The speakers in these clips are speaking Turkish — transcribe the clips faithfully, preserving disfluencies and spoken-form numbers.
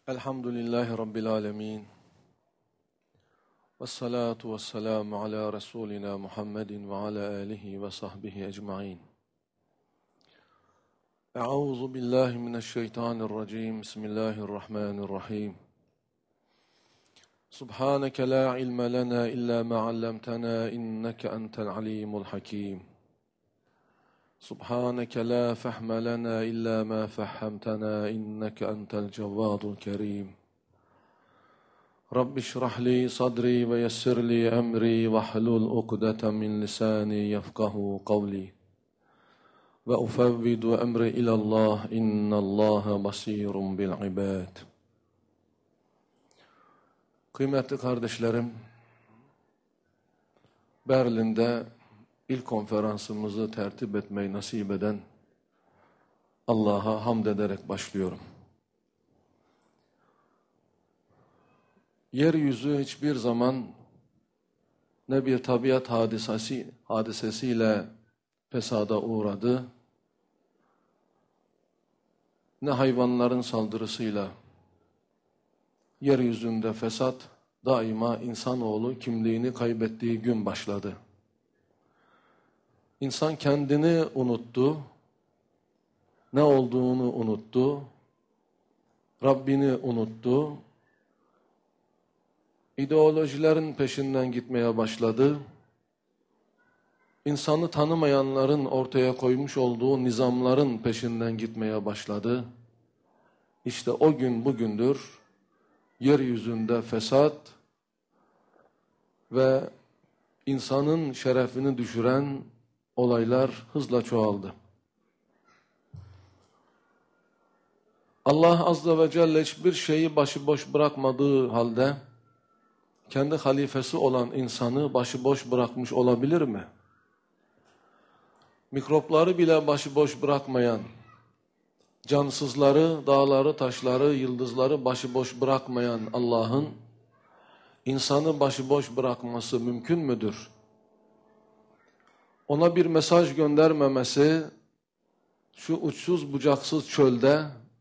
Elhamdülillahi Rabbil alemin. Vessalatu vesselamu ala Resulina Muhammedin ve ala alihi ve sahbihi ecma'in. Euzu billahi mineşşeytanirracim. Bismillahirrahmanirrahim. Subhaneke la ilme lena illa ma allamtana inneke entel alimul hakim. Subhaneke la fehme lena illa ma fehhamtana inneke entel cevvadul kerim. Rabbi şrah li sadri ve yessir li emri ve hlul ukdeten min lisani yefkahu kavli. Ve ufevvidu emri ilallah innallaha basirun bil ibad. Kıymetli kardeşlerim, Berlin'de ilk konferansımızı tertip etmeyi nasip eden Allah'a hamd ederek başlıyorum. Yeryüzü hiçbir zaman ne bir tabiat hadisesi, hadisesiyle fesada uğradı, ne hayvanların saldırısıyla. Yeryüzünde fesat daima insanoğlu kimliğini kaybettiği gün başladı. İnsan kendini unuttu, ne olduğunu unuttu, Rabbini unuttu, ideolojilerin peşinden gitmeye başladı, insanı tanımayanların ortaya koymuş olduğu nizamların peşinden gitmeye başladı. İşte o gün bugündür, yeryüzünde fesat ve insanın şerefini düşüren olaylar hızla çoğaldı. Allah Azze ve Celle hiçbir şeyi başıboş bırakmadığı halde kendi halifesi olan insanı başıboş bırakmış olabilir mi? Mikropları bile başıboş bırakmayan, cansızları, dağları, taşları, yıldızları başıboş bırakmayan Allah'ın insanı başıboş bırakması mümkün müdür? Ona bir mesaj göndermemesi, şu uçsuz bucaksız çölde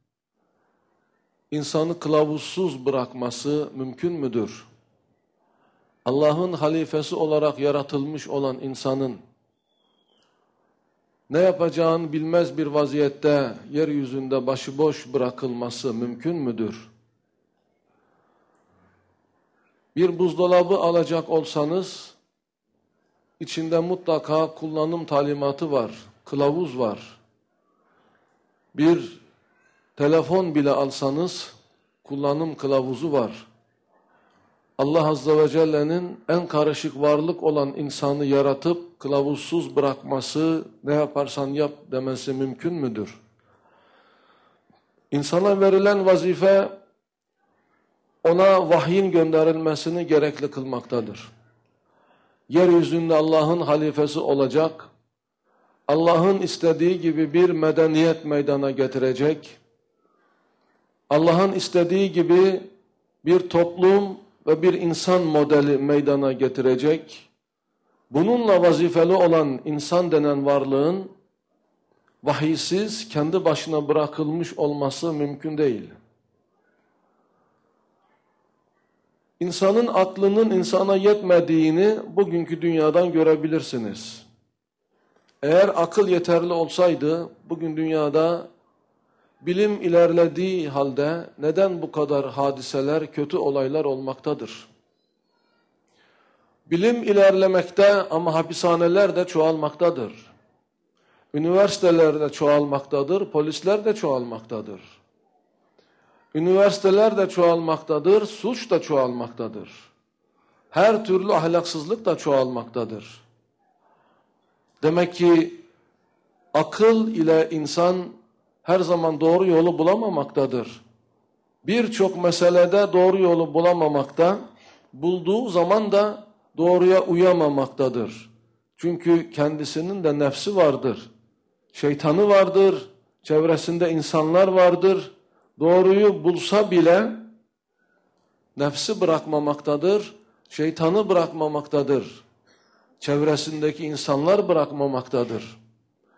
insanı kılavuzsuz bırakması mümkün müdür? Allah'ın halifesi olarak yaratılmış olan insanın ne yapacağını bilmez bir vaziyette yeryüzünde başıboş bırakılması mümkün müdür? Bir buzdolabı alacak olsanız, içinde mutlaka kullanım talimatı var, kılavuz var. Bir telefon bile alsanız kullanım kılavuzu var. Allah Azze ve Celle'nin en karışık varlık olan insanı yaratıp kılavuzsuz bırakması, ne yaparsan yap demesi mümkün müdür? İnsana verilen vazife ona vahyin gönderilmesini gerekli kılmaktadır. Yeryüzünde Allah'ın halifesi olacak, Allah'ın istediği gibi bir medeniyet meydana getirecek, Allah'ın istediği gibi bir toplum ve bir insan modeli meydana getirecek. Bununla vazifeli olan insan denen varlığın vahiysiz kendi başına bırakılmış olması mümkün değil. İnsanın aklının insana yetmediğini bugünkü dünyadan görebilirsiniz. Eğer akıl yeterli olsaydı bugün dünyada bilim ilerlediği halde neden bu kadar hadiseler, kötü olaylar olmaktadır? Bilim ilerlemekte ama hapishaneler de çoğalmaktadır. Üniversiteler de çoğalmaktadır, polisler de çoğalmaktadır. Üniversiteler de çoğalmaktadır, suç da çoğalmaktadır. Her türlü ahlaksızlık da çoğalmaktadır. Demek ki akıl ile insan her zaman doğru yolu bulamamaktadır. Birçok meselede doğru yolu bulamamakta, bulduğu zaman da doğruya uyamamaktadır. Çünkü kendisinin de nefsi vardır, şeytanı vardır, çevresinde insanlar vardır. Doğruyu bulsa bile nefsi bırakmamaktadır, şeytanı bırakmamaktadır. Çevresindeki insanlar bırakmamaktadır.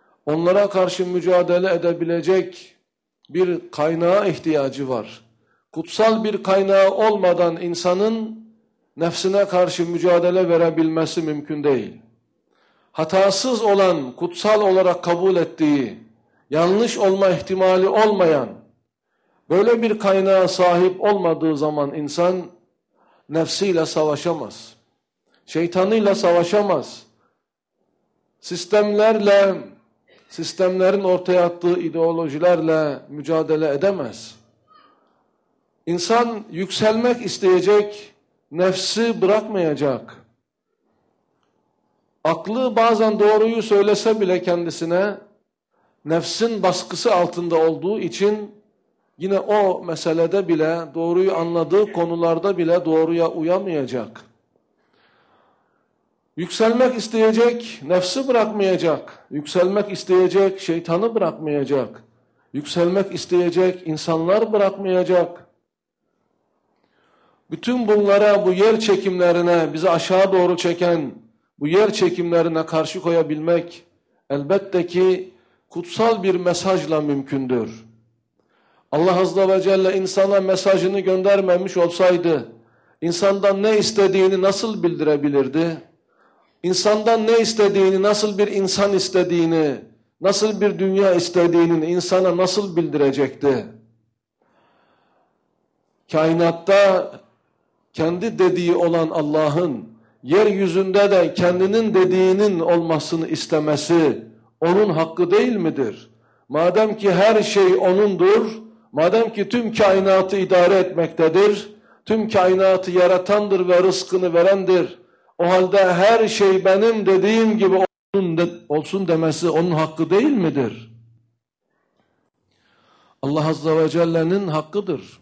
Onlara karşı mücadele edebilecek bir kaynağa ihtiyacı var. kutsal bir kaynağı olmadan insanın nefsine karşı mücadele verebilmesi mümkün değil. Hatasız olan, kutsal olarak kabul ettiği, yanlış olma ihtimali olmayan, böyle bir kaynağa sahip olmadığı zaman insan nefsiyle savaşamaz. Şeytanıyla savaşamaz. Sistemlerle, sistemlerin ortaya attığı ideolojilerle mücadele edemez. İnsan yükselmek isteyecek, nefsi bırakmayacak. Aklı bazen doğruyu söylese bile kendisine, nefsin baskısı altında olduğu için yine o meselede bile, doğruyu anladığı konularda bile doğruya uyamayacak. Yükselmek isteyecek, nefsi bırakmayacak. Yükselmek isteyecek, şeytanı bırakmayacak. Yükselmek isteyecek, insanlar bırakmayacak. Bütün bunlara, bu yer çekimlerine, bizi aşağı doğru çeken bu yer çekimlerine karşı koyabilmek elbette ki kutsal bir mesajla mümkündür. Allah Azze ve Celle insana mesajını göndermemiş olsaydı, insandan ne istediğini nasıl bildirebilirdi? İnsandan ne istediğini, nasıl bir insan istediğini, nasıl bir dünya istediğini insana nasıl bildirecekti? Kainatta kendi dediği olan Allah'ın, yeryüzünde de kendinin dediğinin olmasını istemesi onun hakkı değil midir? Madem ki her şey O'nundur, madem ki tüm kainatı idare etmektedir, tüm kainatı yaratandır ve rızkını verendir, o halde her şey benim dediğim gibi olsun demesi onun hakkı değil midir? Allah Azze ve Celle'nin hakkıdır.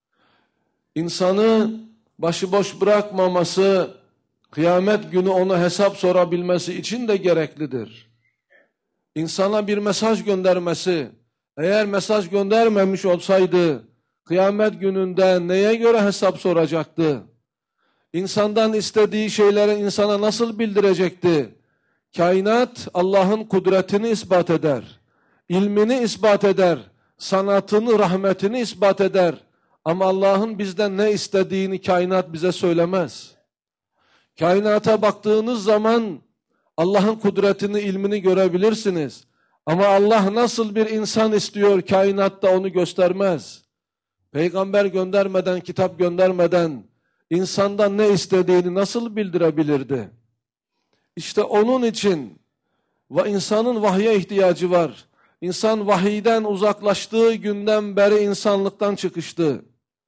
İnsanı başıboş bırakmaması, kıyamet günü ona hesap sorabilmesi için de gereklidir. İnsana bir mesaj göndermesi, eğer mesaj göndermemiş olsaydı, kıyamet gününde neye göre hesap soracaktı? İnsandan istediği şeyleri insana nasıl bildirecekti? Kainat Allah'ın kudretini ispat eder, ilmini ispat eder, sanatını, rahmetini ispat eder. Ama Allah'ın bizden ne istediğini kainat bize söylemez. Kainata baktığınız zaman Allah'ın kudretini, ilmini görebilirsiniz. Ama Allah nasıl bir insan istiyor kainatta onu göstermez. Peygamber göndermeden, kitap göndermeden insandan ne istediğini nasıl bildirebilirdi? İşte onun için ve insanın vahye ihtiyacı var. İnsan vahiyden uzaklaştığı günden beri insanlıktan çıkıştı.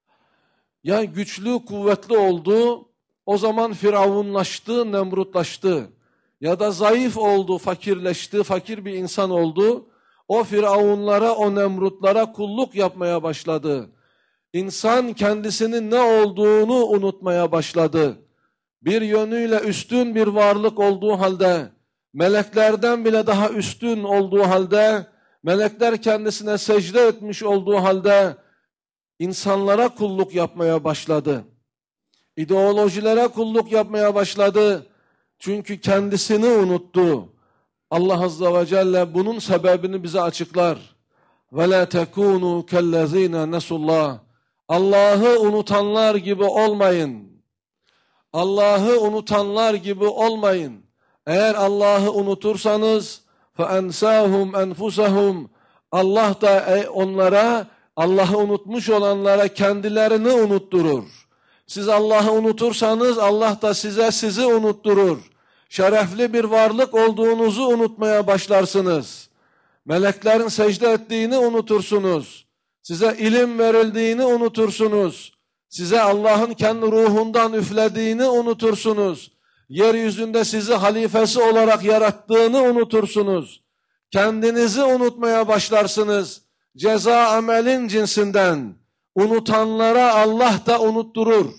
Ya güçlü, kuvvetli oldu, o zaman firavunlaştı, nemrutlaştı. Ya da zayıf oldu, fakirleşti, fakir bir insan oldu. O firavunlara, o nemrutlara kulluk yapmaya başladı. İnsan kendisinin ne olduğunu unutmaya başladı. Bir yönüyle üstün bir varlık olduğu halde, meleklerden bile daha üstün olduğu halde, melekler kendisine secde etmiş olduğu halde, insanlara kulluk yapmaya başladı. İdeolojilere kulluk yapmaya başladı. Çünkü kendisini unuttu. Allah Azze ve Celle bunun sebebini bize açıklar. وَلَا تَكُونُوا كَالَّذ۪ينَ نَسُوا اللّٰهِ Allah'ı unutanlar gibi olmayın. Allah'ı unutanlar gibi olmayın. Eğer Allah'ı unutursanız فَاَنْسَاهُمْ اَنْفُسَهُمْ Allah da onlara, Allah'ı unutmuş olanlara kendilerini unutturur. Siz Allah'ı unutursanız Allah da size sizi unutturur. Şerefli bir varlık olduğunuzu unutmaya başlarsınız. Meleklerin secde ettiğini unutursunuz. Size ilim verildiğini unutursunuz. Size Allah'ın kendi ruhundan üflediğini unutursunuz. Yeryüzünde sizi halifesi olarak yarattığını unutursunuz. Kendinizi unutmaya başlarsınız. Ceza amelin cinsinden. Unutanlara Allah da unutturur.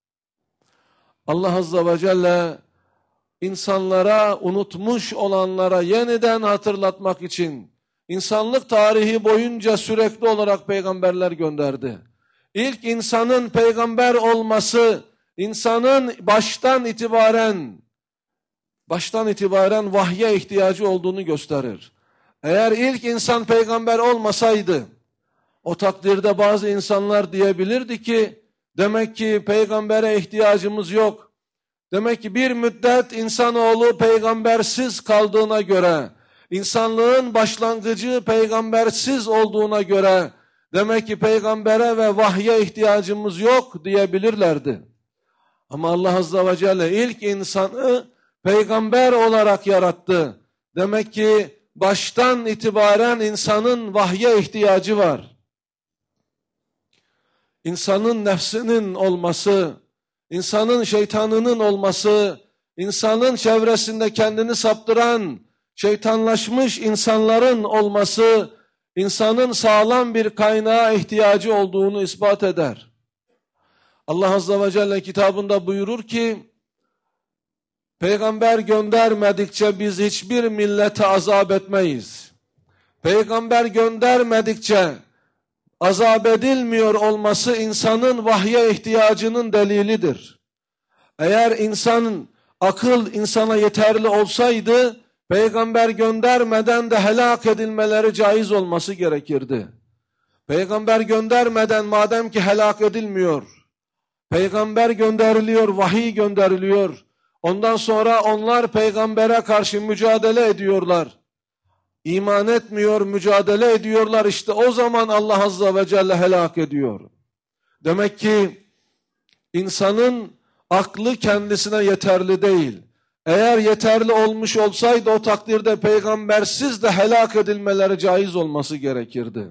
Allah Azze ve Celle insanlara, unutmuş olanlara yeniden hatırlatmak için insanlık tarihi boyunca sürekli olarak peygamberler gönderdi. İlk insanın peygamber olması, insanın baştan itibaren baştan itibaren vahye ihtiyacı olduğunu gösterir. Eğer ilk insan peygamber olmasaydı, O takdirde bazı insanlar diyebilirdi ki, demek ki peygambere ihtiyacımız yok. Demek ki bir müddet insanoğlu peygambersiz kaldığına göre, insanlığın başlangıcı peygambersiz olduğuna göre, demek ki peygambere ve vahye ihtiyacımız yok diyebilirlerdi. Ama Allah Azze ve Celle ilk insanı peygamber olarak yarattı. Demek ki baştan itibaren insanın vahye ihtiyacı var. İnsanın nefsinin olması, insanın şeytanının olması, insanın çevresinde kendini saptıran, şeytanlaşmış insanların olması, insanın sağlam bir kaynağa ihtiyacı olduğunu ispat eder. Allah Azze ve Celle kitabında buyurur ki, peygamber göndermedikçe biz hiçbir millete azap etmeyiz. Peygamber göndermedikçe azap edilmiyor olması insanın vahye ihtiyacının delilidir. Eğer insanın akıl insana yeterli olsaydı, peygamber göndermeden de helak edilmeleri caiz olması gerekirdi. Peygamber göndermeden madem ki helak edilmiyor, peygamber gönderiliyor, vahiy gönderiliyor. Ondan sonra onlar peygambere karşı mücadele ediyorlar. İman etmiyor, mücadele ediyorlar. İşte o zaman Allah Azze ve Celle helak ediyor. Demek ki insanın aklı kendisine yeterli değil. Eğer yeterli olmuş olsaydı o takdirde peygambersiz de helak edilmeleri caiz olması gerekirdi.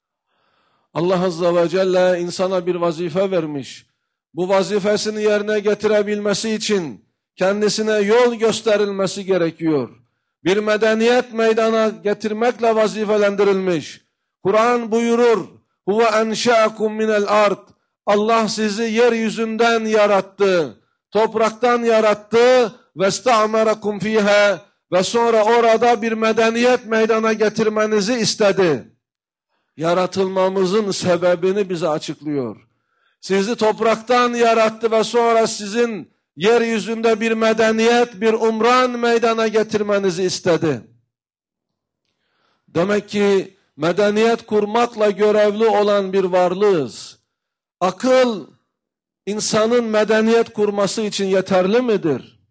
Allah Azze ve Celle insana bir vazife vermiş. Bu vazifesini yerine getirebilmesi için kendisine yol gösterilmesi gerekiyor. Bir medeniyet meydana getirmekle vazifelendirilmiş. Kur'an buyurur, huve enşa'akum minel ard. Allah sizi yeryüzünden yarattı, topraktan yarattı ve esta'merakum fiha ve sonra orada bir medeniyet meydana getirmenizi istedi. Yaratılmamızın sebebini bize açıklıyor. Sizi topraktan yarattı ve sonra sizin yeryüzünde bir medeniyet, bir umran meydana getirmenizi istedi. Demek ki medeniyet kurmakla görevli olan bir varlığız. Akıl, insanın medeniyet kurması için yeterli midir?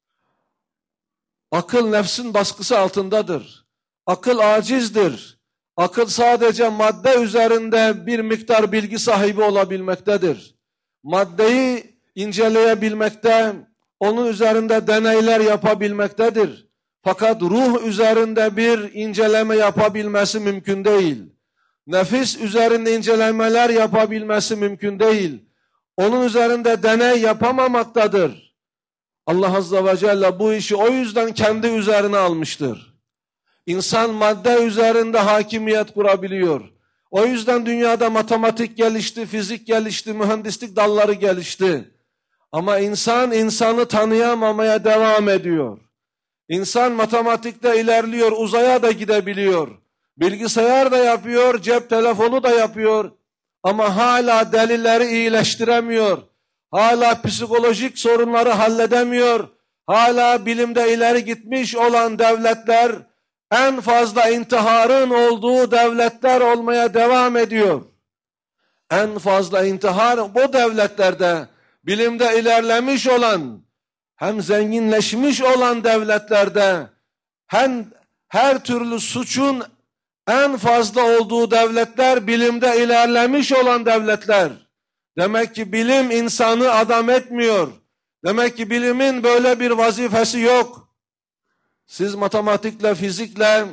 Akıl nefsin baskısı altındadır. Akıl acizdir. Akıl sadece madde üzerinde bir miktar bilgi sahibi olabilmektedir. Maddeyi inceleyebilmekte, onun üzerinde deneyler yapabilmektedir. Fakat ruh üzerinde bir inceleme yapabilmesi mümkün değil. Nefis üzerinde incelemeler yapabilmesi mümkün değil. Onun üzerinde deney yapamamaktadır. Allah Azze ve Celle bu işi o yüzden kendi üzerine almıştır. İnsan madde üzerinde hakimiyet kurabiliyor. O yüzden dünyada matematik gelişti, fizik gelişti, mühendislik dalları gelişti. Ama insan insanı tanıyamamaya devam ediyor. İnsan matematikte ilerliyor, uzaya da gidebiliyor. Bilgisayar da yapıyor, cep telefonu da yapıyor. Ama hala delilleri iyileştiremiyor. Hala psikolojik sorunları halledemiyor. Hala bilimde ileri gitmiş olan devletler, en fazla intiharın olduğu devletler olmaya devam ediyor. En fazla intihar bu devletlerde, bilimde ilerlemiş olan, hem zenginleşmiş olan devletlerde, hem her türlü suçun en fazla olduğu devletler, bilimde ilerlemiş olan devletler. Demek ki bilim insanı adam etmiyor. Demek ki bilimin böyle bir vazifesi yok. Siz matematikle, fizikle,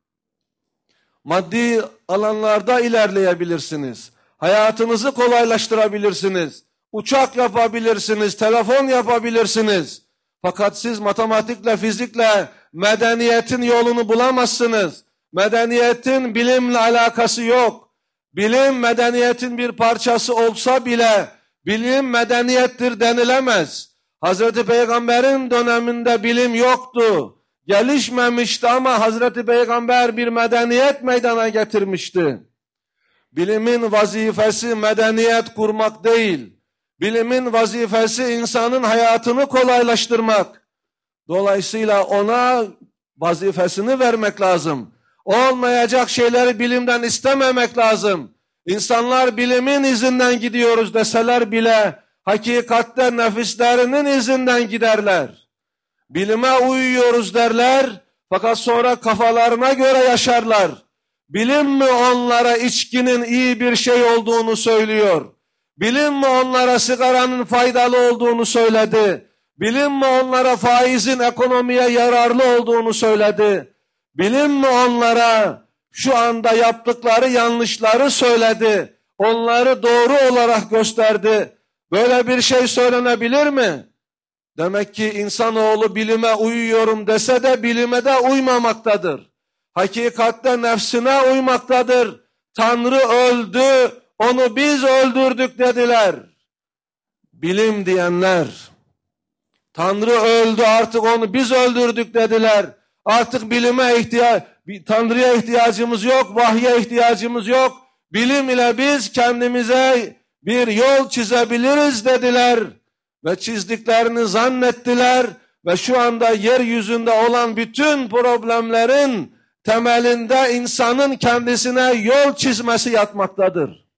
maddi alanlarda ilerleyebilirsiniz. Hayatınızı kolaylaştırabilirsiniz. Uçak yapabilirsiniz, telefon yapabilirsiniz. Fakat siz matematikle, fizikle medeniyetin yolunu bulamazsınız. Medeniyetin bilimle alakası yok. Bilim medeniyetin bir parçası olsa bile bilim medeniyettir denilemez. Hazreti Peygamber'in döneminde bilim yoktu. Gelişmemişti ama Hazreti Peygamber bir medeniyet meydana getirmişti. Bilimin vazifesi medeniyet kurmak değil. Bilimin vazifesi insanın hayatını kolaylaştırmak. Dolayısıyla ona vazifesini vermek lazım. Olmayacak şeyleri bilimden istememek lazım. İnsanlar bilimin izinden gidiyoruz deseler bile hakikatte nefislerinin izinden giderler. Bilime uyuyoruz derler fakat sonra kafalarına göre yaşarlar. Bilim mi onlara içkinin iyi bir şey olduğunu söylüyor? Bilim mi onlara sigaranın faydalı olduğunu söyledi? Bilim mi onlara faizin ekonomiye yararlı olduğunu söyledi? Bilim mi onlara şu anda yaptıkları yanlışları söyledi? Onları doğru olarak gösterdi. Böyle bir şey söylenebilir mi? Demek ki insanoğlu bilime uyuyorum dese de bilime de uymamaktadır. Hakikatte nefsine uymaktadır. Tanrı öldü, onu biz öldürdük dediler. Bilim diyenler, Tanrı öldü artık onu biz öldürdük dediler. Artık bilime ihtiyaç, Tanrı'ya ihtiyacımız yok, vahye ihtiyacımız yok. Bilim ile biz kendimize bir yol çizebiliriz dediler. Ve çizdiklerini zannettiler ve şu anda yeryüzünde olan bütün problemlerin temelinde insanın kendisine yol çizmesi yatmaktadır.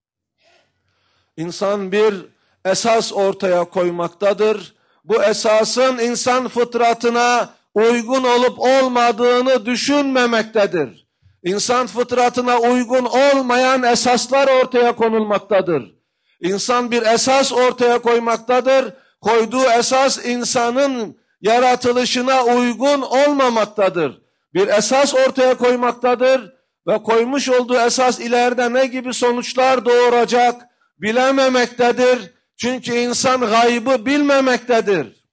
İnsan bir esas ortaya koymaktadır. Bu esasın insan fıtratına uygun olup olmadığını düşünmemektedir. İnsan fıtratına uygun olmayan esaslar ortaya konulmaktadır. İnsan bir esas ortaya koymaktadır. Koyduğu esas insanın yaratılışına uygun olmamaktadır. Bir esas ortaya koymaktadır ve koymuş olduğu esas ileride ne gibi sonuçlar doğuracak bilememektedir. Çünkü insan gaybı bilmemektedir.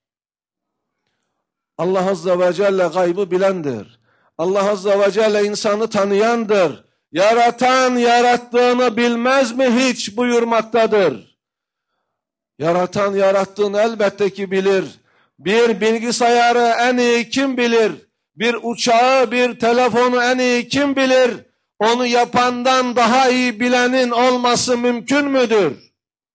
Allah Azze ve Celle gaybı bilendir. Allah Azze ve Celle insanı tanıyandır. Yaratan yarattığını bilmez mi hiç buyurmaktadır. Yaratan yarattığını elbette ki bilir. Bir bilgisayarı en iyi kim bilir? Bir uçağı, bir telefonu en iyi kim bilir? Onu yapandan daha iyi bilenin olması mümkün müdür?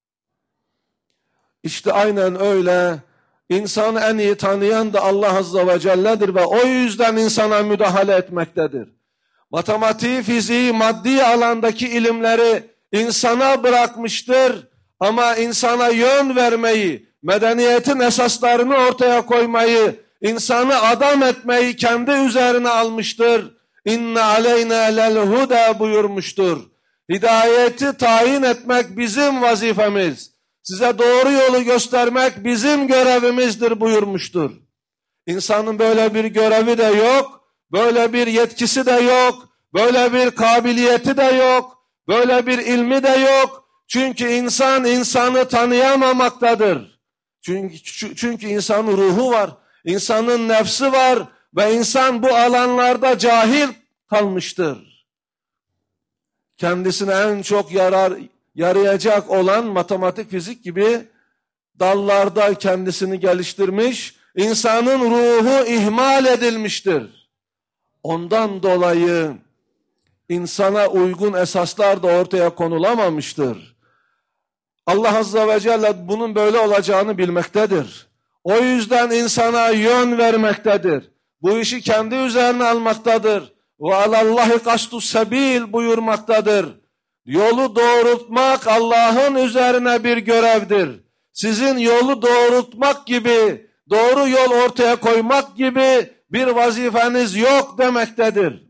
İşte aynen öyle. İnsanı en iyi tanıyan da Allah Azze ve Celle'dir ve o yüzden insana müdahale etmektedir. Matematiği, fiziği, maddi alandaki ilimleri insana bırakmıştır. Ama insana yön vermeyi, medeniyetin esaslarını ortaya koymayı, insanı adam etmeyi kendi üzerine almıştır. İnne aleyna lel huda buyurmuştur. Hidayeti tayin etmek bizim vazifemiz. Size doğru yolu göstermek bizim görevimizdir buyurmuştur. İnsanın böyle bir görevi de yok, böyle bir yetkisi de yok, böyle bir kabiliyeti de yok, böyle bir ilmi de yok. Çünkü insan insanı tanıyamamaktadır. Çünkü, çünkü insanın ruhu var, insanın nefsi var ve insan bu alanlarda cahil kalmıştır. Kendisine en çok yarar yarayacak olan matematik, fizik gibi dallarda kendisini geliştirmiş, insanın ruhu ihmal edilmiştir. Ondan dolayı insana uygun esaslar da ortaya konulamamıştır. Allah Azze ve Celle bunun böyle olacağını bilmektedir. O yüzden insana yön vermektedir. Bu işi kendi üzerine almaktadır. Ve alallahi kastus sebil buyurmaktadır. Yolu doğrultmak Allah'ın üzerine bir görevdir. Sizin yolu doğrultmak gibi, doğru yol ortaya koymak gibi bir vazifeniz yok demektedir.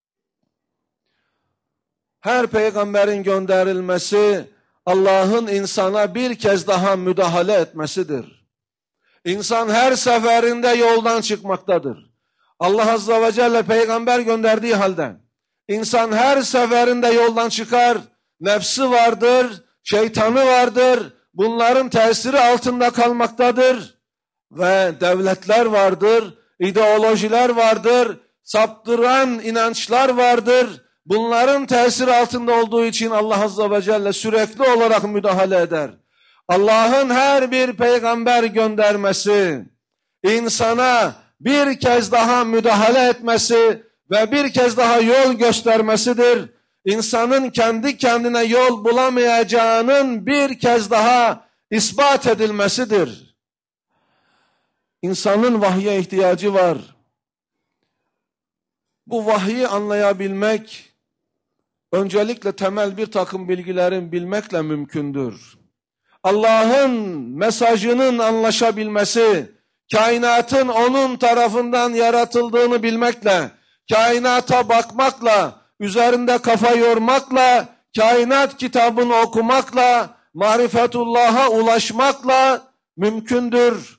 Her peygamberin gönderilmesi Allah'ın insana bir kez daha müdahale etmesidir. İnsan her seferinde yoldan çıkmaktadır. Allah Azze ve Celle peygamber gönderdiği halde İnsan her seferinde yoldan çıkar, nefsi vardır, şeytanı vardır, bunların tesiri altında kalmaktadır ve devletler vardır, ideolojiler vardır, saptıran inançlar vardır. Bunların tesiri altında olduğu için Allah Azze ve Celle sürekli olarak müdahale eder. Allah'ın her bir peygamber göndermesi, insana bir kez daha müdahale etmesi ve bir kez daha yol göstermesidir. İnsanın kendi kendine yol bulamayacağının bir kez daha ispat edilmesidir. İnsanın vahye ihtiyacı var. Bu vahyi anlayabilmek öncelikle temel bir takım bilgilerin bilmekle mümkündür. Allah'ın mesajının anlaşabilmesi, kainatın onun tarafından yaratıldığını bilmekle, kainata bakmakla, üzerinde kafa yormakla, kainat kitabını okumakla, marifetullah'a ulaşmakla mümkündür.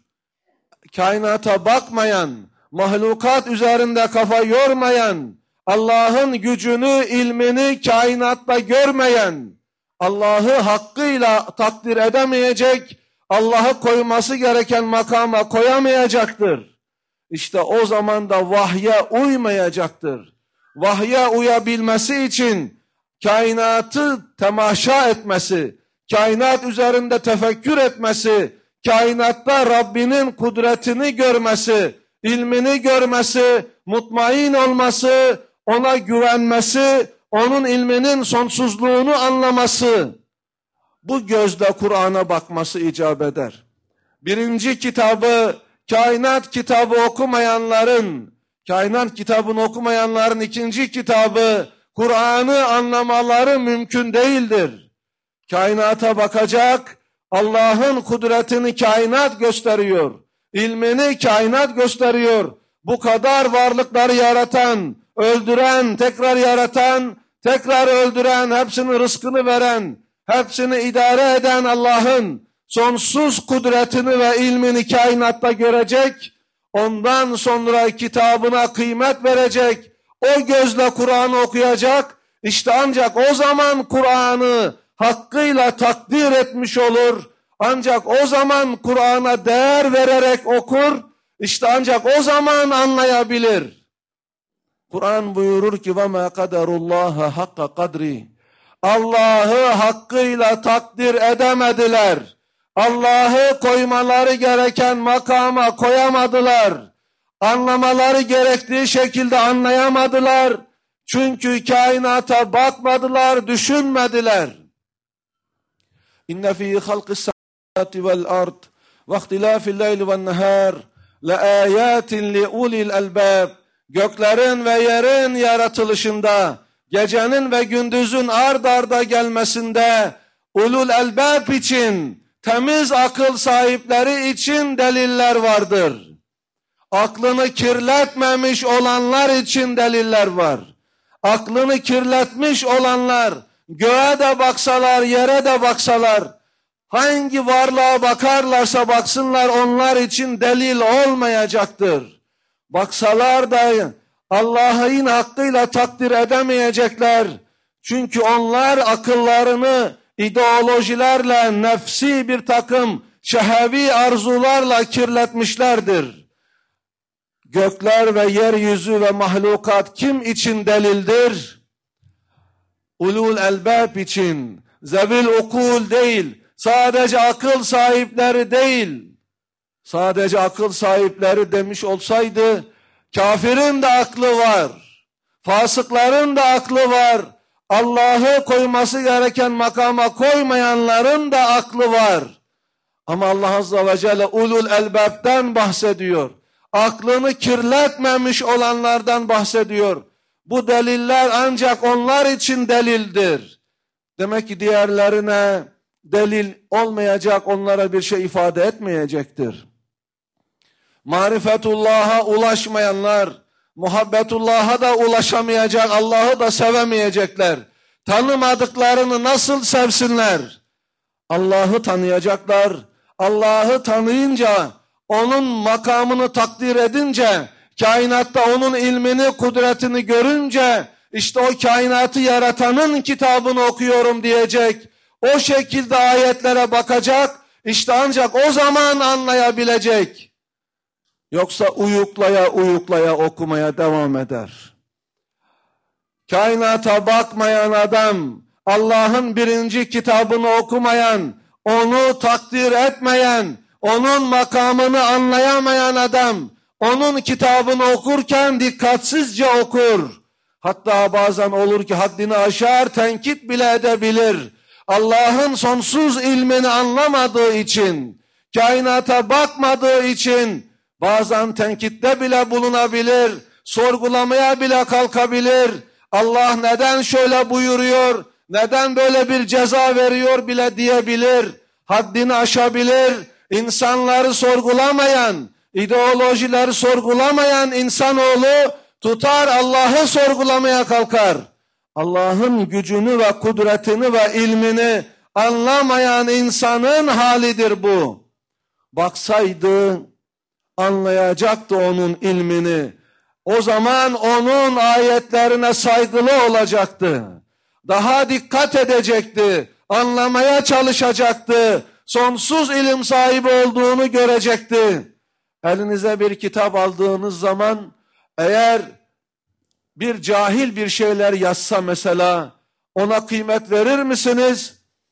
Kainata bakmayan, mahlukat üzerinde kafa yormayan, Allah'ın gücünü, ilmini kainatta görmeyen, Allah'ı hakkıyla takdir edemeyecek, Allah'ı koyması gereken makama koyamayacaktır. İşte o zaman da vahye uymayacaktır. Vahye uyabilmesi için kainatı temaşa etmesi, kainat üzerinde tefekkür etmesi, kainatta Rabbinin kudretini görmesi, ilmini görmesi, mutmain olması, ona güvenmesi, onun ilminin sonsuzluğunu anlaması, bu gözle Kur'an'a bakması icap eder. Birinci kitabı, kainat kitabı okumayanların, kainat kitabını okumayanların ikinci kitabı, Kur'an'ı anlamaları mümkün değildir. Kainata bakacak, Allah'ın kudretini kainat gösteriyor, ilmini kainat gösteriyor. Bu kadar varlıkları yaratan, öldüren, tekrar yaratan, tekrar öldüren, hepsinin rızkını veren, hepsini idare eden Allah'ın sonsuz kudretini ve ilmini kainatta görecek, ondan sonra kitabına kıymet verecek, o gözle Kur'an'ı okuyacak, işte ancak o zaman Kur'an'ı hakkıyla takdir etmiş olur, ancak o zaman Kur'an'a değer vererek okur, işte ancak o zaman anlayabilir. Kur'an buyurur ki وَمَا قَدَرُ اللّٰهَ حَقَّ قَدْرِ Allah'ı hakkıyla takdir edemediler. Allah'ı koymaları gereken makama koyamadılar. Anlamaları gerektiği şekilde anlayamadılar. Çünkü kainata bakmadılar, düşünmediler. İnne fî halqis semâvâti vel ard ve ihtilâfil leyli ven nehâr le âyâtin li ulil albâb. Göklerin ve yerin yaratılışında, gecenin ve gündüzün ard arda gelmesinde, ulul elbab için, temiz akıl sahipleri için deliller vardır. Aklını kirletmemiş olanlar için deliller var. Aklını kirletmiş olanlar, göğe de baksalar, yere de baksalar, hangi varlığa bakarlarsa baksınlar, onlar için delil olmayacaktır. Baksalar da Allah'ın hakkıyla takdir edemeyecekler. Çünkü onlar akıllarını ideolojilerle, nefsi bir takım şehevi arzularla kirletmişlerdir. Gökler ve yeryüzü ve mahlukat kim için delildir? Ulul elbab için, zevil ukul değil, sadece akıl sahipleri değil. Sadece akıl sahipleri demiş olsaydı, kafirin de aklı var, fasıkların da aklı var, Allah'ı koyması gereken makama koymayanların da aklı var. Ama Allah Azze ve Celle ulul elbab'den bahsediyor. Aklını kirletmemiş olanlardan bahsediyor. Bu deliller ancak onlar için delildir. Demek ki diğerlerine delil olmayacak, onlara bir şey ifade etmeyecektir. Marifetullah'a ulaşmayanlar, muhabbetullah'a da ulaşamayacak, Allah'ı da sevemeyecekler. Tanımadıklarını nasıl sevsinler? Allah'ı tanıyacaklar. Allah'ı tanıyınca, onun makamını takdir edince, kainatta onun ilmini, kudretini görünce, işte o kainatı yaratanın kitabını okuyorum diyecek. O şekilde ayetlere bakacak, işte ancak o zaman anlayabilecek. Yoksa uyuklaya uyuklaya okumaya devam eder. Kainata bakmayan adam, Allah'ın birinci kitabını okumayan, onu takdir etmeyen, onun makamını anlayamayan adam, onun kitabını okurken dikkatsizce okur. Hatta bazen olur ki haddini aşar, tenkit bile edebilir. Allah'ın sonsuz ilmini anlamadığı için, kainata bakmadığı için, bazen tenkitte bile bulunabilir, sorgulamaya bile kalkabilir. Allah neden şöyle buyuruyor, neden böyle bir ceza veriyor bile diyebilir, haddini aşabilir. İnsanları sorgulamayan, ideolojileri sorgulamayan insanoğlu tutar Allah'ı sorgulamaya kalkar. Allah'ın gücünü ve kudretini ve ilmini anlamayan insanın halidir bu. Baksaydı anlayacaktı onun ilmini. O zaman onun ayetlerine saygılı olacaktı. Daha dikkat edecekti. Anlamaya çalışacaktı. Sonsuz ilim sahibi olduğunu görecekti. Elinize bir kitap aldığınız zaman eğer bir cahil bir şeyler yazsa mesela ona kıymet verir misiniz?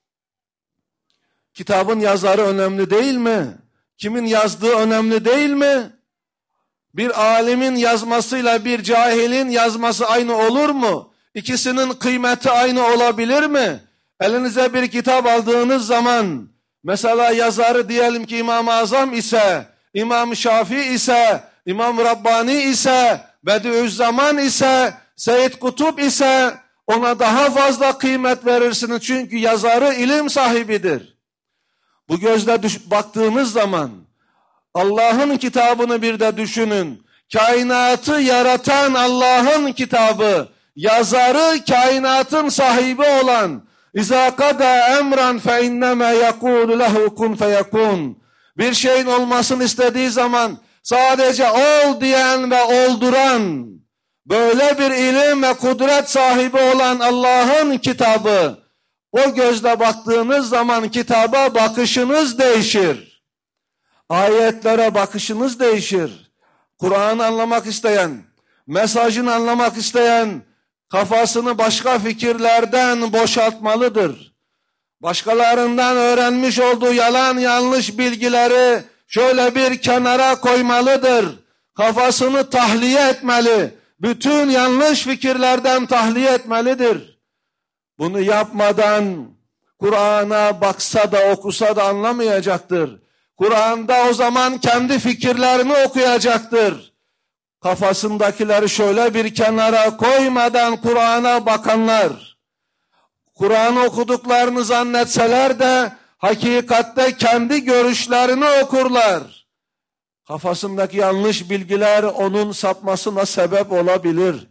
Kitabın yazarı önemli değil mi? Kimin yazdığı önemli değil mi? Bir alimin yazmasıyla bir cahilin yazması aynı olur mu? İkisinin kıymeti aynı olabilir mi? Elinize bir kitap aldığınız zaman, mesela yazarı diyelim ki İmam-ı Azam ise, İmam Şafii ise, İmam Rabbani ise, Bediüzzaman ise, Seyyid Kutup ise ona daha fazla kıymet verirsiniz. Çünkü yazarı ilim sahibidir. Bu gözle baktığınız zaman Allah'ın kitabını bir de düşünün. Kainatı yaratan Allah'ın kitabı, yazarı kainatın sahibi olan İzâ kadâ emran fe innemâ yekûlü lehu kun feyekûn. Bir şeyin olmasını istediği zaman sadece ol diyen ve olduran, böyle bir ilim ve kudret sahibi olan Allah'ın kitabı, o gözle baktığınız zaman kitaba bakışınız değişir. Ayetlere bakışınız değişir. Kur'an'ı anlamak isteyen, mesajını anlamak isteyen, kafasını başka fikirlerden boşaltmalıdır. Başkalarından öğrenmiş olduğu yalan yanlış bilgileri şöyle bir kenara koymalıdır. Kafasını tahliye etmeli. Bütün yanlış fikirlerden tahliye etmelidir. Bunu yapmadan Kur'an'a baksa da okusa da anlamayacaktır. Kur'an'da o zaman kendi fikirlerini okuyacaktır. Kafasındakileri şöyle bir kenara koymadan Kur'an'a bakanlar, Kur'an'ı okuduklarını zannetseler de hakikatte kendi görüşlerini okurlar. Kafasındaki yanlış bilgiler onun sapmasına sebep olabilir.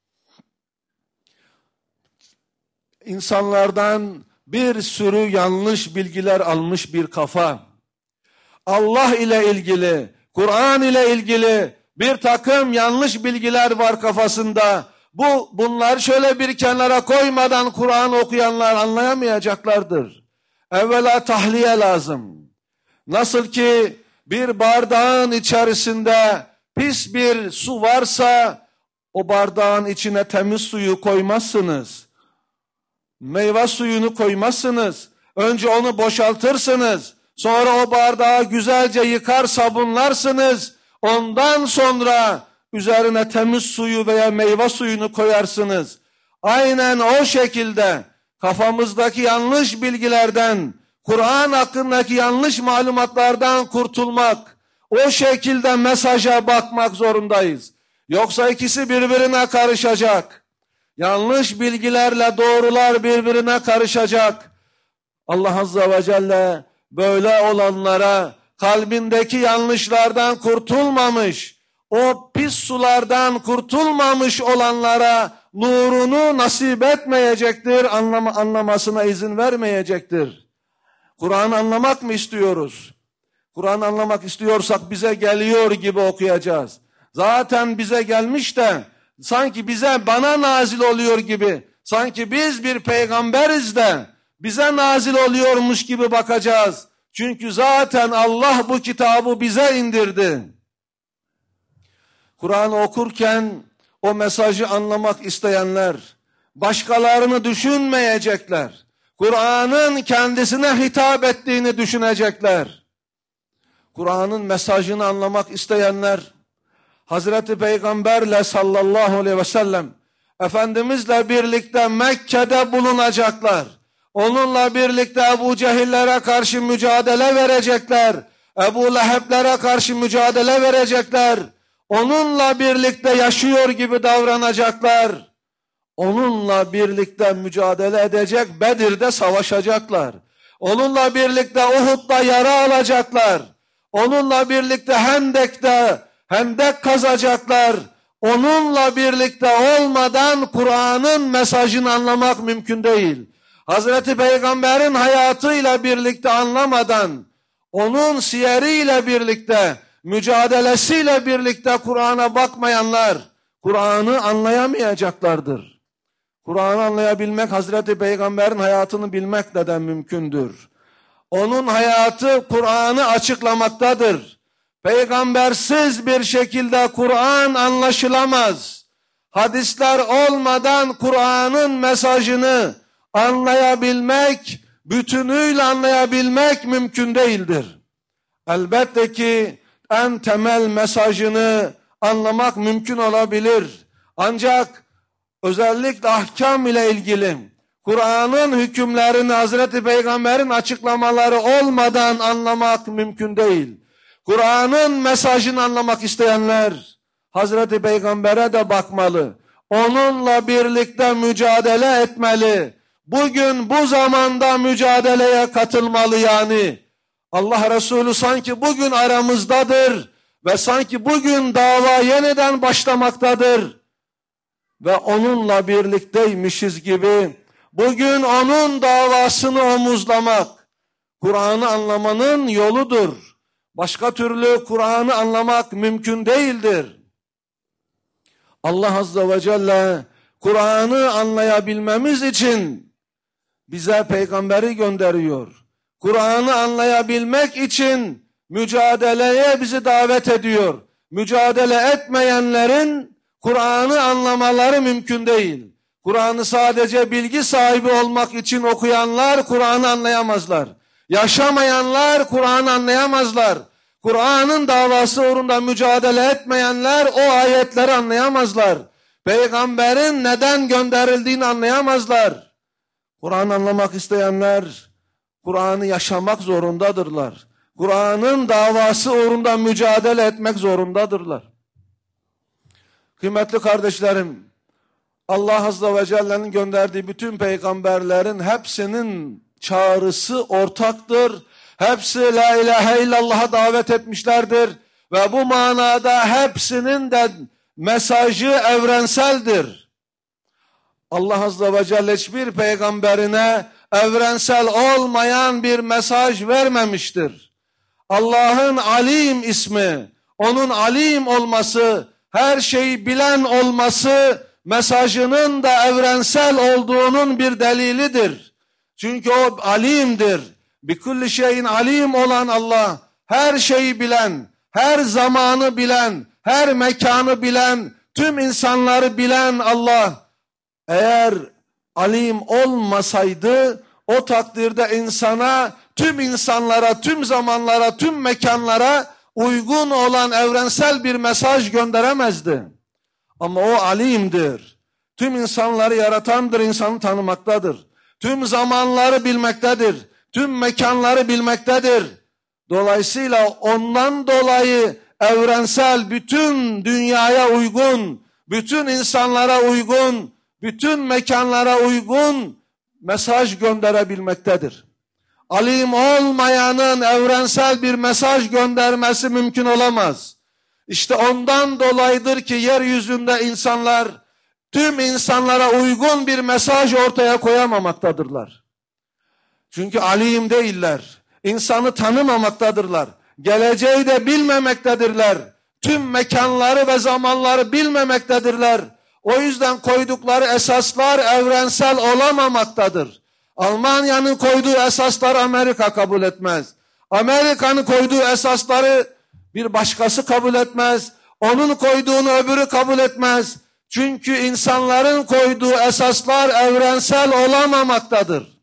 İnsanlardan bir sürü yanlış bilgiler almış bir kafa. Allah ile ilgili, Kur'an ile ilgili bir takım yanlış bilgiler var kafasında. Bu bunlar şöyle bir kenara koymadan Kur'an okuyanlar anlayamayacaklardır. Evvela tahliye lazım. Nasıl ki bir bardağın içerisinde pis bir su varsa o bardağın içine temiz suyu koymazsınız. Meyve suyunu koymazsınız. Önce onu boşaltırsınız. Sonra o bardağı güzelce yıkar sabunlarsınız. Ondan sonra üzerine temiz suyu veya meyve suyunu koyarsınız. Aynen o şekilde kafamızdaki yanlış bilgilerden, Kur'an hakkındaki yanlış malumatlardan kurtulmak, o şekilde mesaja bakmak zorundayız. Yoksa ikisi birbirine karışacak. Yanlış bilgilerle doğrular birbirine karışacak. Allah Azze ve Celle böyle olanlara, kalbindeki yanlışlardan kurtulmamış, o pis sulardan kurtulmamış olanlara nurunu nasip etmeyecektir, anlama, anlamasına izin vermeyecektir. Kur'an'ı anlamak mı istiyoruz? Kur'an'ı anlamak istiyorsak bize geliyor gibi okuyacağız. Zaten bize gelmiş de sanki bize bana nazil oluyor gibi, sanki biz bir peygamberiz de bize nazil oluyormuş gibi bakacağız. Çünkü zaten Allah bu kitabı bize indirdi. Kur'an'ı okurken o mesajı anlamak isteyenler başkalarını düşünmeyecekler. Kur'an'ın kendisine hitap ettiğini düşünecekler. Kur'an'ın mesajını anlamak isteyenler Hazreti Peygamberle sallallahu aleyhi ve sellem Efendimizle birlikte Mekke'de bulunacaklar. Onunla birlikte Ebu Cehillere karşı mücadele verecekler. Ebu Leheblere karşı mücadele verecekler. Onunla birlikte yaşıyor gibi davranacaklar. onunla birlikte mücadele edecek, Bedir'de savaşacaklar. Onunla birlikte Uhud'da yara alacaklar. Onunla birlikte Hendek'te hendek kazacaklar. Onunla birlikte olmadan Kur'an'ın mesajını anlamak mümkün değil. Hazreti Peygamber'in hayatıyla birlikte anlamadan, onun siyeriyle birlikte, mücadelesiyle birlikte Kur'an'a bakmayanlar, Kur'an'ı anlayamayacaklardır. Kur'an'ı anlayabilmek, Hazreti Peygamber'in hayatını bilmek neden mümkündür. Onun hayatı Kur'an'ı açıklamaktadır. Peygambersiz bir şekilde Kur'an anlaşılamaz. Hadisler olmadan Kur'an'ın mesajını anlayabilmek, bütünüyle anlayabilmek mümkün değildir. Elbette ki en temel mesajını anlamak mümkün olabilir. Ancak özellikle ahkam ile ilgili Kur'an'ın hükümlerini Hazreti Peygamber'in açıklamaları olmadan anlamak mümkün değil. Kur'an'ın mesajını anlamak isteyenler Hazreti Peygamber'e de bakmalı. Onunla birlikte mücadele etmeli. Bugün bu zamanda mücadeleye katılmalı yani. Allah Resulü sanki bugün aramızdadır ve sanki bugün dava yeniden başlamaktadır. Ve onunla birlikteymişiz gibi bugün onun davasını omuzlamak Kur'an'ı anlamanın yoludur. Başka türlü Kur'an'ı anlamak mümkün değildir. Allah Azze ve Celle Kur'an'ı anlayabilmemiz için bize peygamberi gönderiyor. Kur'an'ı anlayabilmek için mücadeleye bizi davet ediyor. Mücadele etmeyenlerin Kur'an'ı anlamaları mümkün değil. Kur'an'ı sadece bilgi sahibi olmak için okuyanlar Kur'an'ı anlayamazlar. Yaşamayanlar Kur'an'ı anlayamazlar. Kur'an'ın davası uğrunda mücadele etmeyenler o ayetleri anlayamazlar. Peygamberin neden gönderildiğini anlayamazlar. Kur'an'ı anlamak isteyenler Kur'an'ı yaşamak zorundadırlar. Kur'an'ın davası uğrunda mücadele etmek zorundadırlar. Kıymetli kardeşlerim, Allah Azze ve Celle'nin gönderdiği bütün peygamberlerin hepsinin çağrısı ortaktır. Hepsi la ilahe illallah'a davet etmişlerdir. Ve bu manada hepsinin de mesajı evrenseldir. Allah Azze ve Celle hiçbir peygamberine evrensel olmayan bir mesaj vermemiştir. Allah'ın Alim ismi, onun alim olması, her şeyi bilen olması, mesajının da evrensel olduğunun bir delilidir. Çünkü o alimdir. Bikulli şeyin alim olan Allah, her şeyi bilen, her zamanı bilen, her mekanı bilen, tüm insanları bilen Allah, eğer alim olmasaydı, o takdirde insana, tüm insanlara, tüm zamanlara, tüm mekanlara uygun olan evrensel bir mesaj gönderemezdi. Ama o alimdir. Tüm insanları yaratandır, insanı tanımaktadır. Tüm zamanları bilmektedir. Tüm mekanları bilmektedir. Dolayısıyla ondan dolayı evrensel, bütün dünyaya uygun, bütün insanlara uygun, bütün mekanlara uygun mesaj gönderebilmektedir. Alim olmayanın evrensel bir mesaj göndermesi mümkün olamaz. İşte ondan dolayıdır ki yeryüzünde insanlar tüm insanlara uygun bir mesaj ortaya koyamamaktadırlar. Çünkü alim değiller. İnsanı tanımamaktadırlar. Geleceği de bilmemektedirler. Tüm mekanları ve zamanları bilmemektedirler. O yüzden koydukları esaslar evrensel olamamaktadır. Almanya'nın koyduğu esasları Amerika kabul etmez. Amerika'nın koyduğu esasları bir başkası kabul etmez. Onun koyduğunu öbürü kabul etmez. Çünkü insanların koyduğu esaslar evrensel olamamaktadır.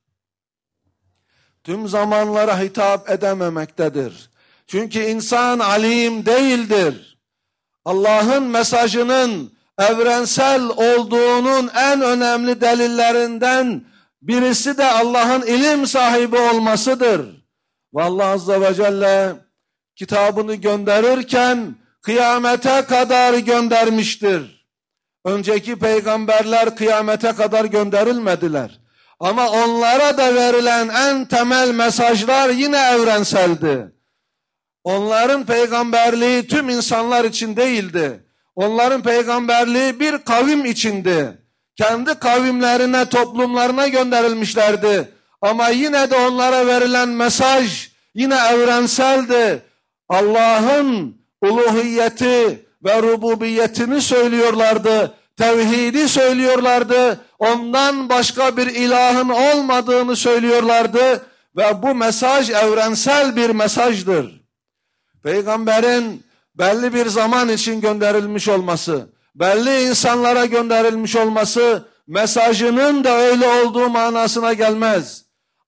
Tüm zamanlara hitap edememektedir. Çünkü insan alim değildir. Allah'ın mesajının evrensel olduğunun en önemli delillerinden birisi de Allah'ın ilim sahibi olmasıdır. Ve Allah Azze ve Celle kitabını gönderirken kıyamete kadar göndermiştir. Önceki peygamberler kıyamete kadar gönderilmediler. Ama onlara da verilen en temel mesajlar yine evrenseldi. Onların peygamberliği tüm insanlar için değildi. Onların peygamberliği bir kavim içindi. Kendi kavimlerine, toplumlarına gönderilmişlerdi. Ama yine de onlara verilen mesaj yine evrenseldi. Allah'ın uluhiyeti ve rububiyetini söylüyorlardı. Tevhidi söylüyorlardı. Ondan başka bir ilahın olmadığını söylüyorlardı. Ve bu mesaj evrensel bir mesajdır. Peygamberin belli bir zaman için gönderilmiş olması, belli insanlara gönderilmiş olması, mesajının da öyle olduğu manasına gelmez.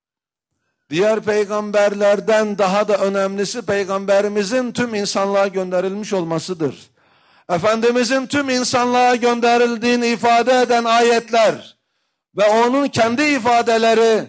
Diğer peygamberlerden daha da önemlisi peygamberimizin tüm insanlığa gönderilmiş olmasıdır. Efendimizin tüm insanlığa gönderildiğini ifade eden ayetler ve onun kendi ifadeleri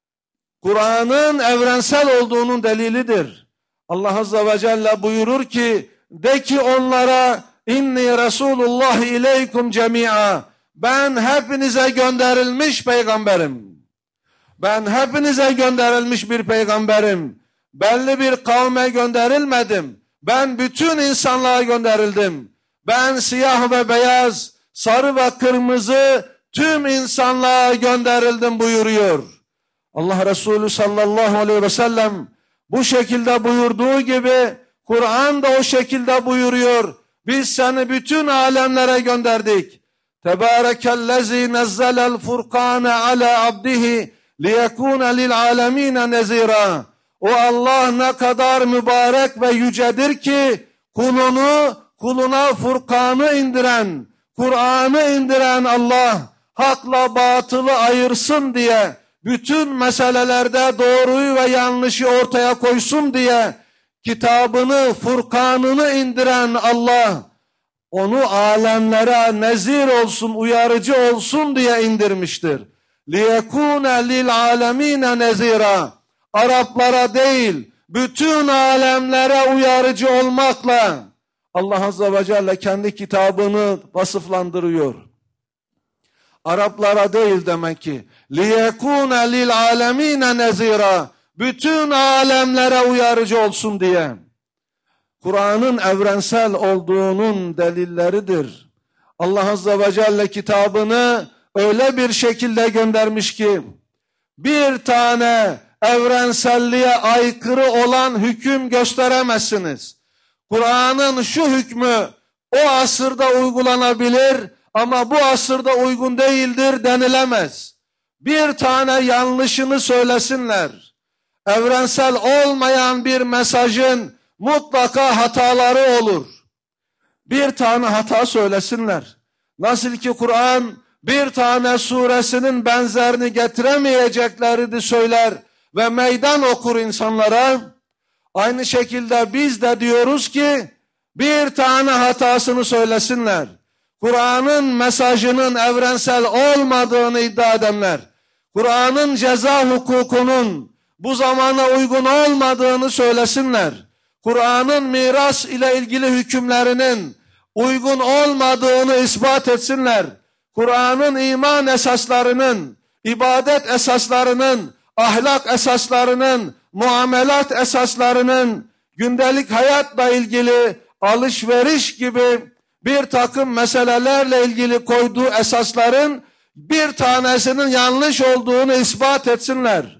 Kur'an'ın evrensel olduğunun delilidir. Allah Azze ve Celle buyurur ki, de ki onlara inni Resulullah ileykum cemi'a, ben hepinize gönderilmiş peygamberim. Ben hepinize gönderilmiş bir peygamberim. Belli bir kavme gönderilmedim. Ben bütün insanlığa gönderildim. Ben siyah ve beyaz, sarı ve kırmızı tüm insanlığa gönderildim buyuruyor. Allah Resulü sallallahu aleyhi ve sellem bu şekilde buyurduğu gibi Kur'an da o şekilde buyuruyor. Biz seni bütün alemlere gönderdik. Tebârekellezî nezzelel furkâne alâ abdihi liyekûne lil âlemîne nezîrâ. O Allah ne kadar mübarek ve yücedir ki kulunu, kuluna Furkan'ı indiren, Kur'an'ı indiren Allah hakla batılı ayırsın diye, bütün meselelerde doğruyu ve yanlışı ortaya koysun diye kitabını, Furkan'ını indiren Allah onu alemlere nezir olsun, uyarıcı olsun diye indirmiştir. لِيَكُونَ لِلْعَالَم۪ينَ nezira. Araplara değil, bütün alemlere uyarıcı olmakla Allah Azze ve Celle kendi kitabını vasıflandırıyor. Araplara değil demek ki. لِيَكُونَ لِلْعَالَم۪ينَ nezira. Bütün alemlere uyarıcı olsun diye. Kur'an'ın evrensel olduğunun delilleridir. Allah Azze ve Celle kitabını öyle bir şekilde göndermiş ki bir tane evrenselliğe aykırı olan hüküm gösteremezsiniz. Kur'an'ın şu hükmü o asırda uygulanabilir ama bu asırda uygun değildir denilemez. Bir tane yanlışını söylesinler. Evrensel olmayan bir mesajın mutlaka hataları olur. Bir tane hata söylesinler. Nasıl ki Kur'an bir tane suresinin benzerini getiremeyeceklerini söyler ve meydan okur insanlara. Aynı şekilde biz de diyoruz ki bir tane hatasını söylesinler. Kur'an'ın mesajının evrensel olmadığını iddia edenler, Kur'an'ın ceza hukukunun bu zamana uygun olmadığını söylesinler. Kur'an'ın miras ile ilgili hükümlerinin uygun olmadığını ispat etsinler. Kur'an'ın iman esaslarının, ibadet esaslarının, ahlak esaslarının, muamelat esaslarının, gündelik hayatla ilgili alışveriş gibi bir takım meselelerle ilgili koyduğu esasların bir tanesinin yanlış olduğunu ispat etsinler.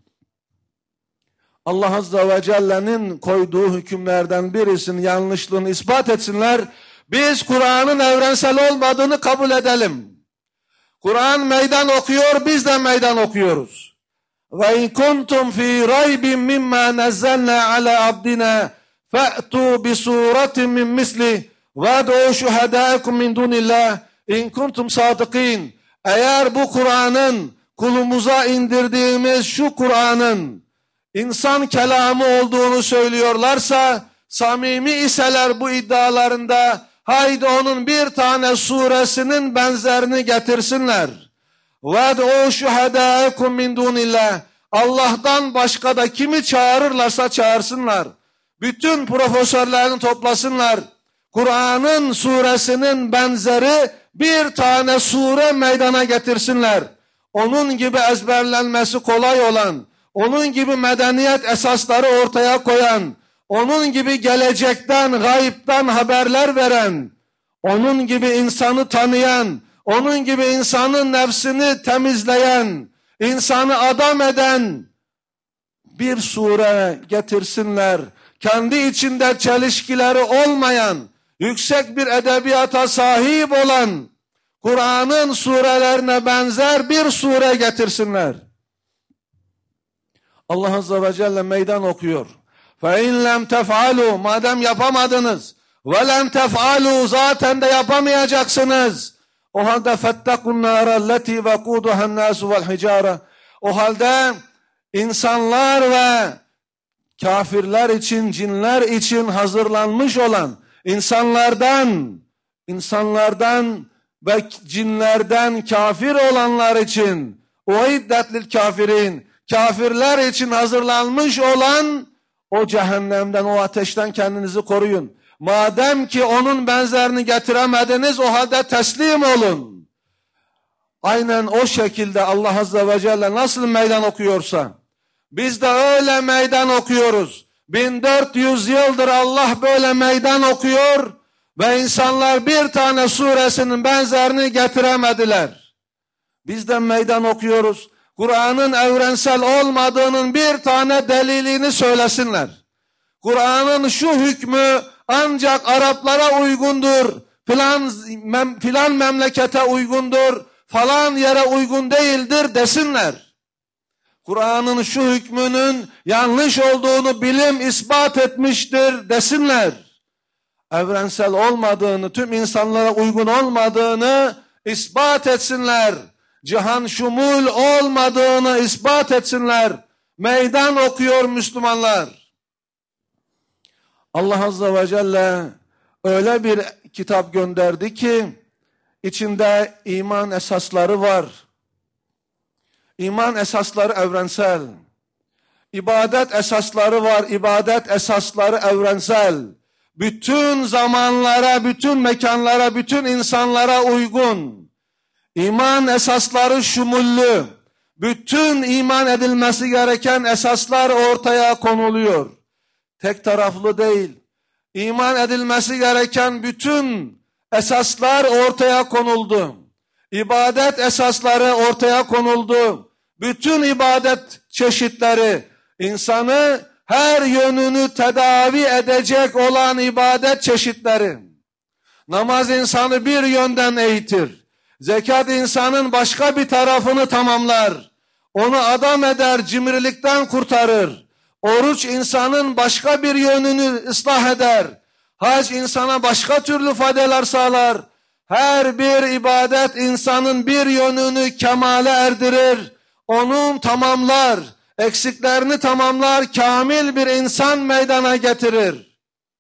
Allah Azze ve Celle'nin koyduğu hükümlerden birisinin yanlışlığını ispat etsinler. Biz Kur'an'ın evrensel olmadığını kabul edelim. Kur'an meydan okuyor, biz de meydan okuyoruz. Ve in kuntum fi raybin mimma nazzalna ala abdina fa'tu bi suratin min misli ve'du şuhadâekum min dunillah in kuntum sadikin. Eğer bu Kur'an'ın kulumuza indirdiğimiz şu Kur'an'ın insan kelamı olduğunu söylüyorlarsa, samimi iseler bu iddialarında, haydi onun bir tane suresinin benzerini getirsinler. وَدْعُوا شُهَدَاءَكُمْ مِنْ دُونِ اللّٰهِ. Allah'tan başka da kimi çağırırlarsa çağırsınlar. Bütün profesörlerini toplasınlar. Kur'an'ın suresinin benzeri bir tane sure meydana getirsinler. Onun gibi ezberlenmesi kolay olan, onun gibi medeniyet esasları ortaya koyan, onun gibi gelecekten, gayipten haberler veren, onun gibi insanı tanıyan, onun gibi insanın nefsini temizleyen, insanı adam eden bir sure getirsinler. Kendi içinde çelişkileri olmayan, yüksek bir edebiyata sahip olan, Kur'an'ın surelerine benzer bir sure getirsinler. Allah Azze ve Celle meydan okuyor. فَاِنْ لَمْ تَفْعَلُوا Madem yapamadınız, وَلَمْ تَفْعَلُوا Zaten de yapamayacaksınız. O halde فَاتَّقُوا النَّارَ الَّتِي وَقُودُهَا النَّاسُ وَالْحِجَارَةِ O halde insanlar ve kafirler için, cinler için hazırlanmış olan insanlardan, insanlardan ve cinlerden kafir olanlar için, uiddet lil kafirin, kafirler için hazırlanmış olan o cehennemden, o ateşten kendinizi koruyun. Madem ki onun benzerini getiremediniz, o halde teslim olun. Aynen o şekilde Allah Azze ve Celle nasıl meydan okuyorsa, biz de öyle meydan okuyoruz. bin dört yüz yıldır Allah böyle meydan okuyor ve insanlar bir tane suresinin benzerini getiremediler. Biz de meydan okuyoruz. Kur'an'ın evrensel olmadığının bir tane delilini söylesinler. Kur'an'ın şu hükmü ancak Araplara uygundur, filan, mem, filan memlekete uygundur, falan yere uygun değildir desinler. Kur'an'ın şu hükmünün yanlış olduğunu bilim ispat etmiştir desinler. Evrensel olmadığını, tüm insanlara uygun olmadığını ispat etsinler. Cihan şumul olmadığını ispat etsinler. Meydan okuyor Müslümanlar. Allah Azze ve Celle öyle bir kitap gönderdi ki içinde iman esasları var. İman esasları evrensel. İbadet esasları var. İbadet esasları evrensel. Bütün zamanlara, bütün mekanlara, bütün insanlara uygun. İman esasları şumullü. Bütün iman edilmesi gereken esaslar ortaya konuluyor. Tek taraflı değil. İman edilmesi gereken bütün esaslar ortaya konuldu. İbadet esasları ortaya konuldu. Bütün ibadet çeşitleri, insanı her yönünü tedavi edecek olan ibadet çeşitleri. Namaz insanı bir yönden eğitir. Zekat insanın başka bir tarafını tamamlar. Onu adam eder, cimrilikten kurtarır. Oruç insanın başka bir yönünü ıslah eder. Hac insana başka türlü faydalar sağlar. Her bir ibadet insanın bir yönünü kemale erdirir. Onun tamamlar, eksiklerini tamamlar, kamil bir insan meydana getirir.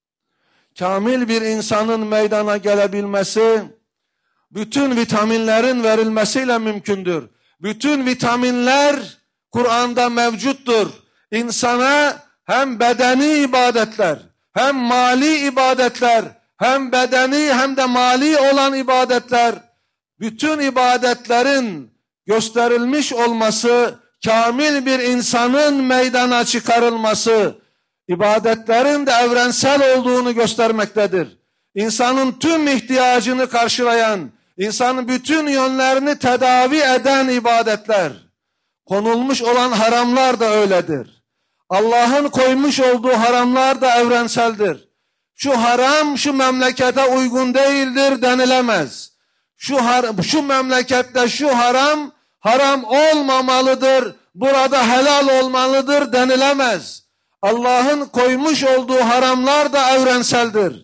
Kamil bir insanın meydana gelebilmesi, bütün vitaminlerin verilmesiyle mümkündür. Bütün vitaminler Kur'an'da mevcuttur. İnsana hem bedeni ibadetler, hem mali ibadetler, hem bedeni hem de mali olan ibadetler, bütün ibadetlerin gösterilmiş olması, kamil bir insanın meydana çıkarılması, ibadetlerin de evrensel olduğunu göstermektedir. İnsanın tüm ihtiyacını karşılayan, insanın bütün yönlerini tedavi eden ibadetler. Konulmuş olan haramlar da öyledir. Allah'ın koymuş olduğu haramlar da evrenseldir. Şu haram şu memlekete uygun değildir denilemez. Şu, har şu memlekette şu haram, haram olmamalıdır, burada helal olmalıdır denilemez. Allah'ın koymuş olduğu haramlar da evrenseldir.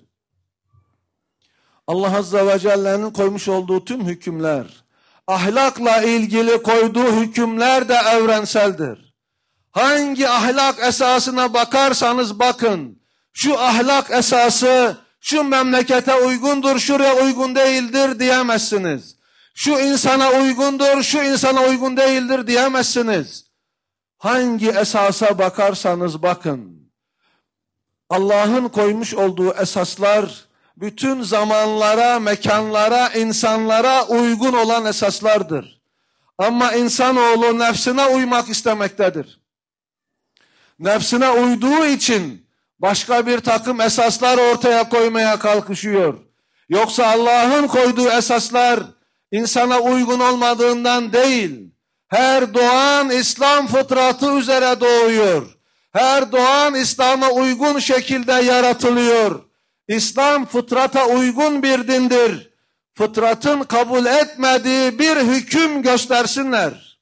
Allah Azze ve Celle'nin koymuş olduğu tüm hükümler, ahlakla ilgili koyduğu hükümler de evrenseldir. Hangi ahlak esasına bakarsanız bakın, şu ahlak esası şu memlekete uygundur, şuraya uygun değildir diyemezsiniz. Şu insana uygundur, şu insana uygun değildir diyemezsiniz. Hangi esasa bakarsanız bakın, Allah'ın koymuş olduğu esaslar bütün zamanlara, mekanlara, insanlara uygun olan esaslardır. Ama insanoğlu nefsine uymak istemektedir. Nefsine uyduğu için başka bir takım esaslar ortaya koymaya kalkışıyor. Yoksa Allah'ın koyduğu esaslar insana uygun olmadığından değil. Her doğan İslam fıtratı üzere doğuyor. Her doğan İslam'a uygun şekilde yaratılıyor. İslam fıtrata uygun bir dindir. Fıtratın kabul etmediği bir hüküm göstersinler.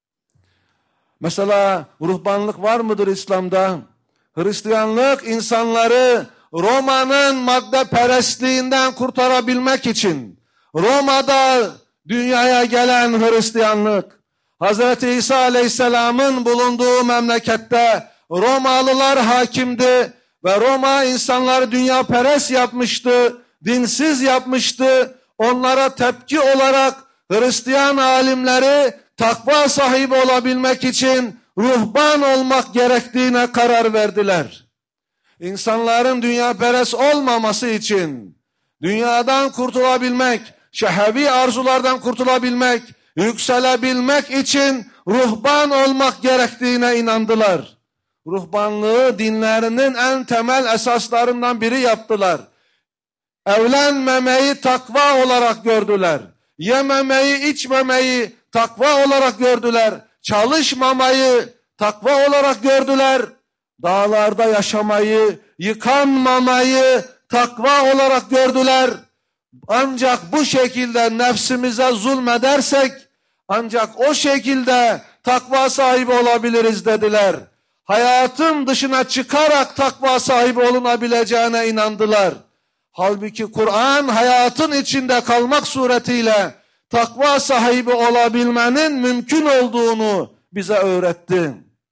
Mesela ruhbanlık var mıdır İslam'da? Hristiyanlık insanları Roma'nın maddeperestliğinden kurtarabilmek için, Roma'da dünyaya gelen Hristiyanlık, Hazreti İsa Aleyhisselam'ın bulunduğu memlekette Romalılar hakimdi ve Roma insanları dünyaperest yapmıştı, dinsiz yapmıştı. Onlara tepki olarak Hristiyan alimleri takva sahibi olabilmek için ruhban olmak gerektiğine karar verdiler. İnsanların dünyaperest olmaması için, dünyadan kurtulabilmek, şehvi arzulardan kurtulabilmek, yükselebilmek için ruhban olmak gerektiğine inandılar. Ruhbanlığı dinlerinin en temel esaslarından biri yaptılar. Evlenmemeyi takva olarak gördüler. Yememeyi, içmemeyi takva olarak gördüler. Çalışmamayı takva olarak gördüler. Dağlarda yaşamayı, yıkanmamayı takva olarak gördüler. Ancak bu şekilde nefsimize zulmedersek, ancak o şekilde takva sahibi olabiliriz dediler. Hayatın dışına çıkarak takva sahibi olunabileceğine inandılar. Halbuki Kur'an hayatın içinde kalmak suretiyle takva sahibi olabilmenin mümkün olduğunu bize öğretti.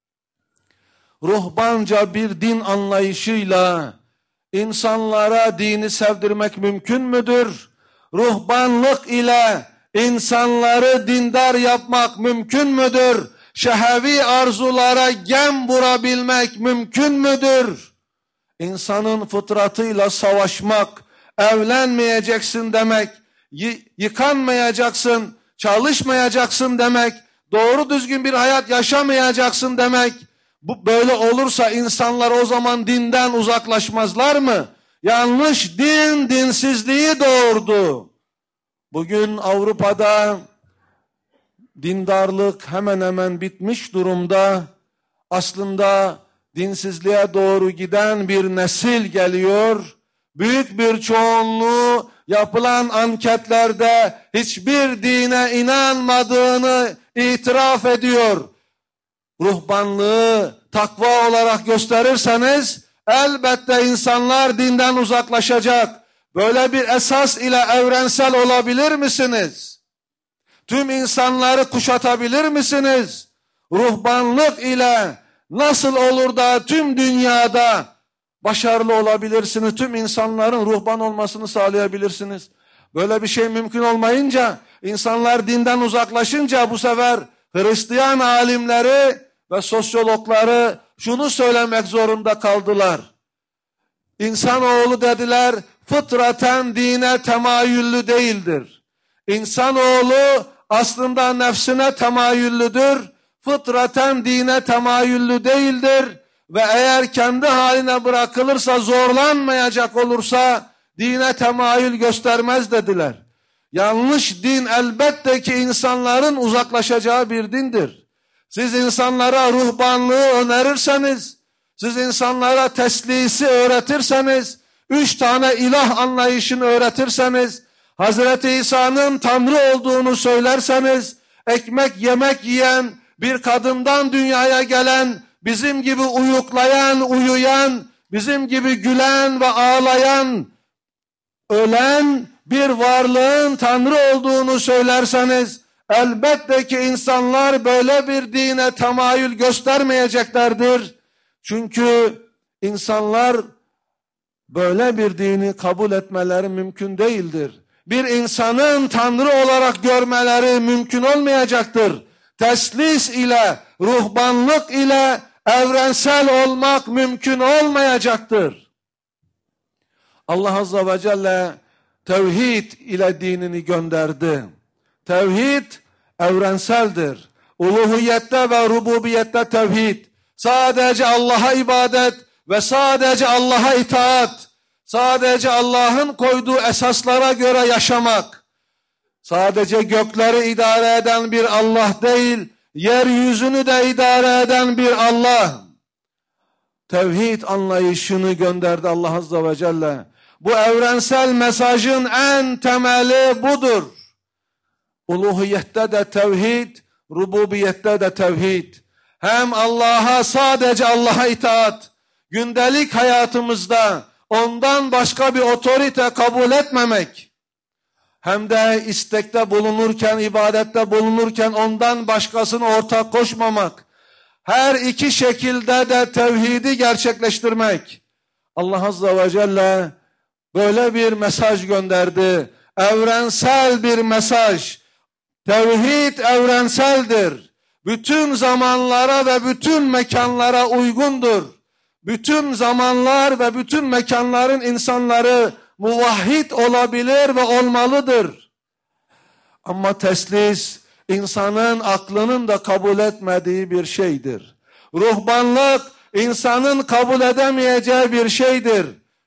Ruhbanca bir din anlayışıyla insanlara dini sevdirmek mümkün müdür? Ruhbanlık ile insanları dindar yapmak mümkün müdür? Şehvi arzulara gem vurabilmek mümkün müdür? İnsanın fıtratıyla savaşmak, evlenmeyeceksin demek, yıkanmayacaksın, çalışmayacaksın demek, doğru düzgün bir hayat yaşamayacaksın demek. Bu böyle olursa insanlar o zaman dinden uzaklaşmazlar mı? Yanlış din, dinsizliği doğurdu. Bugün Avrupa'da dindarlık hemen hemen bitmiş durumda. Aslında dinsizliğe doğru giden bir nesil geliyor. Büyük bir çoğunluğu yapılan anketlerde hiçbir dine inanmadığını itiraf ediyor. Ruhbanlığı takva olarak gösterirseniz elbette insanlar dinden uzaklaşacak. Böyle bir esas ile evrensel olabilir misiniz? Tüm insanları kuşatabilir misiniz? Ruhbanlık ile nasıl olur da tüm dünyada başarılı olabilirsiniz? Tüm insanların ruhban olmasını sağlayabilirsiniz. Böyle bir şey mümkün olmayınca, insanlar dinden uzaklaşınca bu sefer Hristiyan alimleri ve sosyologları şunu söylemek zorunda kaldılar. İnsanoğlu dediler, fıtraten dine temayüllü değildir. İnsanoğlu aslında nefsine temayüllüdür. Fıtraten dine temayüllü değildir. Ve eğer kendi haline bırakılırsa, zorlanmayacak olursa dine temayül göstermez dediler. Yanlış din elbette ki insanların uzaklaşacağı bir dindir. Siz insanlara ruhbanlığı önerirseniz, siz insanlara teslisi öğretirseniz, üç tane ilah anlayışını öğretirseniz, Hazreti İsa'nın Tanrı olduğunu söylerseniz, ekmek yemek yiyen, bir kadından dünyaya gelen, bizim gibi uyuklayan, uyuyan, bizim gibi gülen ve ağlayan, ölen bir varlığın Tanrı olduğunu söylerseniz, elbette ki insanlar böyle bir dine temayül göstermeyeceklerdir. Çünkü insanlar böyle bir dini kabul etmeleri mümkün değildir. Bir insanın Tanrı olarak görmeleri mümkün olmayacaktır. Teslis ile, ruhbanlık ile evrensel olmak mümkün olmayacaktır. Allah Azze ve Celle tevhid ile dinini gönderdi. Tevhid evrenseldir. Uluhiyette ve rububiyette tevhid. Sadece Allah'a ibadet ve sadece Allah'a itaat. Sadece Allah'ın koyduğu esaslara göre yaşamak. Sadece gökleri idare eden bir Allah değil, yeryüzünü de idare eden bir Allah. Tevhid anlayışını gönderdi Allah Azze ve Celle. Bu evrensel mesajın en temeli budur. Uluhiyette de tevhid, rububiyette de tevhid. Hem Allah'a, sadece Allah'a itaat, gündelik hayatımızda ondan başka bir otorite kabul etmemek, hem de istekte bulunurken, ibadette bulunurken ondan başkasını ortak koşmamak, her iki şekilde de tevhidi gerçekleştirmek. Allah Azze ve Celle böyle bir mesaj gönderdi. Evrensel bir mesaj. Tevhid evrenseldir. Bütün zamanlara ve bütün mekanlara uygundur. Bütün zamanlar ve bütün mekanların insanları muvahhid olabilir ve olmalıdır. Ama teslis, insanın aklının da kabul etmediği bir şeydir. Ruhbanlık, insanın kabul edemeyeceği bir şeydir.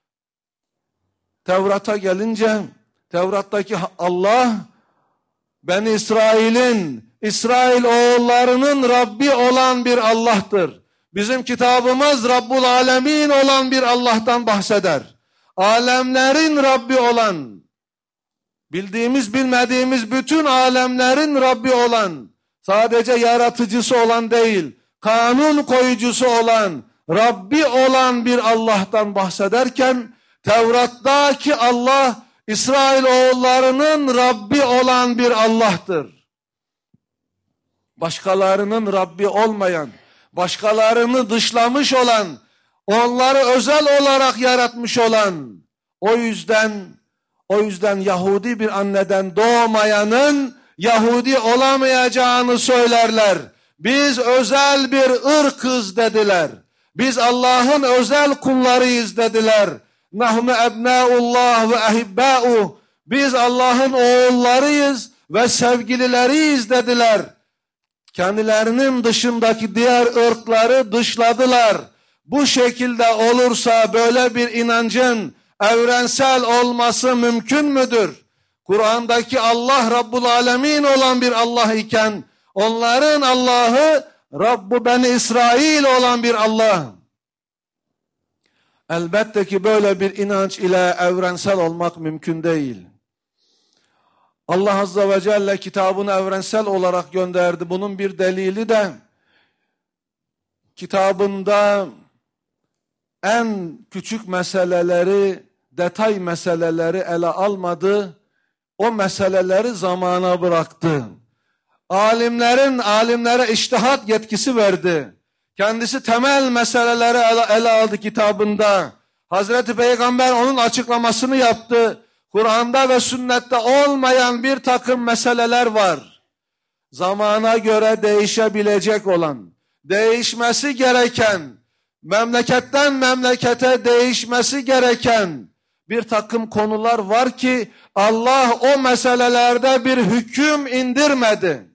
Tevrat'a gelince, Tevrat'taki Allah, Beni İsrail'in, İsrail oğullarının Rabbi olan bir Allah'tır. Bizim kitabımız Rabbul Alemin olan bir Allah'tan bahseder. Alemlerin Rabbi olan, bildiğimiz bilmediğimiz bütün alemlerin Rabbi olan, sadece yaratıcısı olan değil, kanun koyucusu olan, Rabbi olan bir Allah'tan bahsederken, Tevrat'taki Allah, İsrail oğullarının Rabbi olan bir Allah'tır. Başkalarının Rabbi olmayan, başkalarını dışlamış olan, onları özel olarak yaratmış olan, o yüzden o yüzden Yahudi bir anneden doğmayanın Yahudi olamayacağını söylerler. Biz özel bir ırkız dediler. Biz Allah'ın özel kullarıyız dediler. Nahnu ebnaullah ve ehibbâuh. Biz Allah'ın oğullarıyız ve sevgilileriyiz dediler. Kendilerinin dışındaki diğer ırkları dışladılar. Bu şekilde olursa böyle bir inancın evrensel olması mümkün müdür? Kur'an'daki Allah Rabbul Alemin olan bir Allah iken onların Allah'ı Rabbu Beni İsrail olan bir Allah. Elbette ki böyle bir inanç ile evrensel olmak mümkün değil. Allah Azze ve Celle kitabını evrensel olarak gönderdi. Bunun bir delili de kitabında en küçük meseleleri, detay meseleleri ele almadı. O meseleleri zamana bıraktı. Alimlerin, alimlere içtihat yetkisi verdi. Kendisi temel meseleleri ele, ele aldı kitabında. Hazreti Peygamber onun açıklamasını yaptı. Kur'an'da ve sünnette olmayan bir takım meseleler var. Zamana göre değişebilecek olan, değişmesi gereken, memleketten memlekete değişmesi gereken bir takım konular var ki Allah o meselelerde bir hüküm indirmedi.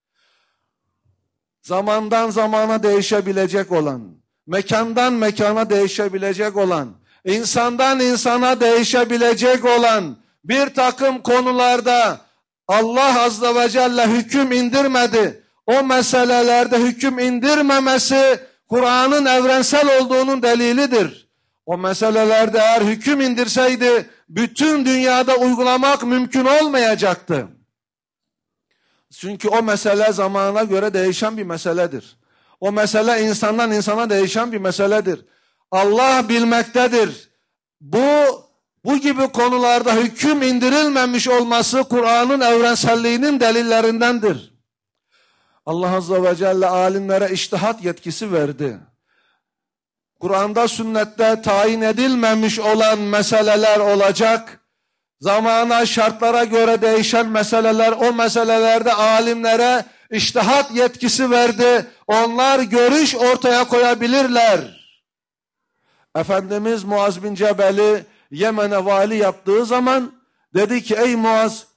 Zamandan zamana değişebilecek olan, mekandan mekana değişebilecek olan, insandan insana değişebilecek olan bir takım konularda Allah Azze ve Celle hüküm indirmedi. O meselelerde hüküm indirmemesi Kur'an'ın evrensel olduğunun delilidir. O meselelerde eğer hüküm indirseydi bütün dünyada uygulamak mümkün olmayacaktı. Çünkü o mesele zamana göre değişen bir meseledir. O mesele insandan insana değişen bir meseledir. Allah bilmektedir. Bu bu gibi konularda hüküm indirilmemiş olması Kur'an'ın evrenselliğinin delillerindendir. Allah Azze ve Celle alimlere içtihat yetkisi verdi. Kur'an'da, sünnette tayin edilmemiş olan meseleler olacak. Zamana, şartlara göre değişen meseleler, o meselelerde alimlere içtihat yetkisi verdi. Onlar görüş ortaya koyabilirler. Efendimiz Muaz bin Cebel'i Yemen'e vali yaptığı zaman dedi ki ey Muaz,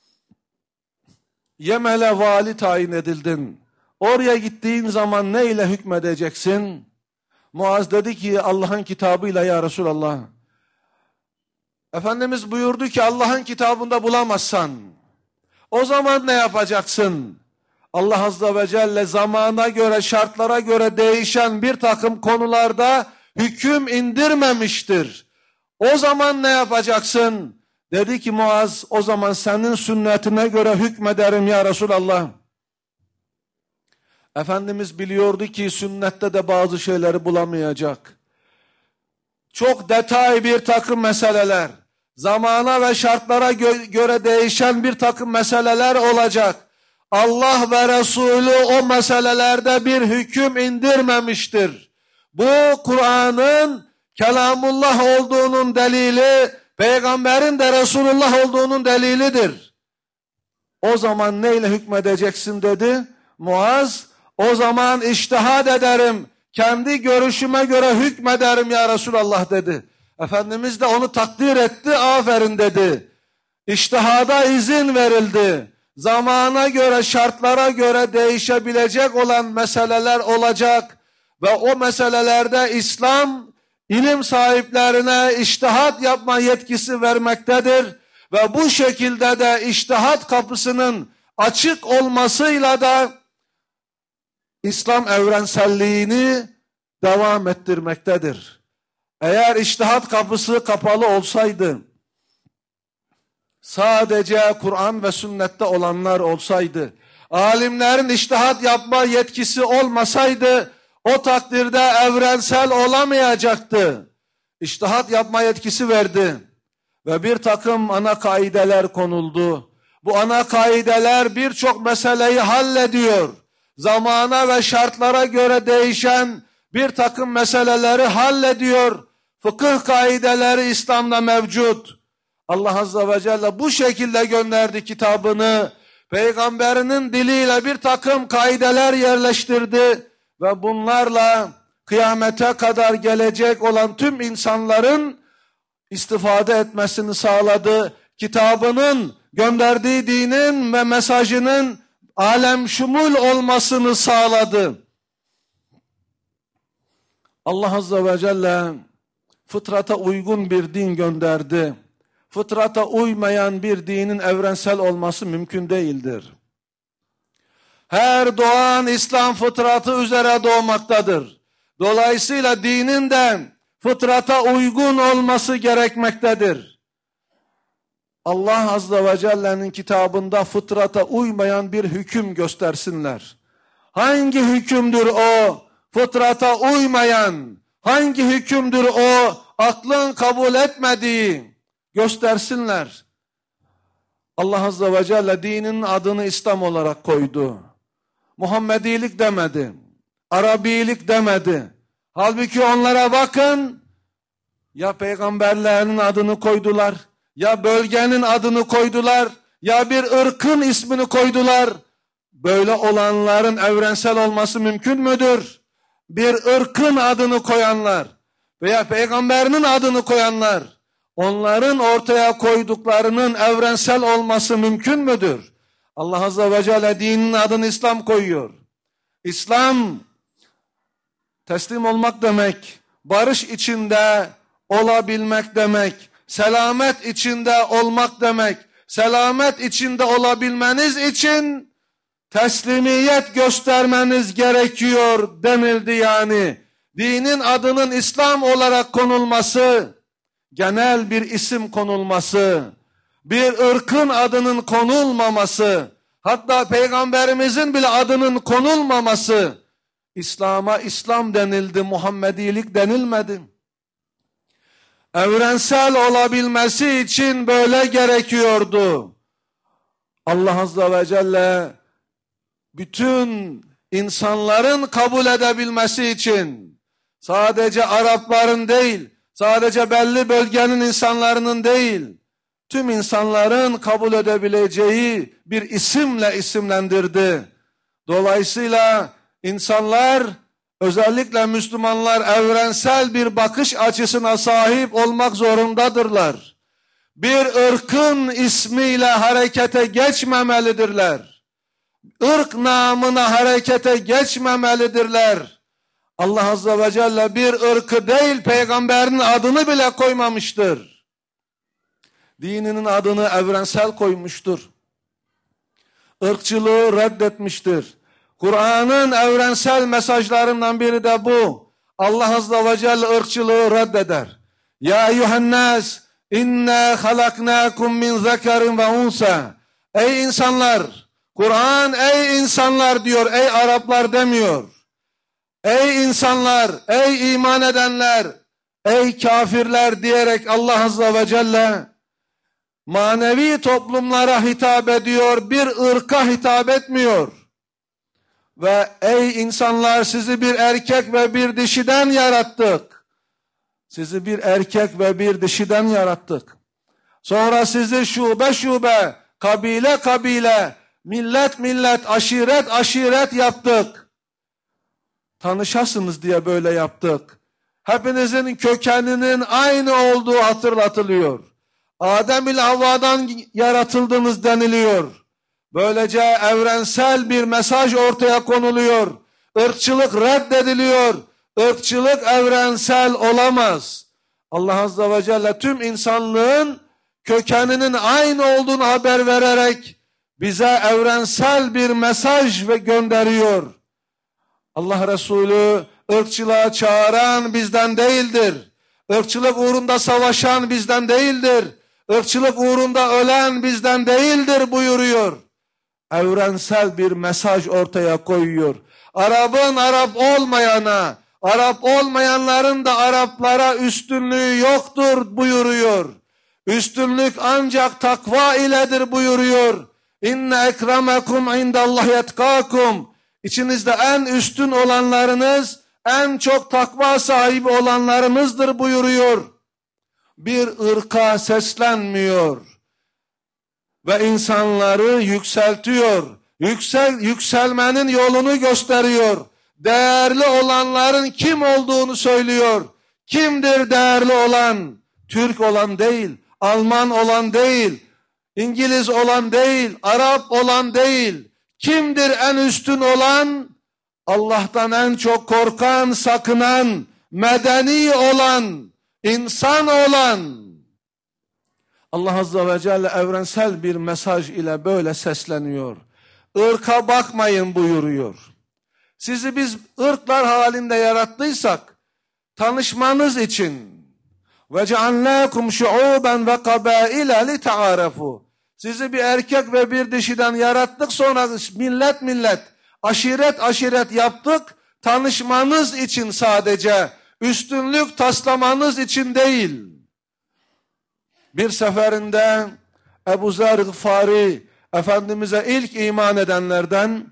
Yemen'e vali tayin edildin. Oraya gittiğin zaman ne ile hükmedeceksin? Muaz dedi ki Allah'ın kitabıyla ya Resulallah. Efendimiz buyurdu ki Allah'ın kitabında bulamazsan o zaman ne yapacaksın? Allah Azze ve Celle zamana göre, şartlara göre değişen bir takım konularda hüküm indirmemiştir. O zaman ne yapacaksın? Dedi ki Muaz, o zaman senin sünnetine göre hükmederim ya Resulallah. Efendimiz biliyordu ki sünnette de bazı şeyleri bulamayacak. Çok detay bir takım meseleler, zamana ve şartlara gö göre değişen bir takım meseleler olacak. Allah ve Resulü o meselelerde bir hüküm indirmemiştir. Bu Kur'an'ın kelamullah olduğunun delili, peygamberin de Resulullah olduğunun delilidir. O zaman neyle hükmedeceksin dedi Muaz. O zaman içtihad ederim, kendi görüşüme göre hükmederim ya Resulallah dedi. Efendimiz de onu takdir etti, aferin dedi. İçtihada izin verildi. Zamana göre, şartlara göre değişebilecek olan meseleler olacak. Ve o meselelerde İslam ilim sahiplerine içtihat yapma yetkisi vermektedir. Ve bu şekilde de içtihat kapısının açık olmasıyla da İslam evrenselliğini devam ettirmektedir. Eğer içtihat kapısı kapalı olsaydı, sadece Kur'an ve sünnette olanlar olsaydı, alimlerin içtihat yapma yetkisi olmasaydı, o takdirde evrensel olamayacaktı. İçtihat yapma yetkisi verdi ve bir takım ana kaideler konuldu. Bu ana kaideler birçok meseleyi hallediyor. Zamana ve şartlara göre değişen bir takım meseleleri hallediyor. Fıkıh kaideleri İslam'da mevcut. Allah Azze ve Celle bu şekilde gönderdi kitabını. Peygamberinin diliyle bir takım kaideler yerleştirdi. Ve bunlarla kıyamete kadar gelecek olan tüm insanların istifade etmesini sağladı. Kitabının, gönderdiği dinin ve mesajının alem şumul olmasını sağladı. Allah Azze ve Celle fıtrata uygun bir din gönderdi. Fıtrata uymayan bir dinin evrensel olması mümkün değildir. Her doğan İslam fıtratı üzere doğmaktadır. Dolayısıyla dinin de fıtrata uygun olması gerekmektedir. Allah Azze ve Celle'nin kitabında fıtrata uymayan bir hüküm göstersinler. Hangi hükümdür o? Fıtrata uymayan, hangi hükümdür o? Aklın kabul etmediği göstersinler. Allah Azze ve Celle dinin adını İslam olarak koydu. Muhammedilik demedi. Arabilik demedi. Halbuki onlara bakın, ya peygamberlerin adını koydular, ya bölgenin adını koydular, ya bir ırkın ismini koydular. Böyle olanların evrensel olması mümkün müdür? Bir ırkın adını koyanlar veya peygamberinin adını koyanlar, onların ortaya koyduklarının evrensel olması mümkün müdür? Allah Azze ve Celle dininin adını İslam koyuyor. İslam teslim olmak demek, barış içinde olabilmek demek, selamet içinde olmak demek. Selamet içinde olabilmeniz için teslimiyet göstermeniz gerekiyor denildi yani. Dinin adının İslam olarak konulması, genel bir isim konulması, bir ırkın adının konulmaması, hatta peygamberimizin bile adının konulmaması, İslam'a İslam denildi, Muhammedilik denilmedi. Evrensel olabilmesi için böyle gerekiyordu. Allah Azze ve Celle bütün insanların kabul edebilmesi için sadece Arapların değil, sadece belli bölgenin insanların değil, tüm insanların kabul edebileceği bir isimle isimlendirdi. Dolayısıyla insanlar Özellikle Müslümanlar evrensel bir bakış açısına sahip olmak zorundadırlar. Bir ırkın ismiyle harekete geçmemelidirler. Irk namına harekete geçmemelidirler. Allah Azze ve Celle bir ırkı değil, peygamberin adını bile koymamıştır. Dininin adını evrensel koymuştur. Irkçılığı reddetmiştir. Kur'an'ın evrensel mesajlarından biri de bu. Allah Azze ve Celle ırkçılığı reddeder. Ya eyyühennâs, inna halaknâkum min zekerin ve unsa. Ey insanlar, Kur'an ey insanlar diyor, ey Araplar demiyor. Ey insanlar, ey iman edenler, ey kafirler diyerek Allah Azze ve Celle manevi toplumlara hitap ediyor, bir ırka hitap etmiyor. Ve ey insanlar, sizi bir erkek ve bir dişiden yarattık. Sizi bir erkek ve bir dişiden yarattık. Sonra sizi şube şube, kabile kabile, millet millet, aşiret aşiret yaptık. Tanışasınız diye böyle yaptık. Hepinizin kökeninin aynı olduğu hatırlatılıyor. Adem ile Havva'dan yaratıldınız deniliyor. Böylece evrensel bir mesaj ortaya konuluyor. Irkçılık reddediliyor. Irkçılık evrensel olamaz. Allah Azze ve Celle tüm insanlığın kökeninin aynı olduğunu haber vererek bize evrensel bir mesaj ve gönderiyor. Allah Resulü ırkçılığa çağıran bizden değildir. Irkçılık uğrunda savaşan bizden değildir. Irkçılık uğrunda ölen bizden değildir buyuruyor. Evrensel bir mesaj ortaya koyuyor. Arap'ın Arap olmayana, Arap olmayanların da Araplara üstünlüğü yoktur buyuruyor. Üstünlük ancak takva iledir buyuruyor. İnne ekremekum indallahi etkâkum. İçinizde en üstün olanlarınız, en çok takva sahibi olanlarınızdır buyuruyor. Bir ırka seslenmiyor ve insanları yükseltiyor. Yüksel, yükselmenin yolunu gösteriyor. Değerli olanların kim olduğunu söylüyor. Kimdir değerli olan? Türk olan değil, Alman olan değil, İngiliz olan değil, Arap olan değil. Kimdir en üstün olan? Allah'tan en çok korkan, sakınan, medeni olan, insan olan. Allah Azze ve Celle evrensel bir mesaj ile böyle sesleniyor. Irka bakmayın buyuruyor. Sizi biz ırklar halinde yarattıysak tanışmanız için ve ceallâkum şu'ûben ve kabâile li ta'ârefû. Sizi bir erkek ve bir dişiden yarattık, sonra millet millet, aşiret aşiret yaptık, tanışmanız için sadece, üstünlük taslamanız için değil. Bir seferinde Ebu Zer Gıfari, Efendimiz'e ilk iman edenlerden,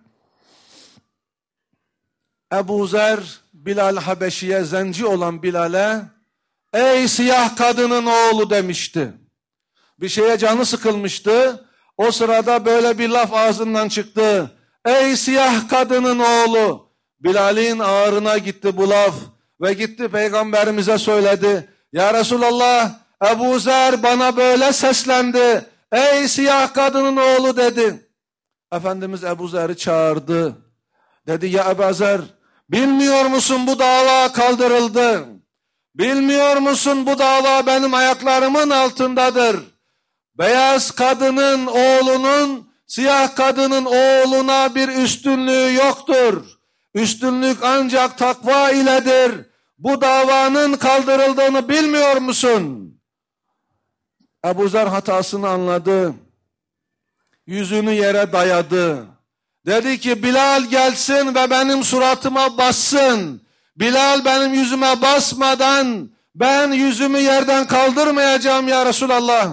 Ebu Zer, Bilal Habeşi'ye, zenci olan Bilal'e, ey siyah kadının oğlu demişti. Bir şeye canı sıkılmıştı. O sırada böyle bir laf ağzından çıktı. Ey siyah kadının oğlu. Bilal'in ağrına gitti bu laf. Ve gitti peygamberimize söyledi. Ya Resulallah, Ebu Zer bana böyle seslendi. Ey siyah kadının oğlu dedi. Efendimiz Ebu Zer'i çağırdı. Dedi ya Ebu Zer, bilmiyor musun bu dava kaldırıldı. Bilmiyor musun bu dava benim ayaklarımın altındadır. Beyaz kadının oğlunun siyah kadının oğluna bir üstünlüğü yoktur. Üstünlük ancak takva iledir. Bu davanın kaldırıldığını bilmiyor musun? Ebu Zer hatasını anladı. Yüzünü yere dayadı. Dedi ki Bilal gelsin ve benim suratıma bassın. Bilal benim yüzüme basmadan ben yüzümü yerden kaldırmayacağım ya Resulallah.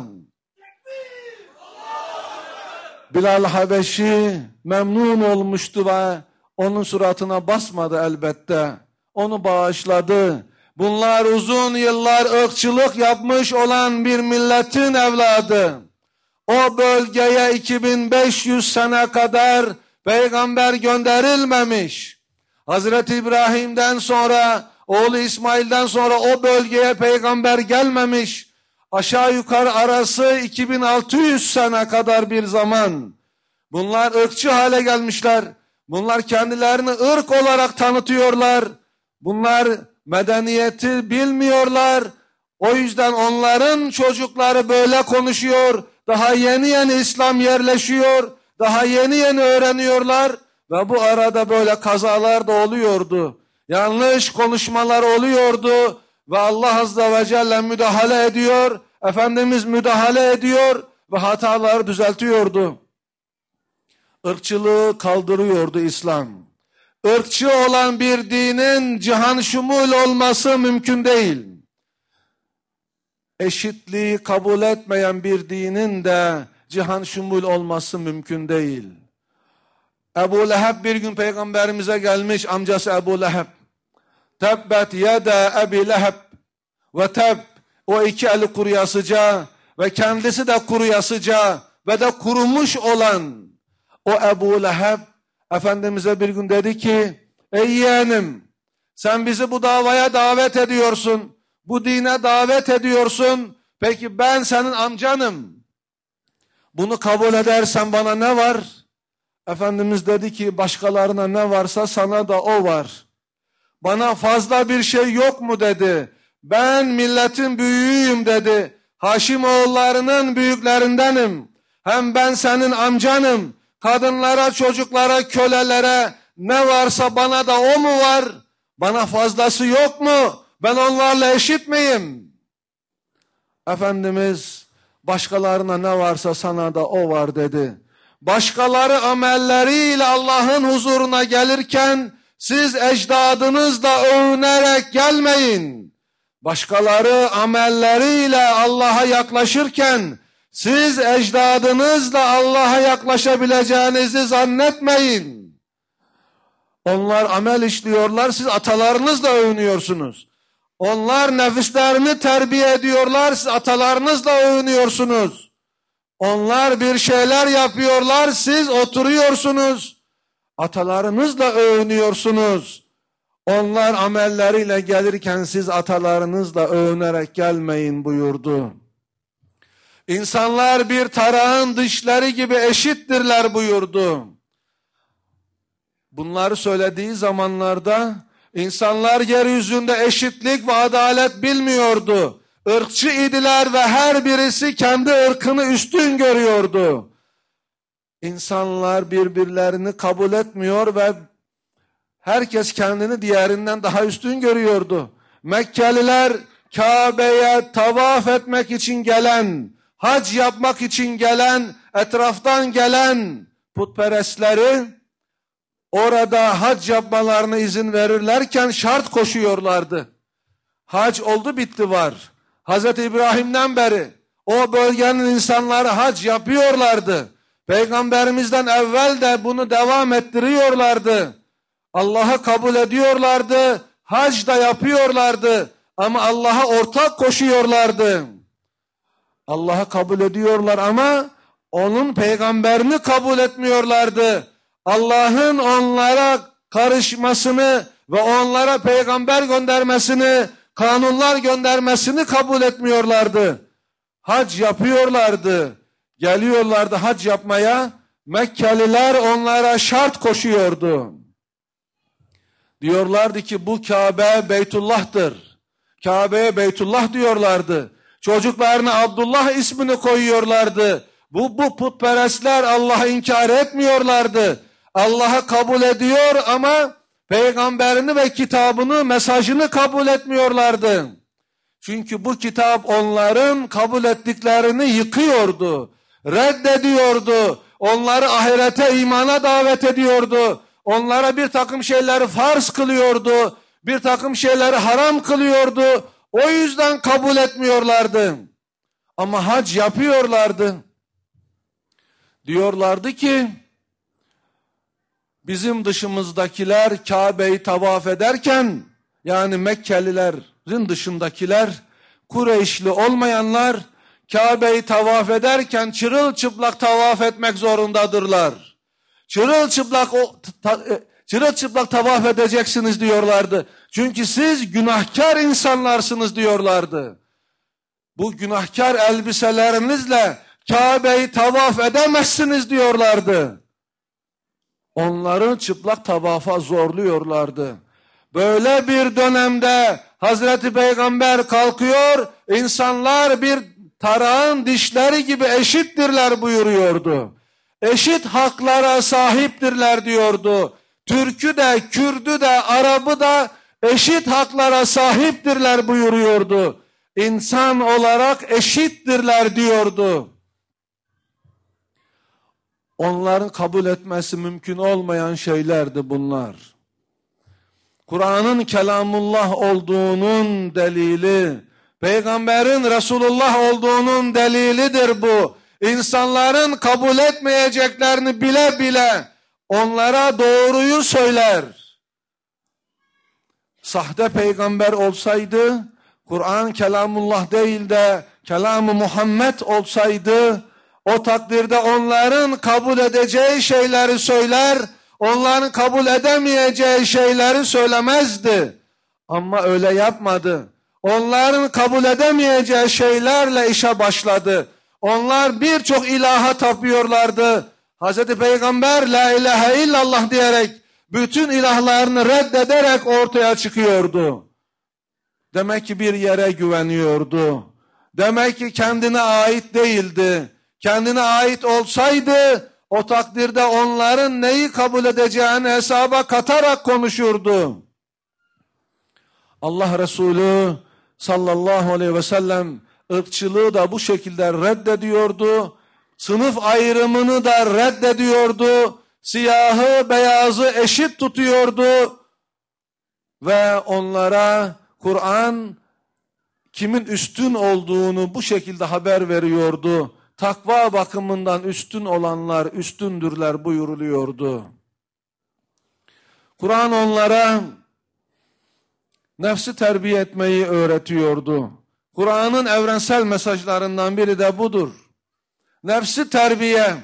Bilal Habeşi memnun olmuştu ve onun suratına basmadı elbette. Onu bağışladı. Bunlar uzun yıllar ırkçılık yapmış olan bir milletin evladı. O bölgeye iki bin beş yüz sene kadar peygamber gönderilmemiş. Hazreti İbrahim'den sonra, oğlu İsmail'den sonra o bölgeye peygamber gelmemiş. Aşağı yukarı arası iki bin altı yüz sene kadar bir zaman. Bunlar ırkçı hale gelmişler. Bunlar kendilerini ırk olarak tanıtıyorlar. Bunlar medeniyeti bilmiyorlar. O yüzden onların çocukları böyle konuşuyor. Daha yeni yeni İslam yerleşiyor. Daha yeni yeni öğreniyorlar. Ve bu arada böyle kazalar da oluyordu. Yanlış konuşmalar oluyordu. Ve Allah Azze ve Celle müdahale ediyor. Efendimiz müdahale ediyor. Ve hataları düzeltiyordu. Irkçılığı kaldırıyordu İslam. Irkçı olan bir dinin cihan şumul olması mümkün değil. Eşitliği kabul etmeyen bir dinin de cihan şumul olması mümkün değil. Ebu Leheb bir gün peygamberimize gelmiş, amcası Ebu Leheb. Tebbet yede Ebi Leheb ve teb, o iki eli kuruyasıca ve kendisi de kuruyasıca ve de kurumuş olan o Ebu Leheb Efendimiz'e bir gün dedi ki, ey yeğenim, sen bizi bu davaya davet ediyorsun, bu dine davet ediyorsun, peki ben senin amcanım, bunu kabul edersen bana ne var? Efendimiz dedi ki, başkalarına ne varsa sana da o var. Bana fazla bir şey yok mu dedi. Ben milletin büyüğüyüm dedi. Haşimoğullarının büyüklerindenim. Hem ben senin amcanım. Kadınlara, çocuklara, kölelere ne varsa bana da o mu var? Bana fazlası yok mu? Ben onlarla eşit miyim? Efendimiz, başkalarına ne varsa sana da o var dedi. Başkaları amelleriyle Allah'ın huzuruna gelirken siz ecdadınızla övünerek gelmeyin. Başkaları amelleriyle Allah'a yaklaşırken siz ecdadınızla Allah'a yaklaşabileceğinizi zannetmeyin. Onlar amel işliyorlar, siz atalarınızla övünüyorsunuz. Onlar nefislerini terbiye ediyorlar, siz atalarınızla övünüyorsunuz. Onlar bir şeyler yapıyorlar, siz oturuyorsunuz. Atalarınızla övünüyorsunuz. Onlar amelleriyle gelirken siz atalarınızla övünerek gelmeyin buyurdu. İnsanlar bir tarağın dişleri gibi eşittirler buyurdu. Bunları söylediği zamanlarda insanlar yeryüzünde eşitlik ve adalet bilmiyordu. Irkçı idiler ve her birisi kendi ırkını üstün görüyordu. İnsanlar birbirlerini kabul etmiyor ve herkes kendini diğerinden daha üstün görüyordu. Mekkeliler Kabe'ye tavaf etmek için gelen, hac yapmak için gelen, etraftan gelen putperestleri orada hac yapmalarına izin verirlerken şart koşuyorlardı. Hac oldu bitti var. Hazreti İbrahim'den beri o bölgenin insanları hac yapıyorlardı. Peygamberimizden evvel de bunu devam ettiriyorlardı. Allah'ı kabul ediyorlardı. Hac da yapıyorlardı. Ama Allah'a ortak koşuyorlardı. Allah'ı kabul ediyorlar ama onun peygamberini kabul etmiyorlardı. Allah'ın onlara karışmasını ve onlara peygamber göndermesini, kanunlar göndermesini kabul etmiyorlardı. Hac yapıyorlardı. Geliyorlardı hac yapmaya. Mekkeliler onlara şart koşuyordu. Diyorlardı ki bu Kabe Beytullah'tır. Kabe'ye Beytullah diyorlardı. Çocuklarına Abdullah ismini koyuyorlardı. Bu, bu putperestler Allah'ı inkar etmiyorlardı. Allah'ı kabul ediyor ama peygamberini ve kitabını, mesajını kabul etmiyorlardı. Çünkü bu kitap onların kabul ettiklerini yıkıyordu, reddediyordu. Onları ahirete, imana davet ediyordu. Onlara bir takım şeyleri farz kılıyordu. Bir takım şeyleri haram kılıyordu. O yüzden kabul etmiyorlardı. Ama hac yapıyorlardı. Diyorlardı ki bizim dışımızdakiler Kabe'yi tavaf ederken, yani Mekkelilerin dışındakiler, Kureyşli olmayanlar Kabe'yi tavaf ederken çırılçıplak tavaf etmek zorundadırlar. Çırılçıplak o, ta, çırılçıplak tavaf edeceksiniz diyorlardı. Çünkü siz günahkar insanlarsınız diyorlardı. Bu günahkar elbiselerinizle Kabe'yi tavaf edemezsiniz diyorlardı. Onları çıplak tavafa zorluyorlardı. Böyle bir dönemde Hazreti Peygamber kalkıyor, insanlar bir tarağın dişleri gibi eşittirler buyuruyordu. Eşit haklara sahiptirler diyordu. Türk'ü de, Kürd'ü de, Arap'ı da eşit haklara sahiptirler buyuruyordu. İnsan olarak eşittirler diyordu. Onların kabul etmesi mümkün olmayan şeylerdi bunlar. Kur'an'ın kelamullah olduğunun delili, Peygamberin Resulullah olduğunun delilidir bu. İnsanların kabul etmeyeceklerini bile bile onlara doğruyu söyler. Sahte peygamber olsaydı, Kur'an kelamullah değil de kelam-ı Muhammed olsaydı, o takdirde onların kabul edeceği şeyleri söyler, onların kabul edemeyeceği şeyleri söylemezdi. Ama öyle yapmadı. Onların kabul edemeyeceği şeylerle işe başladı. Onlar birçok ilaha tapıyorlardı. Hazreti Peygamber la ilahe illallah diyerek bütün ilahlarını reddederek ortaya çıkıyordu. Demek ki bir yere güveniyordu. Demek ki kendine ait değildi. Kendine ait olsaydı o takdirde onların neyi kabul edeceğini hesaba katarak konuşurdu. Allah Resulü sallallahu aleyhi ve sellem ırkçılığı da bu şekilde reddediyordu. Sınıf ayrımını da reddediyordu. Siyahı beyazı eşit tutuyordu. Ve onlara Kur'an kimin üstün olduğunu bu şekilde haber veriyordu. Takva bakımından üstün olanlar üstündürler buyuruluyordu. Kur'an onlara nefsi terbiye etmeyi öğretiyordu. Kur'an'ın evrensel mesajlarından biri de budur. Nefsi terbiye.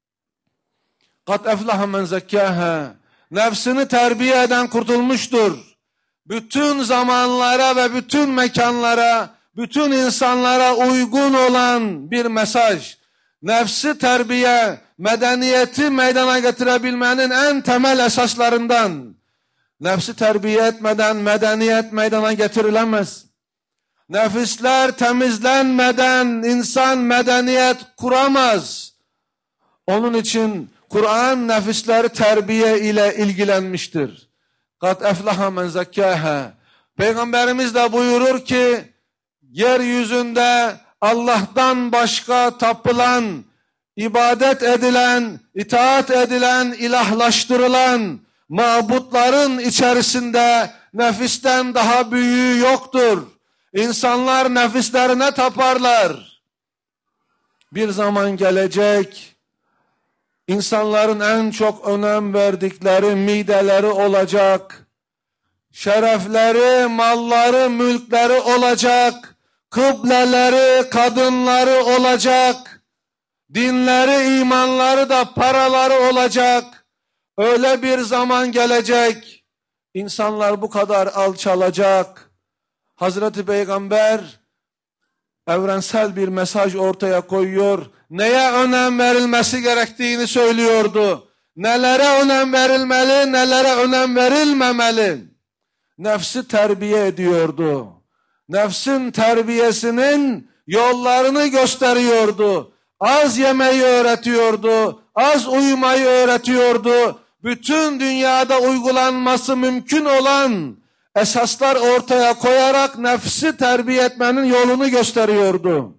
Kad eflaha men zekkâhâ. Nefsini terbiye eden kurtulmuştur. Bütün zamanlara ve bütün mekanlara, bütün insanlara uygun olan bir mesaj. Nefsi terbiye, medeniyeti meydana getirebilmenin en temel esaslarından. Nefsi terbiye etmeden medeniyet meydana getirilemez. Nefisler temizlenmeden insan medeniyet kuramaz. Onun için Kur'an nefisleri terbiye ile ilgilenmiştir. Kad eflaha men zekkâhâ. Peygamberimiz de buyurur ki, yeryüzünde Allah'tan başka tapılan, ibadet edilen, itaat edilen, ilahlaştırılan mabutların içerisinde nefisten daha büyüğü yoktur. İnsanlar nefislerine taparlar. Bir zaman gelecek, insanların en çok önem verdikleri mideleri olacak, şerefleri, malları, mülkleri olacak, kıbleleri, kadınları olacak, dinleri, imanları da paraları olacak. Öyle bir zaman gelecek, insanlar bu kadar alçalacak. Hazreti Peygamber evrensel bir mesaj ortaya koyuyor. Neye önem verilmesi gerektiğini söylüyordu. Nelere önem verilmeli, nelere önem verilmemeli. Nefsi terbiye ediyordu. Nefsin terbiyesinin yollarını gösteriyordu. Az yemeyi öğretiyordu. Az uyumayı öğretiyordu. Bütün dünyada uygulanması mümkün olan esaslar ortaya koyarak nefsi terbiye etmenin yolunu gösteriyordu.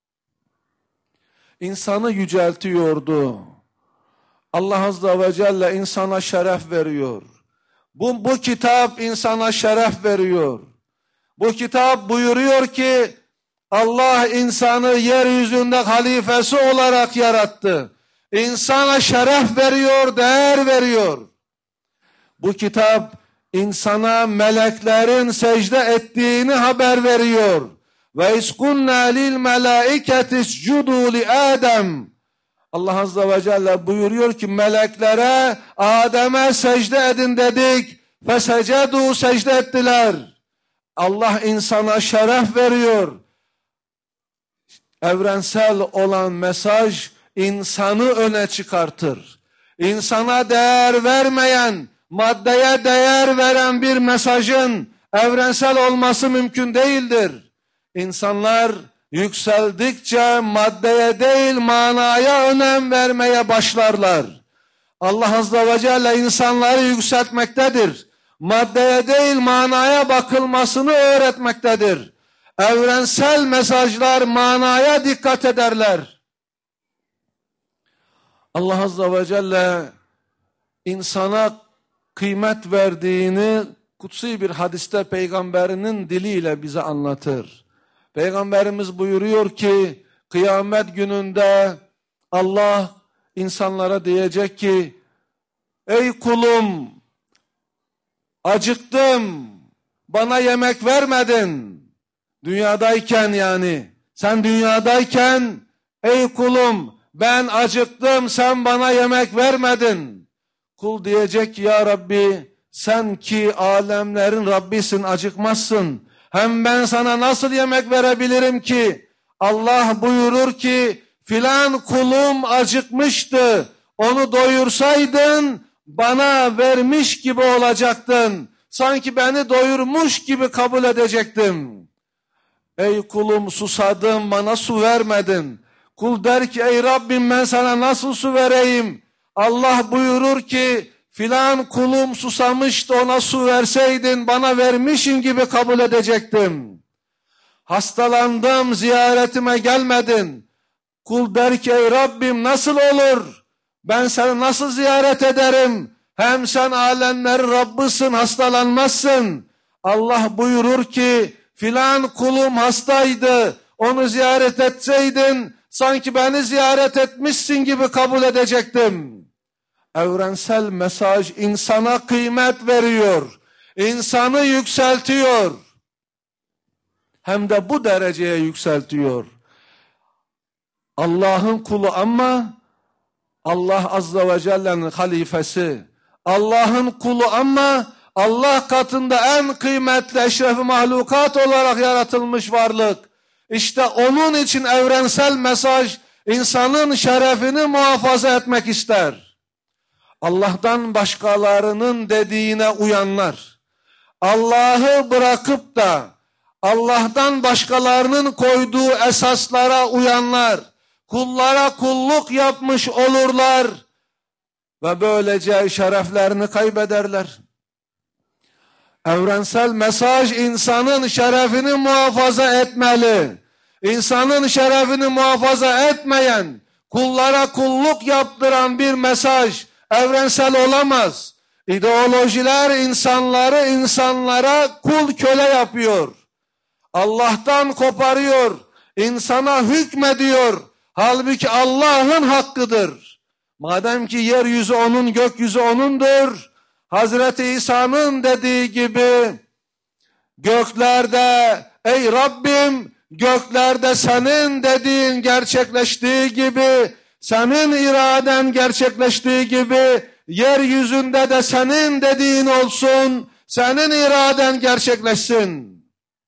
İnsanı yüceltiyordu. Allah Azze ve Celle insana şeref veriyor. Bu, bu kitap insana şeref veriyor. Bu kitap buyuruyor ki Allah insanı yeryüzünde halifesi olarak yarattı. İnsana şeref veriyor, değer veriyor. Bu kitap insana meleklerin secde ettiğini haber veriyor. Ve iskunna lil melaiketi iscudu li Adem. Allah Azze ve Celle buyuruyor ki meleklere Adem'e secde edin dedik. Fesecedu secde ettiler. Allah insana şeref veriyor. Evrensel olan mesaj insanı öne çıkartır. İnsana değer vermeyen, maddeye değer veren bir mesajın evrensel olması mümkün değildir. İnsanlar yükseldikçe maddeye değil manaya önem vermeye başlarlar. Allah Azze ve Celle insanları yükseltmektedir. Maddeye değil manaya bakılmasını öğretmektedir. Evrensel mesajlar manaya dikkat ederler. Allah Azze ve Celle insana kıymet verdiğini kutsi bir hadiste peygamberinin diliyle bize anlatır. Peygamberimiz buyuruyor ki kıyamet gününde Allah insanlara diyecek ki ey kulum acıktım bana yemek vermedin. Dünyadayken yani sen dünyadayken ey kulum ben acıktım sen bana yemek vermedin. Kul diyecek ki ya Rabbi sen ki alemlerin Rabbisin acıkmazsın. Hem ben sana nasıl yemek verebilirim ki? Allah buyurur ki filan kulum acıkmıştı. Onu doyursaydın bana vermiş gibi olacaktın. Sanki beni doyurmuş gibi kabul edecektim. Ey kulum susadım bana su vermedin. Kul der ki ey Rabbim ben sana nasıl su vereyim? Allah buyurur ki filan kulum susamıştı ona su verseydin bana vermişin gibi kabul edecektim. Hastalandım ziyaretime gelmedin. Kul der ki ey Rabbim nasıl olur? Ben seni nasıl ziyaret ederim? Hem sen alemlerin Rabbisin hastalanmazsın. Allah buyurur ki filan kulum hastaydı. Onu ziyaret etseydin sanki beni ziyaret etmişsin gibi kabul edecektim. Evrensel mesaj insana kıymet veriyor. İnsanı yükseltiyor. Hem de bu dereceye yükseltiyor. Allah'ın kulu ama Allah Azze ve Celle'nin halifesi. Allah'ın kulu ama Allah katında en kıymetli eşref-i mahlukat olarak yaratılmış varlık. İşte onun için evrensel mesaj insanın şerefini muhafaza etmek ister. Allah'tan başkalarının dediğine uyanlar, Allah'ı bırakıp da Allah'tan başkalarının koyduğu esaslara uyanlar, kullara kulluk yapmış olurlar ve böylece şereflerini kaybederler. Evrensel mesaj insanın şerefini muhafaza etmeli. İnsanın şerefini muhafaza etmeyen, kullara kulluk yaptıran bir mesaj evrensel olamaz. İdeolojiler insanları insanlara kul köle yapıyor. Allah'tan koparıyor, insana hükmediyor. Halbuki Allah'ın hakkıdır. Madem ki yeryüzü onun, gökyüzü onundur. Hazreti İsa'nın dediği gibi göklerde ey Rabbim göklerde senin dediğin gerçekleştiği gibi, senin iraden gerçekleştiği gibi yeryüzünde de senin dediğin olsun, senin iraden gerçekleşsin.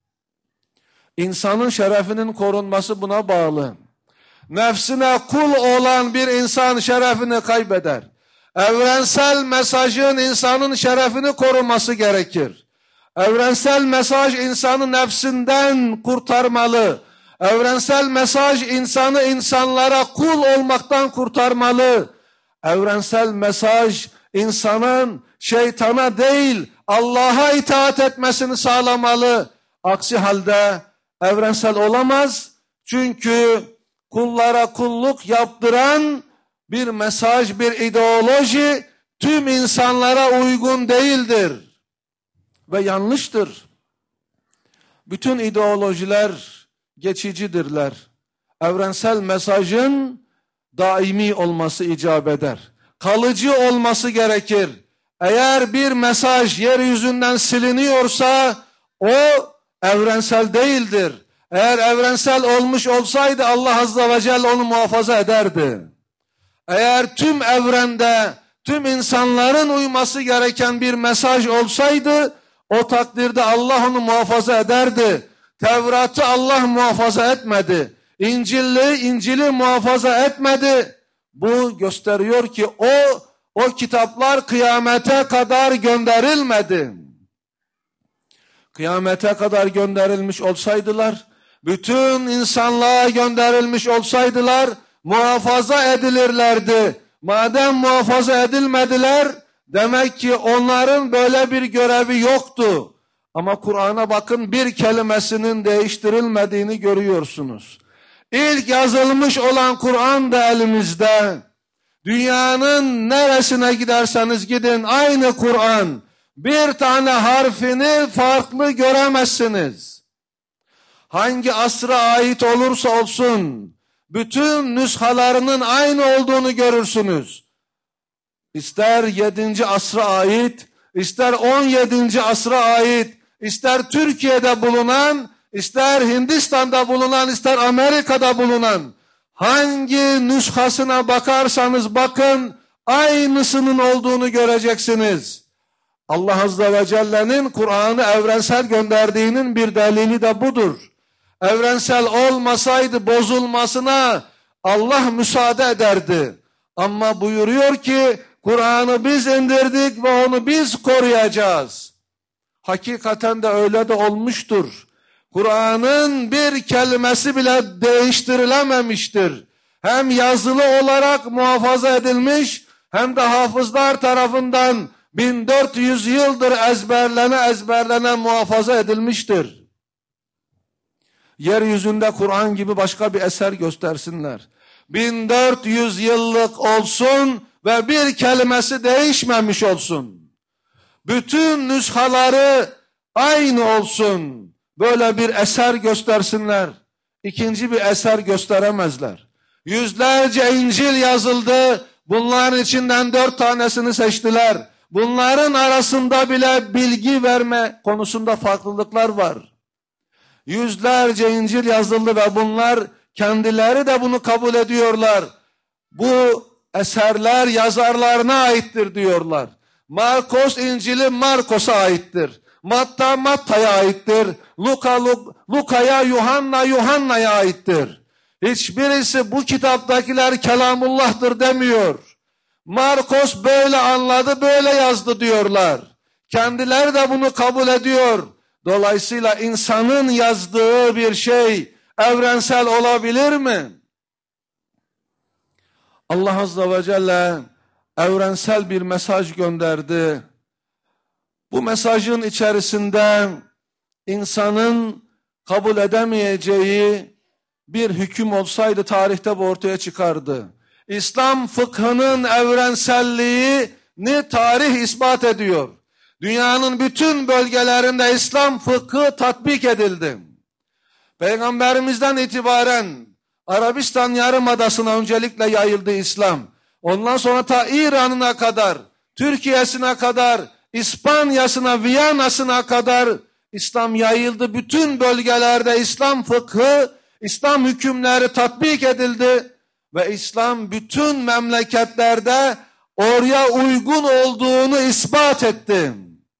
İnsanın şerefinin korunması buna bağlı. Nefsine kul olan bir insan şerefini kaybeder. Evrensel mesajın insanın şerefini koruması gerekir. Evrensel mesaj insanı nefsinden kurtarmalı. Evrensel mesaj insanı insanlara kul olmaktan kurtarmalı. Evrensel mesaj insanın şeytana değil Allah'a itaat etmesini sağlamalı. Aksi halde evrensel olamaz. Çünkü kullara kulluk yaptıran bir mesaj, bir ideoloji tüm insanlara uygun değildir ve yanlıştır. Bütün ideolojiler geçicidirler. Evrensel mesajın daimi olması icap eder. Kalıcı olması gerekir. Eğer bir mesaj yeryüzünden siliniyorsa o evrensel değildir. Eğer evrensel olmuş olsaydı Allah Azze ve Celle onu muhafaza ederdi. Eğer tüm evrende, tüm insanların uyması gereken bir mesaj olsaydı, o takdirde Allah onu muhafaza ederdi. Tevrat'ı Allah muhafaza etmedi. İncil'i, İncil'i muhafaza etmedi. Bu gösteriyor ki o, o kitaplar kıyamete kadar gönderilmedi. Kıyamete kadar gönderilmiş olsaydılar, bütün insanlığa gönderilmiş olsaydılar, muhafaza edilirlerdi. Madem muhafaza edilmediler, demek ki onların böyle bir görevi yoktu. Ama Kur'an'a bakın, bir kelimesinin değiştirilmediğini görüyorsunuz. İlk yazılmış olan Kur'an da elimizde. Dünyanın neresine giderseniz gidin aynı Kur'an. Bir tane harfini farklı göremezsiniz. Hangi asra ait olursa olsun, bütün nüshalarının aynı olduğunu görürsünüz. İster yedinci asra ait, ister on yedinci asra ait, ister Türkiye'de bulunan, ister Hindistan'da bulunan, ister Amerika'da bulunan, hangi nüshasına bakarsanız bakın, aynısının olduğunu göreceksiniz. Allah Azze ve Celle'nin Kur'an'ı evrensel gönderdiğinin bir delili de budur. Evrensel olmasaydı bozulmasına Allah müsaade ederdi. Ama buyuruyor ki Kur'an'ı biz indirdik ve onu biz koruyacağız. Hakikaten de öyle de olmuştur. Kur'an'ın bir kelimesi bile değiştirilememiştir. Hem yazılı olarak muhafaza edilmiş, hem de hafızlar tarafından bin dört yüz yıldır ezberlene ezberlene muhafaza edilmiştir. Yeryüzünde Kur'an gibi başka bir eser göstersinler. bin dört yüz yıllık olsun ve bir kelimesi değişmemiş olsun. Bütün nüshaları aynı olsun. Böyle bir eser göstersinler. İkinci bir eser gösteremezler. Yüzlerce İncil yazıldı. Bunların içinden dört tanesini seçtiler. Bunların arasında bile bilgi verme konusunda farklılıklar var. Yüzlerce İncil yazıldı ve bunlar kendileri de bunu kabul ediyorlar. Bu eserler yazarlarına aittir diyorlar. Markos İncil'i Markos'a aittir. Matta Matta'ya aittir. Luka Luka'ya, Yuhanna Yuhanna'ya aittir. Hiçbirisi bu kitaptakiler kelamullah'tır demiyor. Markos böyle anladı, böyle yazdı diyorlar. Kendileri de bunu kabul ediyor. Dolayısıyla insanın yazdığı bir şey evrensel olabilir mi? Allah Azze ve Celle evrensel bir mesaj gönderdi. Bu mesajın içerisinde insanın kabul edemeyeceği bir hüküm olsaydı tarihte bu ortaya çıkardı. İslam fıkhının evrenselliğini tarih ispat ediyor. Dünyanın bütün bölgelerinde İslam fıkhı tatbik edildi. Peygamberimizden itibaren Arabistan Yarımadası'na öncelikle yayıldı İslam. Ondan sonra ta İran'ına kadar, Türkiye'sine kadar, İspanya'sına, Viyana'sına kadar İslam yayıldı. Bütün bölgelerde İslam fıkhı, İslam hükümleri tatbik edildi. Ve İslam bütün memleketlerde oraya uygun olduğunu ispat etti.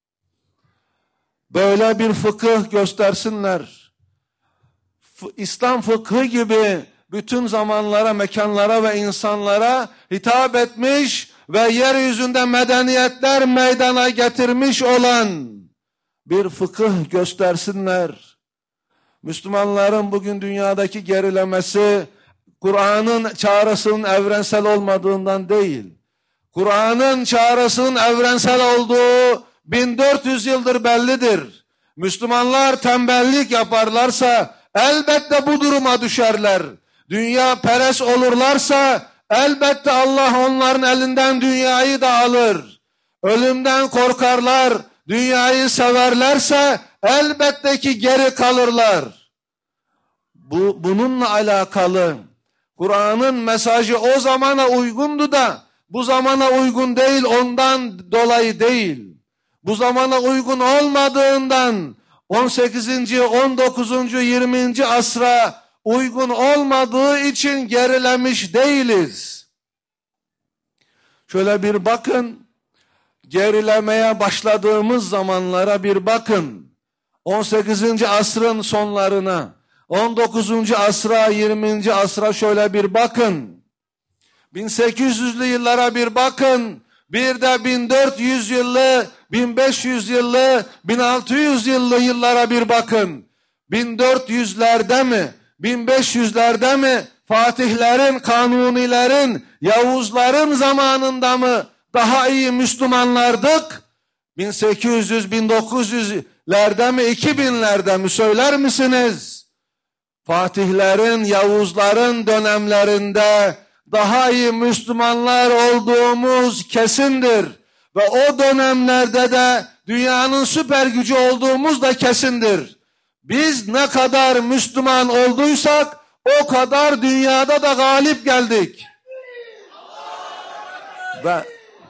Böyle bir fıkıh göstersinler. İslam fıkhı gibi bütün zamanlara, mekanlara ve insanlara hitap etmiş ve yeryüzünde medeniyetler meydana getirmiş olan bir fıkıh göstersinler. Müslümanların bugün dünyadaki gerilemesi Kur'an'ın çağrısının evrensel olmadığından değil. Kur'an'ın çağrısının evrensel olduğu bin dört yüz yıldır bellidir. Müslümanlar tembellik yaparlarsa elbette bu duruma düşerler. Dünya perest olurlarsa elbette Allah onların elinden dünyayı da alır. Ölümden korkarlar, dünyayı severlerse elbette ki geri kalırlar. Bu, bununla alakalı Kur'an'ın mesajı o zamana uygundu da bu zamana uygun değil, ondan dolayı değil. Bu zamana uygun olmadığından on sekizinci, on dokuzuncu, yirminci asra uygun olmadığı için gerilemiş değiliz. Şöyle bir bakın, gerilemeye başladığımız zamanlara bir bakın. on sekizinci asrın sonlarına, on dokuzuncu asra, yirminci asra şöyle bir bakın. bin sekiz yüzlü yıllara bir bakın. Bir de bin dört yüz yıllı, bin beş yüz yıllı, bin altı yüz yıllı yıllara bir bakın. bin dört yüzlerde mi, bin beş yüzlerde mi, Fatihlerin, Kanunilerin, Yavuzların zamanında mı daha iyi Müslümanlardık? bin sekiz yüz, bin dokuz yüzlerde mi, iki binlerde mi söyler misiniz? Fatihlerin, Yavuzların dönemlerinde daha iyi Müslümanlar olduğumuz kesindir. Ve o dönemlerde de dünyanın süper gücü olduğumuz da kesindir. Biz ne kadar Müslüman olduysak o kadar dünyada da galip geldik. Ve,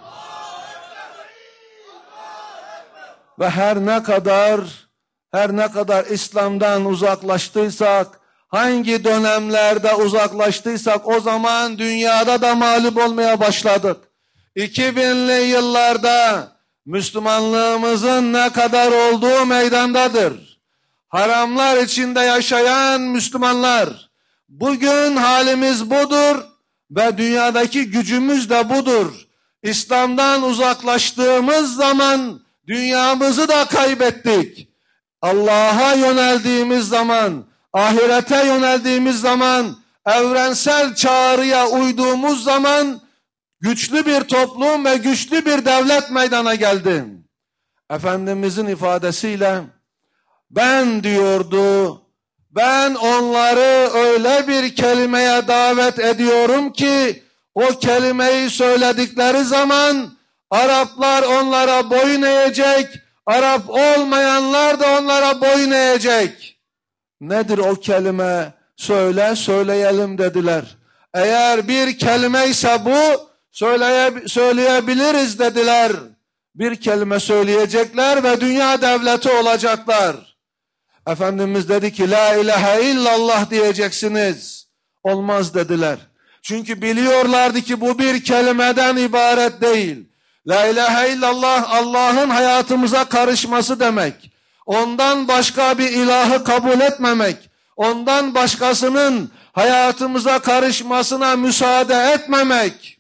ve her ne kadar her ne kadar İslam'dan uzaklaştıysak, hangi dönemlerde uzaklaştıysak o zaman dünyada da mağlup olmaya başladık. iki binli yıllarda Müslümanlığımızın ne kadar olduğu meydandadır. Haramlar içinde yaşayan Müslümanlar, bugün halimiz budur ve dünyadaki gücümüz de budur. İslam'dan uzaklaştığımız zaman dünyamızı da kaybettik. Allah'a yöneldiğimiz zaman, ahirete yöneldiğimiz zaman, evrensel çağrıya uyduğumuz zaman güçlü bir toplum ve güçlü bir devlet meydana geldi. Efendimizin ifadesiyle ben diyordu, ben onları öyle bir kelimeye davet ediyorum ki o kelimeyi söyledikleri zaman Araplar onlara boyun eğecek, Arap olmayanlar da onlara boyun eğecek. Nedir o kelime? Söyle, söyleyelim dediler. Eğer bir kelime ise bu, söyleye, söyleyebiliriz dediler. Bir kelime söyleyecekler ve dünya devleti olacaklar. Efendimiz dedi ki la ilahe illallah diyeceksiniz. Olmaz dediler. Çünkü biliyorlardı ki bu bir kelimeden ibaret değil. La ilahe illallah Allah'ın hayatımıza karışması demek. Ondan başka bir ilahı kabul etmemek. Ondan başkasının hayatımıza karışmasına müsaade etmemek.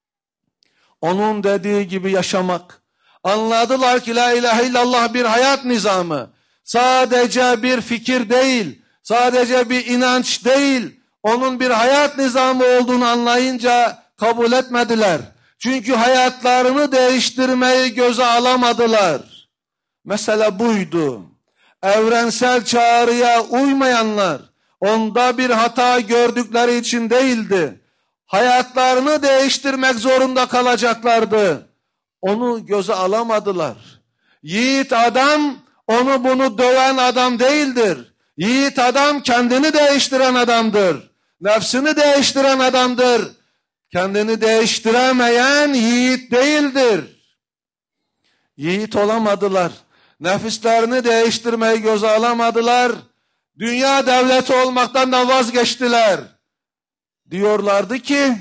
Onun dediği gibi yaşamak. Anladılar ki la ilahe illallah bir hayat nizamı. Sadece bir fikir değil, sadece bir inanç değil, onun bir hayat nizamı olduğunu anlayınca kabul etmediler. Çünkü hayatlarını değiştirmeyi göze alamadılar. Mesele buydu. Evrensel çağrıya uymayanlar, onda bir hata gördükleri için değildi. Hayatlarını değiştirmek zorunda kalacaklardı. Onu göze alamadılar. Yiğit adam, onu bunu döven adam değildir. Yiğit adam kendini değiştiren adamdır. Nefsini değiştiren adamdır. Kendini değiştiremeyen yiğit değildir. Yiğit olamadılar. Nefislerini değiştirmeyi göze alamadılar. Dünya devleti olmaktan da vazgeçtiler. Diyorlardı ki,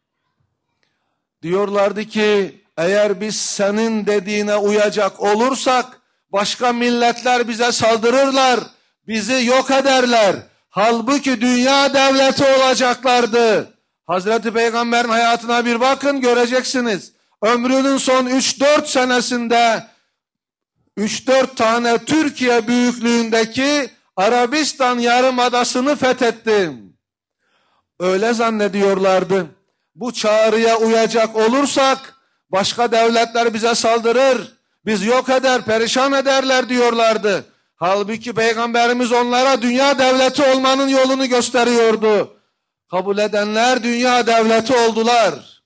diyorlardı ki eğer biz senin dediğine uyacak olursak başka milletler bize saldırırlar, bizi yok ederler. Halbuki dünya devleti olacaklardı. Hazreti Peygamber'in hayatına bir bakın, göreceksiniz. Ömrünün son üç dört senesinde üç dört tane Türkiye büyüklüğündeki Arabistan Yarımadası'nı fethetti. Öyle zannediyorlardı. Bu çağrıya uyacak olursak başka devletler bize saldırır, biz yok eder, perişan ederler diyorlardı. Halbuki Peygamberimiz onlara dünya devleti olmanın yolunu gösteriyordu. Kabul edenler dünya devleti oldular.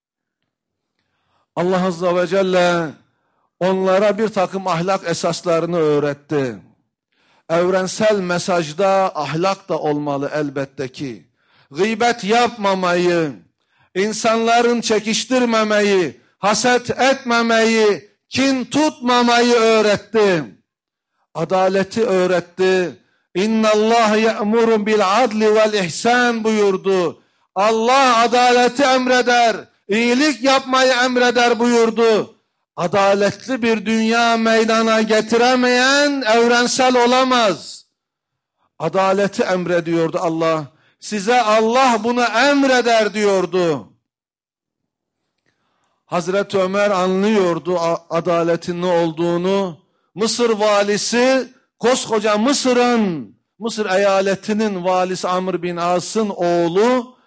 Allah Azze ve Celle onlara bir takım ahlak esaslarını öğretti. Evrensel mesajda ahlak da olmalı elbette ki. Gıybet yapmamayı, insanların çekiştirmemeyi, haset etmemeyi, kin tutmamayı öğretti. Adaleti öğretti. İnna Allah ya'muru bil adli vel ihsan buyurdu. Allah adaleti emreder, iyilik yapmayı emreder buyurdu. Adaletli bir dünya meydana getiremeyen evrensel olamaz. Adaleti emrediyordu Allah. Size Allah bunu emreder diyordu. Hazreti Ömer anlıyordu adaletin ne olduğunu. Mısır valisi, koskoca Mısır'ın, Mısır eyaletinin valisi Amr bin As'ın oğlu,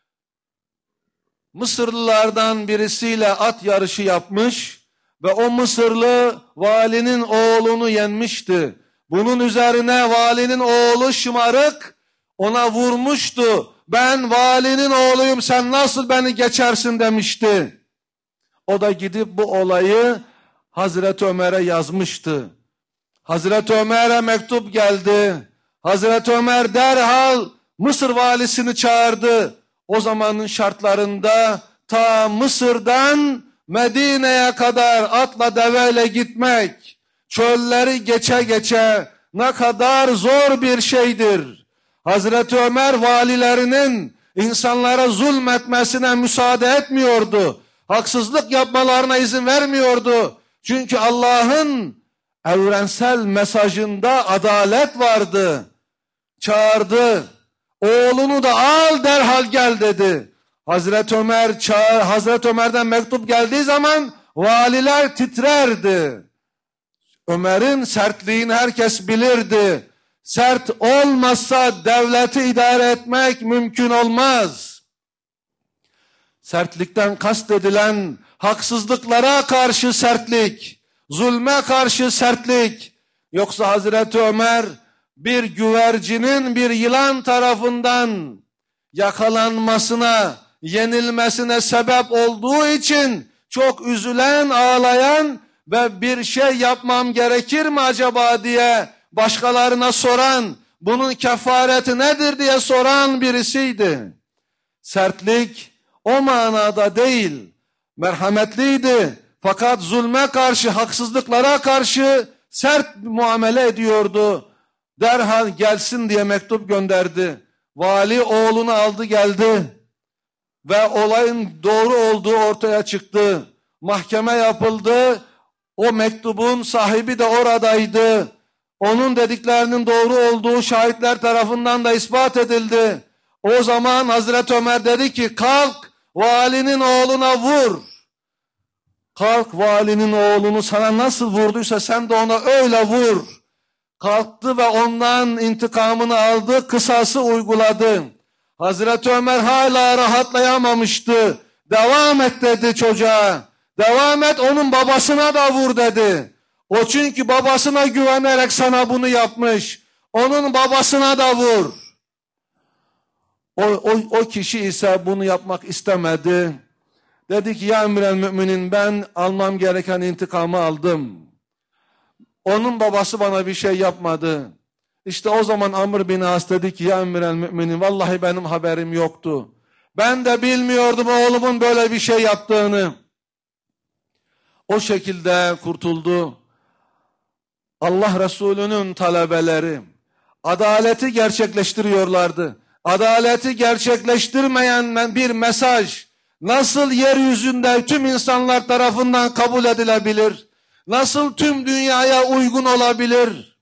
Mısırlılardan birisiyle at yarışı yapmış ve o Mısırlı valinin oğlunu yenmişti. Bunun üzerine valinin oğlu şımarık ona vurmuştu. Ben valinin oğluyum, sen nasıl beni geçersin demişti. O da gidip bu olayı Hazreti Ömer'e yazmıştı. Hazreti Ömer'e mektup geldi. Hazreti Ömer derhal Mısır valisini çağırdı. O zamanın şartlarında ta Mısır'dan Medine'ye kadar atla deveyle gitmek, çölleri geçe geçe ne kadar zor bir şeydir. Hazreti Ömer valilerinin insanlara zulmetmesine müsaade etmiyordu. Haksızlık yapmalarına izin vermiyordu. Çünkü Allah'ın evrensel mesajında adalet vardı. Çağırdı. Oğlunu da al derhal gel dedi. Hazreti Ömer çağır, Hazreti Ömer'den mektup geldiği zaman valiler titrerdi. Ömer'in sertliğini herkes bilirdi. Sert olmazsa devleti idare etmek mümkün olmaz. Sertlikten kastedilen haksızlıklara karşı sertlik, zulme karşı sertlik. Yoksa Hazreti Ömer bir güvercinin bir yılan tarafından yakalanmasına, yenilmesine sebep olduğu için çok üzülen, ağlayan ve bir şey yapmam gerekir mi acaba diye başkalarına soran, bunun kefareti nedir diye soran birisiydi. Sertlik o manada değil, merhametliydi. Fakat zulme karşı, haksızlıklara karşı sert muamele ediyordu. Derhal gelsin diye mektup gönderdi. Vali oğlunu aldı geldi. Ve olayın doğru olduğu ortaya çıktı. Mahkeme yapıldı. O mektubun sahibi de oradaydı. Onun dediklerinin doğru olduğu şahitler tarafından da ispat edildi. O zaman Hazreti Ömer dedi ki kalk valinin oğluna vur. Kalk valinin oğlunu sana nasıl vurduysa sen de ona öyle vur. Kalktı ve ondan intikamını aldı, kısası uyguladı. Hazreti Ömer hala rahatlayamamıştı. Devam et dedi çocuğa. Devam et, onun babasına da vur dedi. O çünkü babasına güvenerek sana bunu yapmış. Onun babasına da vur. O, o, o kişi ise bunu yapmak istemedi. Dedi ki ya emrel müminin, ben almam gereken intikamı aldım. Onun babası bana bir şey yapmadı. İşte o zaman Amr bin As dedi ki ya emrel müminin, vallahi benim haberim yoktu. Ben de bilmiyordum oğlumun böyle bir şey yaptığını. O şekilde kurtuldu. Allah Resulü'nün talebeleri adaleti gerçekleştiriyorlardı. Adaleti gerçekleştirmeyen bir mesaj nasıl yeryüzünde tüm insanlar tarafından kabul edilebilir? Nasıl tüm dünyaya uygun olabilir?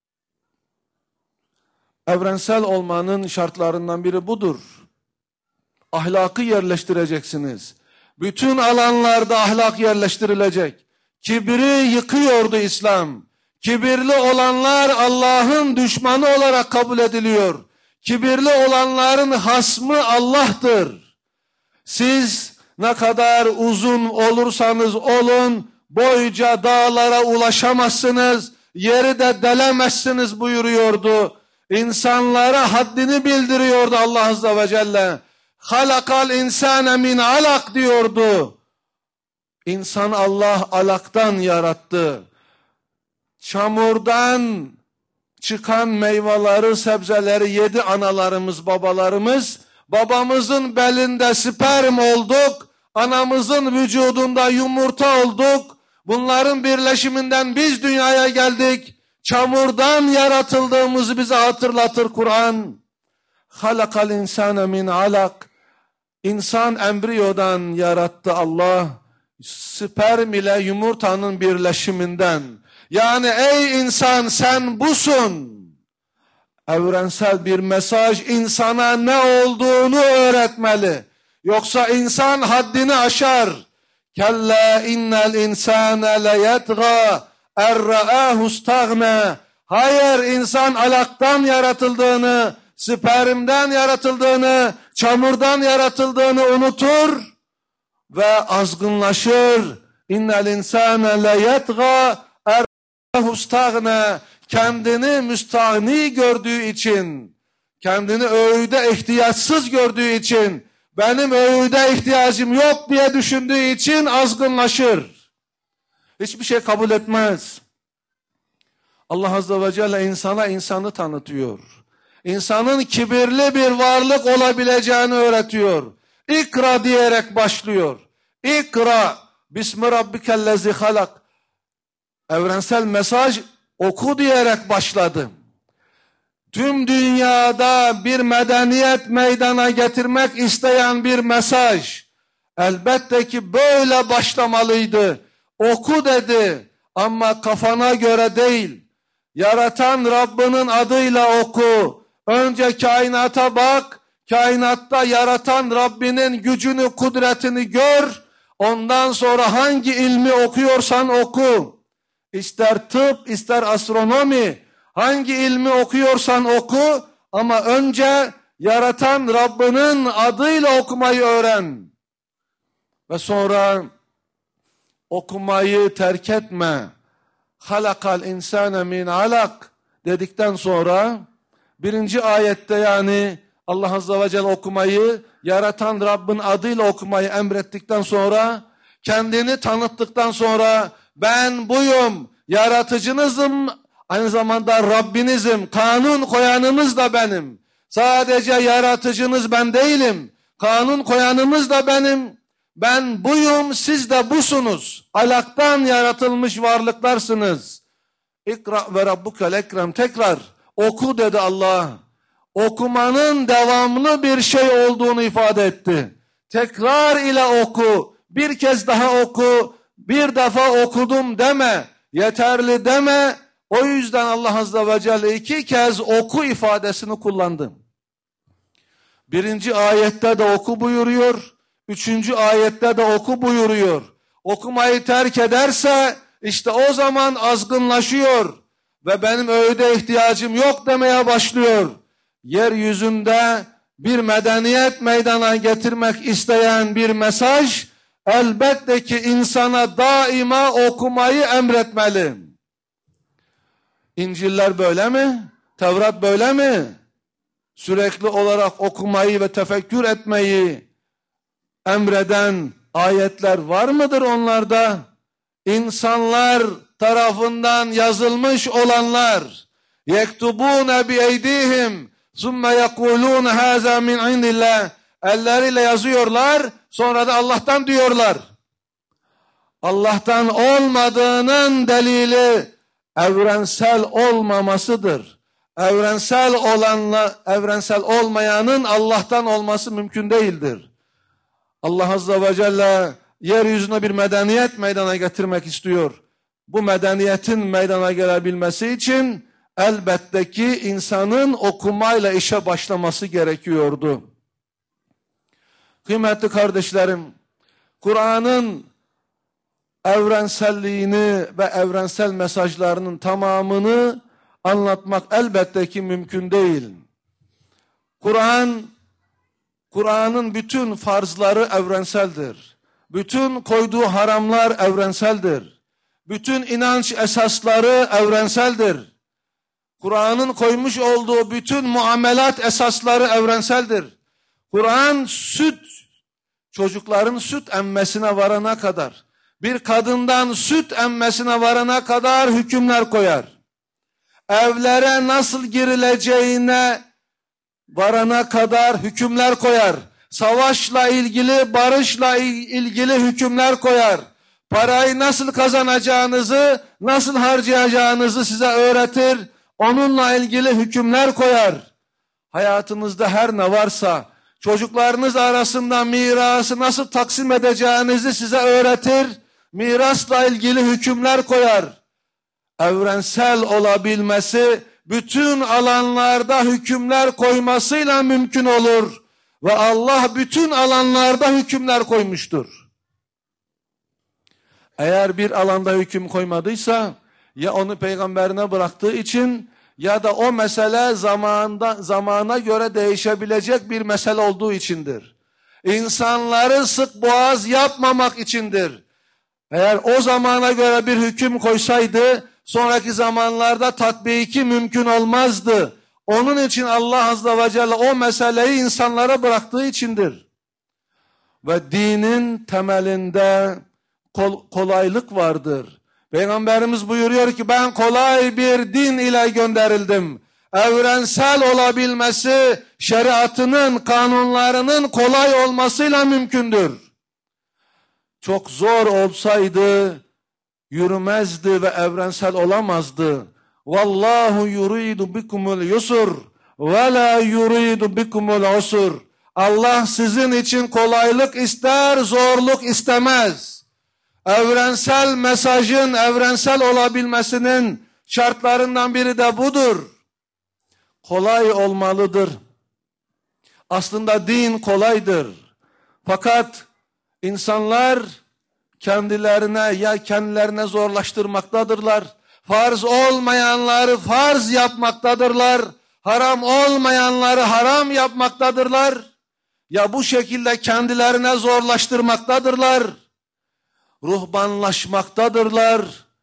Evrensel olmanın şartlarından biri budur. Ahlakı yerleştireceksiniz. Bütün alanlarda ahlak yerleştirilecek. Kibri yıkıyordu İslam. Kibirli olanlar Allah'ın düşmanı olarak kabul ediliyor. Kibirli olanların hasmı Allah'tır. Siz ne kadar uzun olursanız olun, boyca dağlara ulaşamazsınız, yeri de delemezsiniz buyuruyordu. İnsanlara haddini bildiriyordu Allah Azze ve Celle. Halakal insane min alak diyordu. İnsan Allah alaktan yarattı. Çamurdan çıkan meyveleri, sebzeleri yedi analarımız, babalarımız. Babamızın belinde sperm olduk. Anamızın vücudunda yumurta olduk. Bunların birleşiminden biz dünyaya geldik. Çamurdan yaratıldığımızı bize hatırlatır Kur'an. Halakal insane min alak. İnsan embriyodan yarattı Allah, sperm ile yumurtanın birleşiminden. Yani ey insan sen busun. Evrensel bir mesaj insana ne olduğunu öğretmeli. Yoksa insan haddini aşar. Kella innel insane leyetgâ erra'âhu stâgne. Hayır, insan alaktan yaratıldığını, spermden yaratıldığını, çamurdan yaratıldığını unutur ve azgınlaşır. İnnel insane leyetgâ erra'âhu stâgne. Kendini müstahni gördüğü için, kendini öğüde ihtiyaçsız gördüğü için, benim öğüde ihtiyacım yok diye düşündüğü için azgınlaşır. Hiçbir şey kabul etmez. Allah Azze ve Celle insana insanı tanıtıyor. İnsanın kibirli bir varlık olabileceğini öğretiyor. İkra diyerek başlıyor. İkra bismi rabbikellezi halak. Evrensel mesaj oku diyerek başladı. Tüm dünyada bir medeniyet meydana getirmek isteyen bir mesaj elbette ki böyle başlamalıydı. Oku dedi ama kafana göre değil. Yaratan Rabbinin adıyla oku. Önce kainata bak. Kainatta yaratan Rabbinin gücünü, kudretini gör. Ondan sonra hangi ilmi okuyorsan oku. İster tıp, ister astronomi, hangi ilmi okuyorsan oku ama önce yaratan Rabbinin adıyla okumayı öğren. Ve sonra okumayı terk etme. Halakal insane min alak dedikten sonra birinci ayette yani Allah Azze ve Celle okumayı, yaratan Rabbin adıyla okumayı emrettikten sonra, kendini tanıttıktan sonra ben buyum, yaratıcınızım, aynı zamanda Rabbinizim, kanun koyanınız da benim. Sadece yaratıcınız ben değilim, kanun koyanımız da benim. Ben buyum, siz de busunuz. Alaktan yaratılmış varlıklarsınız. İkra ve rabbukel ekrem. Tekrar oku dedi Allah. Okumanın devamlı bir şey olduğunu ifade etti. Tekrar ile oku. Bir kez daha oku. Bir defa okudum deme. Yeterli deme. O yüzden Allah Azze ve Celle iki kez oku ifadesini kullandı. Birinci ayette de oku buyuruyor. Üçüncü ayette de oku buyuruyor. Okumayı terk ederse işte o zaman azgınlaşıyor ve benim öğüde ihtiyacım yok demeye başlıyor. Yeryüzünde bir medeniyet meydana getirmek isteyen bir mesaj elbette ki insana daima okumayı emretmeli. İncil'ler böyle mi? Tevrat böyle mi? Sürekli olarak okumayı ve tefekkür etmeyi emreden ayetler var mıdır onlarda? İnsanlar tarafından yazılmış olanlar yektubune bi eydihim sümme yekulune haza min indillah, elleriyle yazıyorlar sonra da Allah'tan diyorlar. Allah'tan olmadığının delili evrensel olmamasıdır. Evrensel olanla evrensel olmayanın Allah'tan olması mümkün değildir. Allah Azze ve Celle yeryüzüne bir medeniyet meydana getirmek istiyor. Bu medeniyetin meydana gelebilmesi için elbette ki insanın okumayla işe başlaması gerekiyordu. Kıymetli kardeşlerim, Kur'an'ın evrenselliğini ve evrensel mesajlarının tamamını anlatmak elbette ki mümkün değil. Kur'an, Kur'an'ın bütün farzları evrenseldir. Bütün koyduğu haramlar evrenseldir. Bütün inanç esasları evrenseldir. Kur'an'ın koymuş olduğu bütün muamelat esasları evrenseldir. Kur'an süt, çocukların süt emmesine varana kadar, bir kadından süt emmesine varana kadar hükümler koyar. Evlere nasıl girileceğine varana kadar hükümler koyar. Savaşla ilgili, barışla ilgili hükümler koyar. Parayı nasıl kazanacağınızı, nasıl harcayacağınızı size öğretir. Onunla ilgili hükümler koyar. Hayatınızda her ne varsa, çocuklarınız arasında mirası nasıl taksim edeceğinizi size öğretir, mirasla ilgili hükümler koyar. Evrensel olabilmesi, bütün alanlarda hükümler koymasıyla mümkün olur. Ve Allah bütün alanlarda hükümler koymuştur. Eğer bir alanda hüküm koymadıysa, ya onu peygamberine bıraktığı için, ya da o mesele zamanda, zamana göre değişebilecek bir mesele olduğu içindir. İnsanları sık boğaz yapmamak içindir. Eğer o zamana göre bir hüküm koysaydı, sonraki zamanlarda tatbiki mümkün olmazdı. Onun için Allah Azze ve Celle o meseleyi insanlara bıraktığı içindir. Ve dinin temelinde kol, kolaylık vardır. Peygamberimiz buyuruyor ki ben kolay bir din ile gönderildim. Evrensel olabilmesi şeriatının, kanunlarının kolay olmasıyla mümkündür. Çok zor olsaydı yürümezdi ve evrensel olamazdı. Vallahu yuridu bikumul yusur ve la yuridu bikumul usur. Allah sizin için kolaylık ister, zorluk istemez. Evrensel mesajın evrensel olabilmesinin şartlarından biri de budur. Kolay olmalıdır. Aslında din kolaydır. Fakat insanlar kendilerine ya kendilerine zorlaştırmaktadırlar. Farz olmayanları farz yapmaktadırlar. Haram olmayanları haram yapmaktadırlar. Ya bu şekilde kendilerine zorlaştırmaktadırlar. Ruhbanlaşmaktadırlar.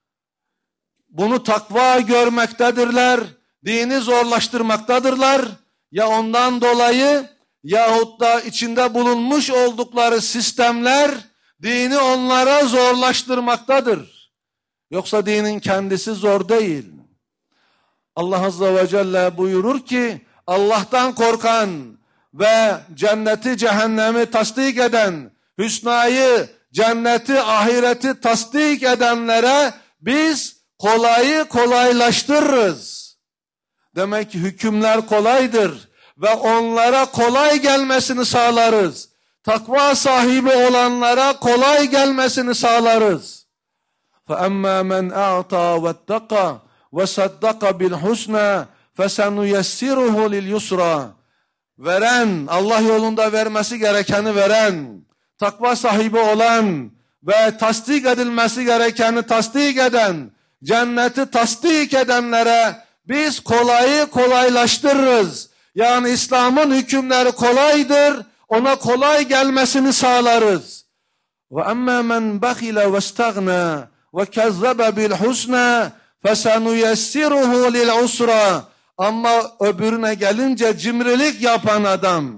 Bunu takva görmektedirler. Dini zorlaştırmaktadırlar. Ya ondan dolayı yahut da içinde bulunmuş oldukları sistemler dini onlara zorlaştırmaktadır. Yoksa dinin kendisi zor değil. Allah Azze ve Celle buyurur ki Allah'tan korkan ve cenneti cehennemi tasdik eden, hüsnayı, cenneti, ahireti tasdik edenlere biz kolayı kolaylaştırırız. Demek ki hükümler kolaydır ve onlara kolay gelmesini sağlarız. Takva sahibi olanlara kolay gelmesini sağlarız. فَأَمَّا مَنْ أَعْطَى وَاتَّقَى وَصَدَّقَ بِالْحُسْنَى فَسَنُيَسِّرُهُ لِلْيُسْرَى. Veren, Allah yolunda vermesi gerekeni veren, takva sahibi olan ve tasdik edilmesi gerekeni tasdik eden, cenneti tasdik edenlere biz kolayı kolaylaştırırız. Yani İslam'ın hükümleri kolaydır, ona kolay gelmesini sağlarız. وَأَمَّا مَنْ بَخِلَ وَاسْتَغْنَى وَكَذَّبَ بِالْحُسْنَى فَسَنُيَسِّرُهُ لِلْعُسْرَى. Ama öbürüne gelince cimrilik yapan adam,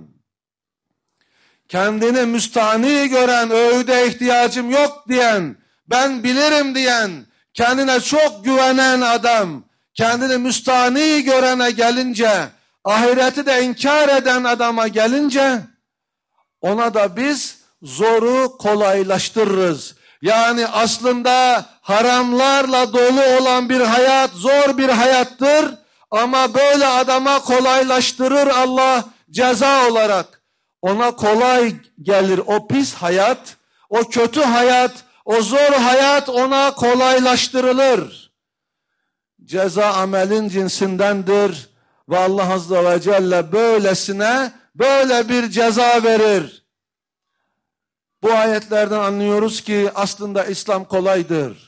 kendini müstahni gören, öğüde ihtiyacım yok diyen, ben bilirim diyen, kendine çok güvenen adam, kendini müstahni görene gelince, ahireti de inkar eden adama gelince, ona da biz zoru kolaylaştırırız. Yani aslında haramlarla dolu olan bir hayat zor bir hayattır. Ama böyle adama kolaylaştırır Allah ceza olarak. Ona kolay gelir o pis hayat, o kötü hayat, o zor hayat ona kolaylaştırılır. Ceza amelin cinsindendir ve Allah Azze ve Celle böylesine böyle bir ceza verir. Bu ayetlerden anlıyoruz ki aslında İslam kolaydır.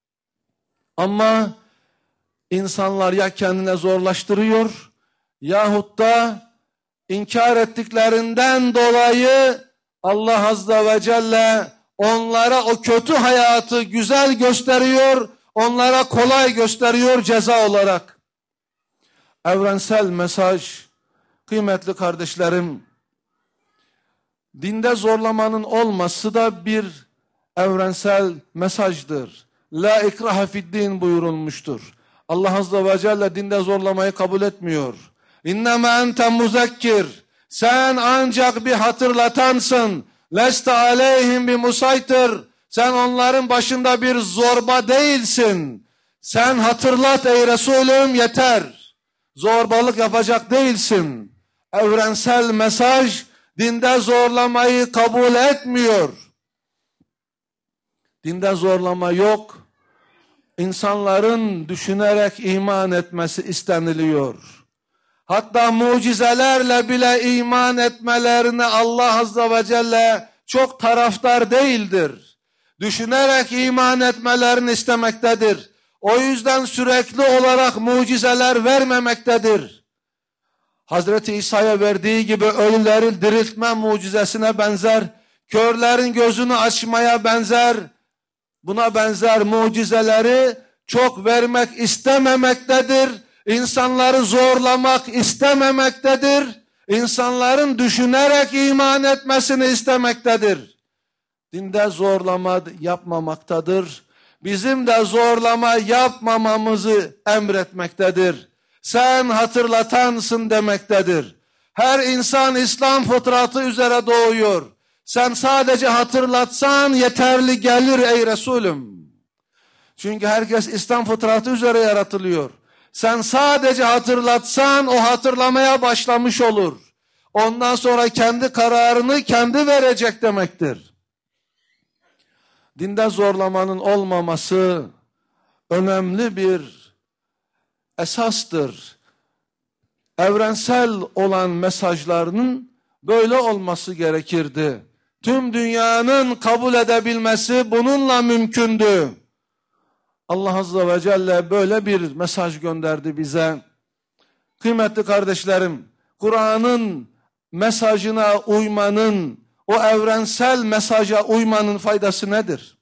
Ama İnsanlar ya kendine zorlaştırıyor yahut da inkar ettiklerinden dolayı Allah Azze ve Celle onlara o kötü hayatı güzel gösteriyor, onlara kolay gösteriyor ceza olarak. Evrensel mesaj, kıymetli kardeşlerim, dinde zorlamanın olması da bir evrensel mesajdır. La ikrahe fi'd-din buyurulmuştur. Allah Azze ve Celle dinde zorlamayı kabul etmiyor. İnnemâ ente muzekkir. Sen ancak bir hatırlatansın. Leste aleyhim bi musaytir. Sen onların başında bir zorba değilsin. Sen hatırlat ey Resulüm yeter. Zorbalık yapacak değilsin. Evrensel mesaj dinde zorlamayı kabul etmiyor. Dinde zorlama yok. İnsanların düşünerek iman etmesi isteniliyor. Hatta mucizelerle bile iman etmelerine Allah Azze ve Celle çok taraftar değildir. Düşünerek iman etmelerini istemektedir. O yüzden sürekli olarak mucizeler vermemektedir. Hazreti İsa'ya verdiği gibi ölüleri diriltme mucizesine benzer, körlerin gözünü açmaya benzer, buna benzer mucizeleri çok vermek istememektedir. İnsanları zorlamak istememektedir. İnsanların düşünerek iman etmesini istemektedir. Dinde zorlama yapmamaktadır. Bizim de zorlama yapmamamızı emretmektedir. Sen hatırlatansın demektedir. Her insan İslam fıtratı üzere doğuyor. Sen sadece hatırlatsan yeterli gelir ey Resulüm. Çünkü herkes İslam fıtratı üzere yaratılıyor. Sen sadece hatırlatsan o hatırlamaya başlamış olur. Ondan sonra kendi kararını kendi verecek demektir. Dinde zorlamanın olmaması önemli bir esastır. Evrensel olan mesajlarının böyle olması gerekirdi. Tüm dünyanın kabul edebilmesi bununla mümkündü. Allah Azze ve Celle böyle bir mesaj gönderdi bize. Kıymetli kardeşlerim, Kur'an'ın mesajına uymanın, o evrensel mesaja uymanın faydası nedir?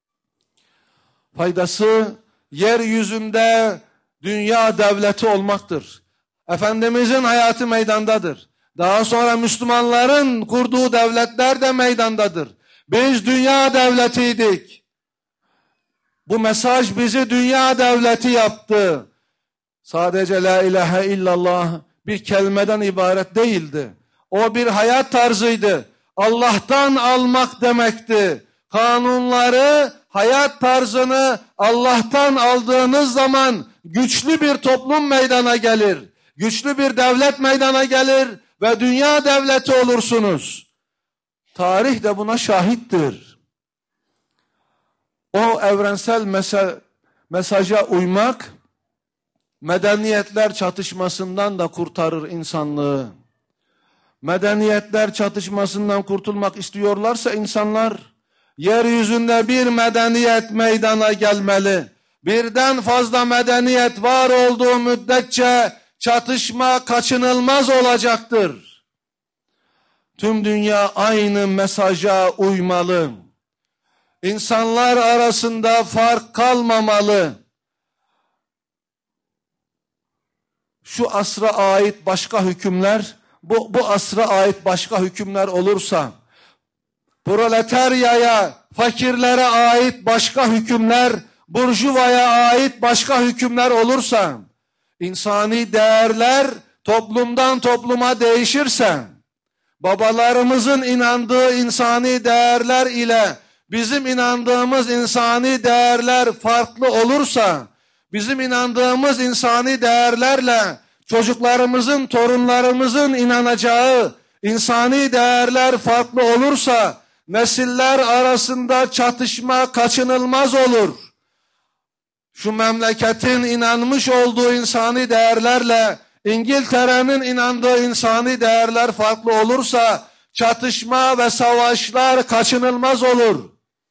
Faydası yeryüzünde dünya devleti olmaktır. Efendimizin hayatı meydandadır. Daha sonra Müslümanların kurduğu devletler de meydandadır. Biz dünya devletiydik. Bu mesaj bizi dünya devleti yaptı. Sadece la ilahe illallah bir kelimeden ibaret değildi. O bir hayat tarzıydı. Allah'tan almak demekti. Kanunları, hayat tarzını Allah'tan aldığınız zaman güçlü bir toplum meydana gelir. Güçlü bir devlet meydana gelir ve dünya devleti olursunuz. Tarih de buna şahittir. O evrensel mesa mesaja uymak, medeniyetler çatışmasından da kurtarır insanlığı. Medeniyetler çatışmasından kurtulmak istiyorlarsa insanlar, yeryüzünde bir medeniyet meydana gelmeli. Birden fazla medeniyet var olduğu müddetçe çatışma kaçınılmaz olacaktır. Tüm dünya aynı mesaja uymalı. İnsanlar arasında fark kalmamalı. Şu asra ait başka hükümler, bu, bu asra ait başka hükümler olursa, proletaryaya, fakirlere ait başka hükümler, burjuvaya ait başka hükümler olursa, insani değerler toplumdan topluma değişirse, babalarımızın inandığı insani değerler ile bizim inandığımız insani değerler farklı olursa, bizim inandığımız insani değerlerle çocuklarımızın, torunlarımızın inanacağı insani değerler farklı olursa, nesiller arasında çatışma kaçınılmaz olur. Şu memleketin inanmış olduğu insani değerlerle İngiltere'nin inandığı insani değerler farklı olursa, çatışma ve savaşlar kaçınılmaz olur.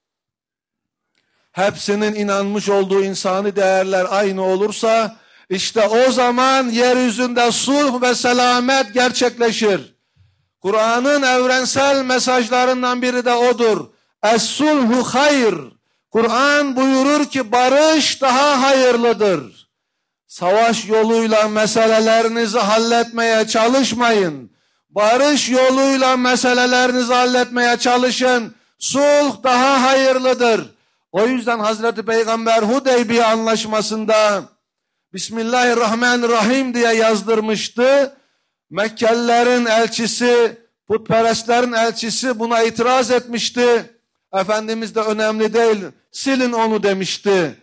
Hepsinin inanmış olduğu insani değerler aynı olursa, işte o zaman yeryüzünde sulh ve selamet gerçekleşir. Kur'an'ın evrensel mesajlarından biri de odur. Es-sulhu hayr. Kur'an buyurur ki barış daha hayırlıdır. Savaş yoluyla meselelerinizi halletmeye çalışmayın. Barış yoluyla meselelerinizi halletmeye çalışın. Sulh daha hayırlıdır. O yüzden Hazreti Peygamber Hudeybiye anlaşmasında Bismillahirrahmanirrahim diye yazdırmıştı. Mekkelilerin elçisi, putperestlerin elçisi buna itiraz etmişti. Efendimiz de önemli değil, silin onu demişti.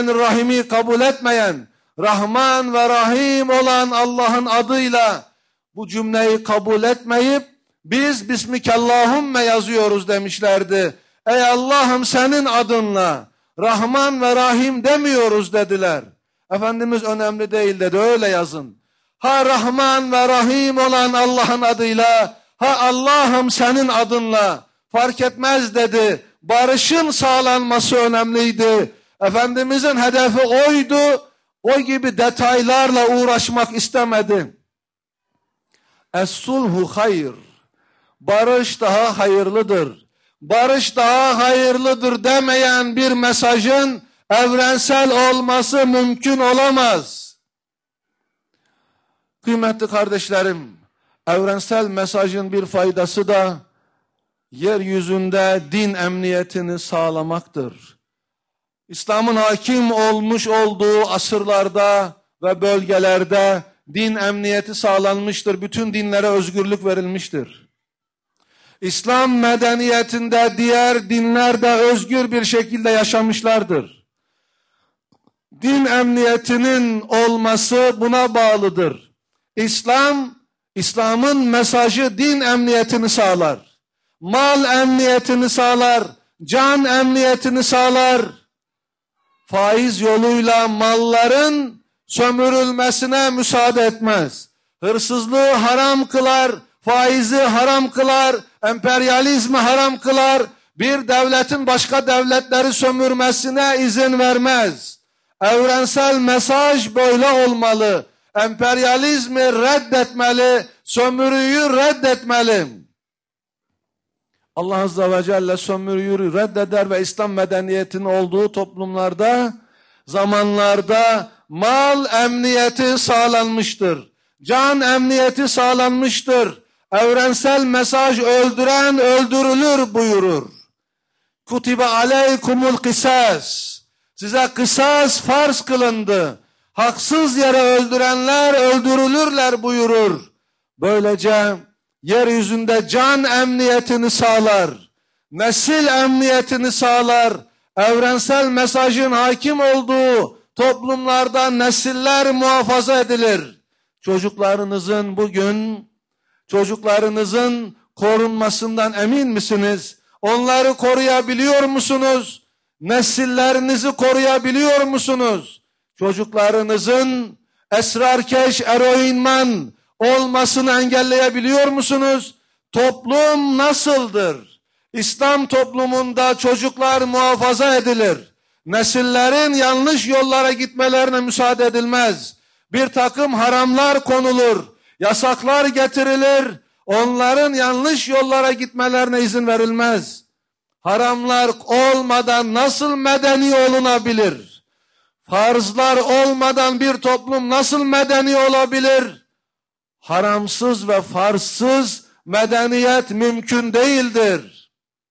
Bismillahirrahmanirrahim'i kabul etmeyen, Rahman ve Rahim olan Allah'ın adıyla bu cümleyi kabul etmeyip biz Bismikallahümme yazıyoruz demişlerdi. Ey Allah'ım senin adınla Rahman ve Rahim demiyoruz dediler. Efendimiz önemli değil dedi, öyle yazın. Ha Rahman ve Rahim olan Allah'ın adıyla, ha Allah'ım senin adınla, fark etmez dedi. Barışın sağlanması önemliydi. Efendimizin hedefi oydu. O gibi detaylarla uğraşmak istemedi. Es-sulhu hayr. Barış daha hayırlıdır. Barış daha hayırlıdır demeyen bir mesajın evrensel olması mümkün olamaz. Kıymetli kardeşlerim, evrensel mesajın bir faydası da yeryüzünde din emniyetini sağlamaktır. İslam'ın hakim olmuş olduğu asırlarda ve bölgelerde din emniyeti sağlanmıştır. Bütün dinlere özgürlük verilmiştir. İslam medeniyetinde diğer dinler de özgür bir şekilde yaşamışlardır. Din emniyetinin olması buna bağlıdır. İslam, İslam'ın mesajı din emniyetini sağlar. Mal emniyetini sağlar. Can emniyetini sağlar. Faiz yoluyla malların sömürülmesine müsaade etmez. Hırsızlığı haram kılar, faizi haram kılar, emperyalizmi haram kılar, bir devletin başka devletleri sömürmesine izin vermez. Evrensel mesaj böyle olmalı. Emperyalizmi reddetmeli, sömürüyü reddetmeli. Allah Azze ve Celle sömürüyü reddeder ve İslam medeniyetinin olduğu toplumlarda, zamanlarda mal emniyeti sağlanmıştır. Can emniyeti sağlanmıştır. Evrensel mesaj öldüren öldürülür buyurur. Kutibe aleykumul kısas. Size kısas farz kılındı. Haksız yere öldürenler öldürülürler buyurur. Böylece yeryüzünde can emniyetini sağlar. Nesil emniyetini sağlar. Evrensel mesajın hakim olduğu toplumlarda nesiller muhafaza edilir. Çocuklarınızın bugün, çocuklarınızın korunmasından emin misiniz? Onları koruyabiliyor musunuz? Nesillerinizi koruyabiliyor musunuz? Çocuklarınızın esrarkeş, eroinman olmasını engelleyebiliyor musunuz? Toplum nasıldır? İslam toplumunda çocuklar muhafaza edilir. Nesillerin yanlış yollara gitmelerine müsaade edilmez. Bir takım haramlar konulur, yasaklar getirilir, onların yanlış yollara gitmelerine izin verilmez. Haramlar olmadan nasıl medeni olunabilir? Farzlar olmadan bir toplum nasıl medeni olabilir? Haramsız ve farzsız medeniyet mümkün değildir.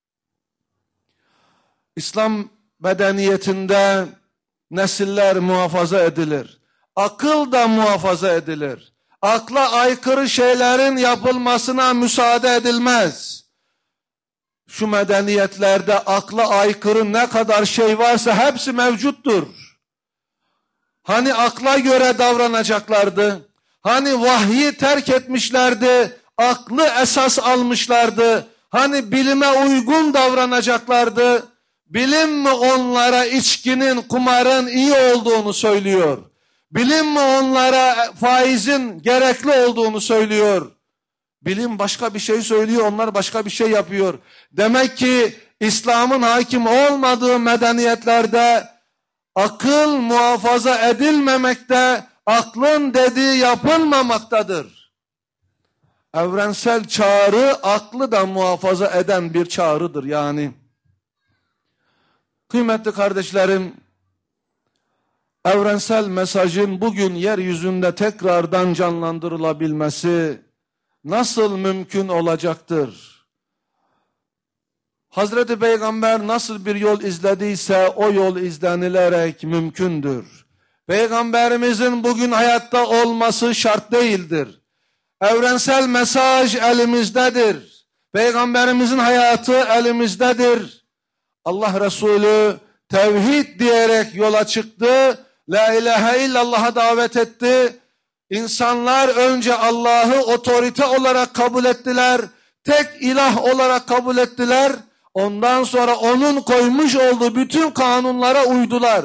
İslam medeniyetinde nesiller muhafaza edilir. Akıl da muhafaza edilir. Akla aykırı şeylerin yapılmasına müsaade edilmez. Şu medeniyetlerde akla aykırı ne kadar şey varsa hepsi mevcuttur. Hani akla göre davranacaklardı? Hani vahyi terk etmişlerdi, aklı esas almışlardı? Hani bilime uygun davranacaklardı? Bilim mi onlara içkinin, kumarın iyi olduğunu söylüyor? Bilim mi onlara faizin gerekli olduğunu söylüyor? Bilim başka bir şey söylüyor, onlar başka bir şey yapıyor. Demek ki İslam'ın hakim olmadığı medeniyetlerde akıl muhafaza edilmemekte, aklın dediği yapılmamaktadır. Evrensel çağrı aklı da muhafaza eden bir çağrıdır yani. Kıymetli kardeşlerim, evrensel mesajın bugün yeryüzünde tekrardan canlandırılabilmesi nasıl mümkün olacaktır? Hazreti Peygamber nasıl bir yol izlediyse o yol izlenilerek mümkündür. Peygamberimizin bugün hayatta olması şart değildir. Evrensel mesaj elimizdedir. Peygamberimizin hayatı elimizdedir. Allah Resulü tevhid diyerek yola çıktı. La ilahe illallah'a davet etti. İnsanlar önce Allah'ı otorite olarak kabul ettiler. Tek ilah olarak kabul ettiler. Ondan sonra onun koymuş olduğu bütün kanunlara uydular.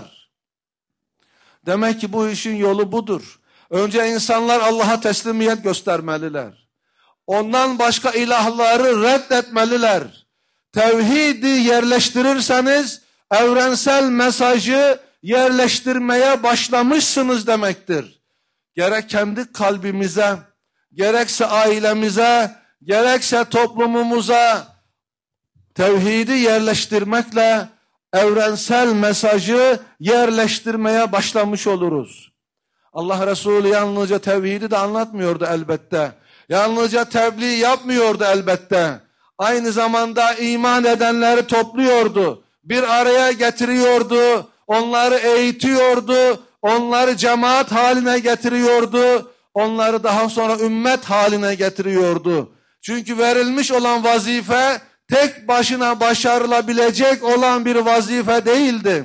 Demek ki bu işin yolu budur. Önce insanlar Allah'a teslimiyet göstermeliler. Ondan başka ilahları reddetmeliler. Tevhidi yerleştirirseniz evrensel mesajı yerleştirmeye başlamışsınız demektir. Gerek kendi kalbimize, gerekse ailemize, gerekse toplumumuza tevhidi yerleştirmekle evrensel mesajı yerleştirmeye başlamış oluruz. Allah Resulü yalnızca tevhidi de anlatmıyordu elbette. Yalnızca tebliğ yapmıyordu elbette. Aynı zamanda iman edenleri topluyordu. Bir araya getiriyordu. Onları eğitiyordu. Onları cemaat haline getiriyordu. Onları daha sonra ümmet haline getiriyordu. Çünkü verilmiş olan vazife tek başına başarılabilecek olan bir vazife değildi.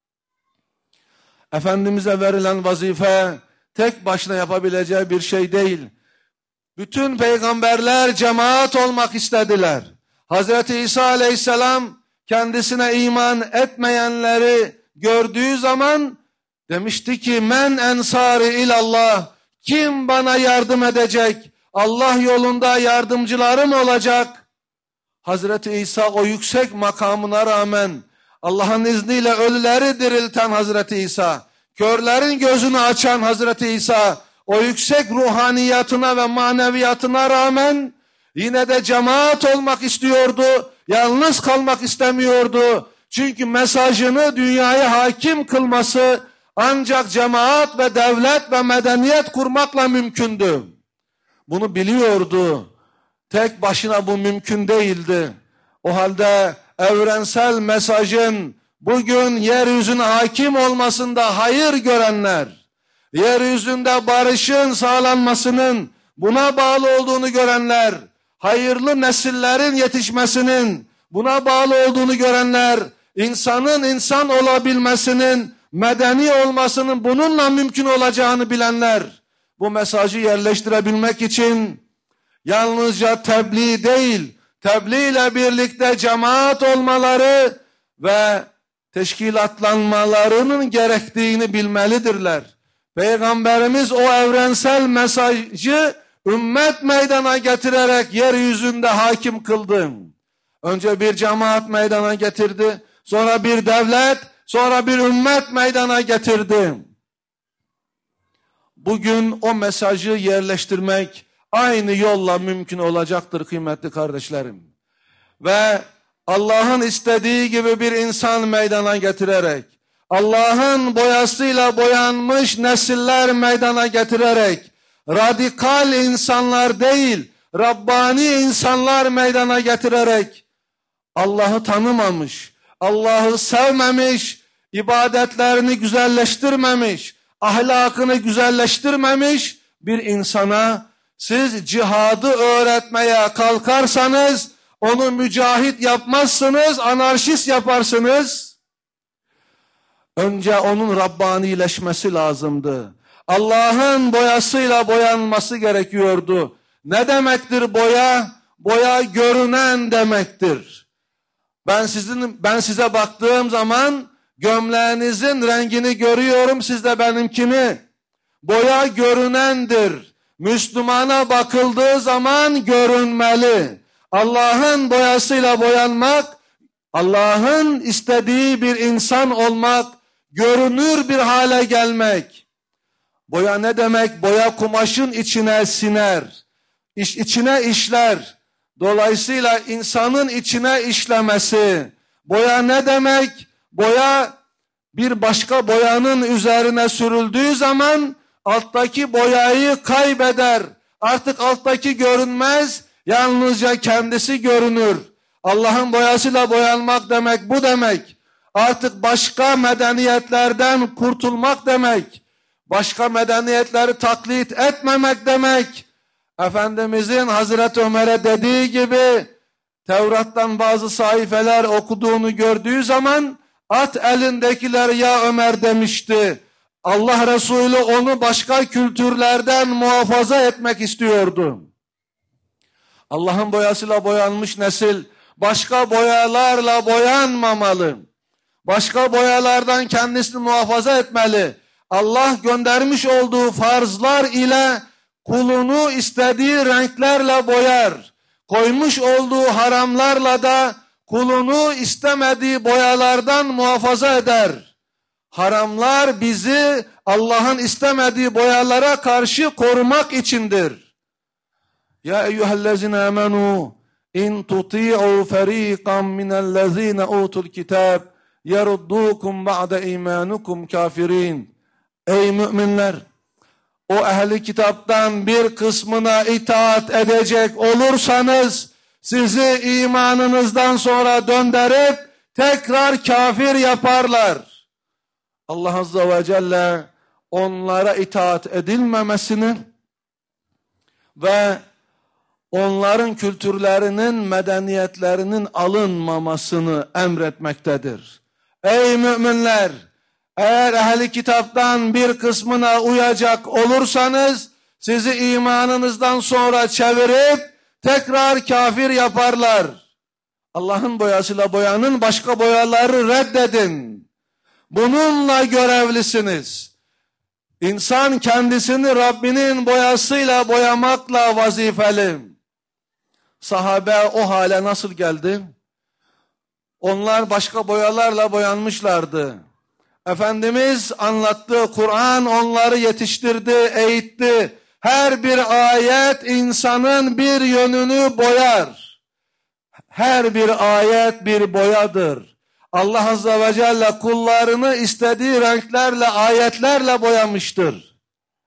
Efendimiz'e verilen vazife tek başına yapabileceği bir şey değil. Bütün peygamberler cemaat olmak istediler. Hazreti İsa aleyhisselam kendisine iman etmeyenleri gördüğü zaman demişti ki men ensari ilallah, kim bana yardım edecek? Allah yolunda yardımcılarım olacak. Hazreti İsa o yüksek makamına rağmen Allah'ın izniyle ölüleri dirilten Hazreti İsa, körlerin gözünü açan Hazreti İsa, o yüksek ruhaniyatına ve maneviyatına rağmen yine de cemaat olmak istiyordu, yalnız kalmak istemiyordu. Çünkü mesajını dünyaya hakim kılması ancak cemaat ve devlet ve medeniyet kurmakla mümkündü. Bunu biliyordu. Tek başına bu mümkün değildi. O halde evrensel mesajın bugün yeryüzüne hakim olmasında hayır görenler, yeryüzünde barışın sağlanmasının buna bağlı olduğunu görenler, hayırlı nesillerin yetişmesinin buna bağlı olduğunu görenler, insanın insan olabilmesinin, medeni olmasının bununla mümkün olacağını bilenler, bu mesajı yerleştirebilmek için yalnızca tebliğ değil, tebliğ ile birlikte cemaat olmaları ve teşkilatlanmalarının gerektiğini bilmelidirler. Peygamberimiz o evrensel mesajı ümmet meydana getirerek yeryüzünde hakim kıldı. Önce bir cemaat meydana getirdi, sonra bir devlet, sonra bir ümmet meydana getirdi. Bugün o mesajı yerleştirmek aynı yolla mümkün olacaktır kıymetli kardeşlerim. Ve Allah'ın istediği gibi bir insan meydana getirerek, Allah'ın boyasıyla boyanmış nesiller meydana getirerek, radikal insanlar değil, Rabbani insanlar meydana getirerek, Allah'ı tanımamış, Allah'ı sevmemiş, ibadetlerini güzelleştirmemiş, ahlakını güzelleştirmemiş bir insana siz cihadı öğretmeye kalkarsanız onu mücahit yapmazsınız, anarşist yaparsınız. Önce onun Rabbanileşmesi lazımdı. Allah'ın boyasıyla boyanması gerekiyordu. Ne demektir boya? Boya görünen demektir. Ben sizin ben size baktığım zaman gömleğinizin rengini görüyorum, siz de benimkini. Boya görünendir. Müslümana bakıldığı zaman görünmeli. Allah'ın boyasıyla boyanmak, Allah'ın istediği bir insan olmak, görünür bir hale gelmek. Boya ne demek? Boya kumaşın içine siner, iç, içine işler. Dolayısıyla insanın içine işlemesi. Boya ne demek? Boya bir başka boyanın üzerine sürüldüğü zaman alttaki boyayı kaybeder. Artık alttaki görünmez, yalnızca kendisi görünür. Allah'ın boyasıyla boyanmak demek bu demek. Artık başka medeniyetlerden kurtulmak demek. Başka medeniyetleri taklit etmemek demek. Efendimizin Hazreti Ömer'e dediği gibi Tevrat'tan bazı sayfeler okuduğunu gördüğü zaman at elindekiler ya Ömer demişti. Allah Resulü onu başka kültürlerden muhafaza etmek istiyordu. Allah'ın boyasıyla boyanmış nesil başka boyalarla boyanmamalı. Başka boyalardan kendisini muhafaza etmeli. Allah göndermiş olduğu farzlar ile kulunu istediği renklerle boyar. Koymuş olduğu haramlarla da kulunu istemediği boyalardan muhafaza eder. Haramlar bizi Allah'ın istemediği boyalara karşı korumak içindir. Ya eyyühellezine amenu in tuti'u feriqan minellezine utul kitab yeruddukum ba'de imanukum kafirin. Ey müminler! O ehli kitaptan bir kısmına itaat edecek olursanız sizi imanınızdan sonra döndürüp tekrar kafir yaparlar. Allah Azze ve Celle onlara itaat edilmemesini ve onların kültürlerinin, medeniyetlerinin alınmamasını emretmektedir. Ey müminler! Eğer ehli kitaptan bir kısmına uyacak olursanız sizi imanınızdan sonra çevirip tekrar kafir yaparlar. Allah'ın boyasıyla boyanın, başka boyaları reddedin. Bununla görevlisiniz. İnsan kendisini Rabbinin boyasıyla boyamakla vazifeli. Sahabe o hale nasıl geldi? Onlar başka boyalarla boyanmışlardı. Efendimiz anlattı, Kur'an onları yetiştirdi, eğitti. Her bir ayet insanın bir yönünü boyar. Her bir ayet bir boyadır. Allah Azze ve Celle kullarını istediği renklerle, ayetlerle boyamıştır.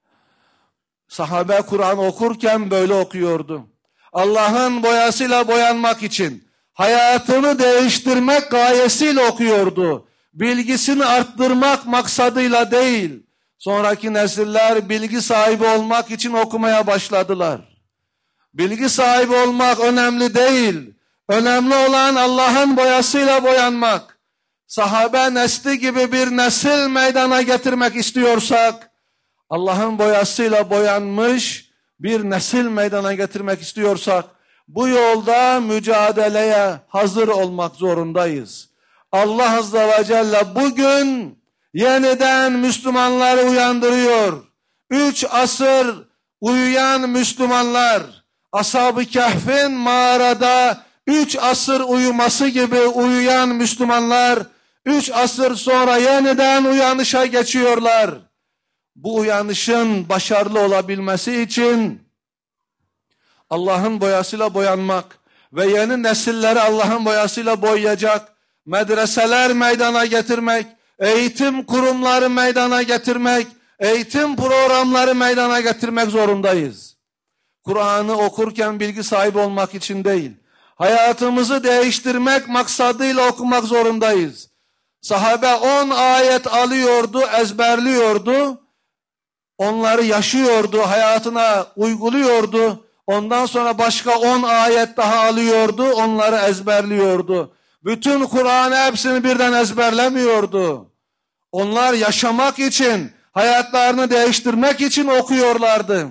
Sahabe Kur'an okurken böyle okuyordu. Allah'ın boyasıyla boyanmak için, hayatını değiştirmek gayesiyle okuyordu. Bilgisini arttırmak maksadıyla değil. Sonraki nesiller bilgi sahibi olmak için okumaya başladılar. Bilgi sahibi olmak önemli değil. Önemli olan Allah'ın boyasıyla boyanmak. Sahabe nesli gibi bir nesil meydana getirmek istiyorsak, Allah'ın boyasıyla boyanmış bir nesil meydana getirmek istiyorsak, bu yolda mücadeleye hazır olmak zorundayız. Allah Azze ve Celle bugün yeniden Müslümanları uyandırıyor. Üç asır uyuyan Müslümanlar, Ashab-ı Kehf'in mağarada üç asır uyuması gibi uyuyan Müslümanlar, üç asır sonra yeniden uyanışa geçiyorlar. Bu uyanışın başarılı olabilmesi için Allah'ın boyasıyla boyanmak ve yeni nesilleri Allah'ın boyasıyla boyayacak medreseler meydana getirmek, eğitim kurumları meydana getirmek, eğitim programları meydana getirmek zorundayız. Kur'an'ı okurken bilgi sahibi olmak için değil, hayatımızı değiştirmek maksadıyla okumak zorundayız. Sahabe on ayet alıyordu, ezberliyordu, onları yaşıyordu, hayatına uyguluyordu. Ondan sonra başka on ayet daha alıyordu, onları ezberliyordu. Bütün Kur'an'ı hepsini birden ezberlemiyordu. Onlar yaşamak için, hayatlarını değiştirmek için okuyorlardı.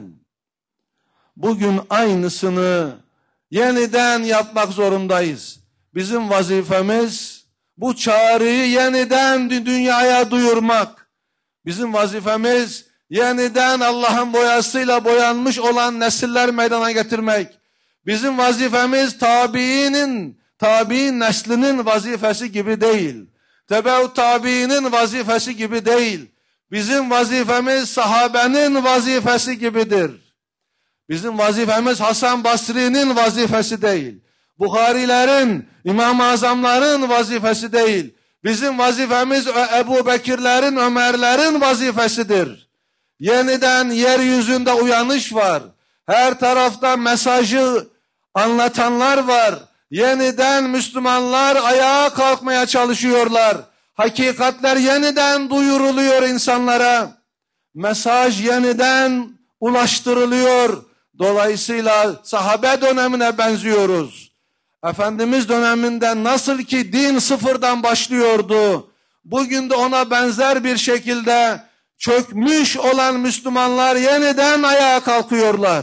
Bugün aynısını yeniden yapmak zorundayız. Bizim vazifemiz bu çağrıyı yeniden dünyaya duyurmak. Bizim vazifemiz yeniden Allah'ın boyasıyla boyanmış olan nesiller meydana getirmek. Bizim vazifemiz tabiinin, tabiin neslinin vazifesi gibi değil. Tebe-u tabiinin vazifesi gibi değil. Bizim vazifemiz sahabenin vazifesi gibidir. Bizim vazifemiz Hasan Basri'nin vazifesi değil. Buharilerin, İmam-ı Azamların vazifesi değil. Bizim vazifemiz Ebu Bekirlerin, Ömerlerin vazifesidir. Yeniden yeryüzünde uyanış var. Her tarafta mesajı anlatanlar var. Yeniden Müslümanlar ayağa kalkmaya çalışıyorlar. Hakikatler yeniden duyuruluyor insanlara. Mesaj yeniden ulaştırılıyor. Dolayısıyla sahabe dönemine benziyoruz. Efendimiz döneminde nasıl ki din sıfırdan başlıyordu, bugün de ona benzer bir şekilde çökmüş olan Müslümanlar yeniden ayağa kalkıyorlar.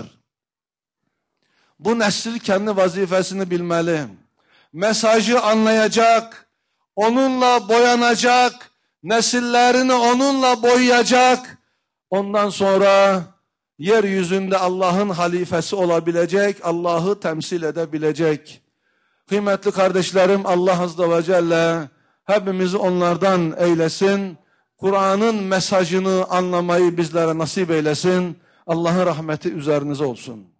Bu nesil kendi vazifesini bilmeli. Mesajı anlayacak, onunla boyanacak, nesillerini onunla boyayacak. Ondan sonra yeryüzünde Allah'ın halifesi olabilecek, Allah'ı temsil edebilecek. Kıymetli kardeşlerim, Allah Azze ve Celle hepimizi onlardan eylesin. Kur'an'ın mesajını anlamayı bizlere nasip eylesin. Allah'ın rahmeti üzerinize olsun.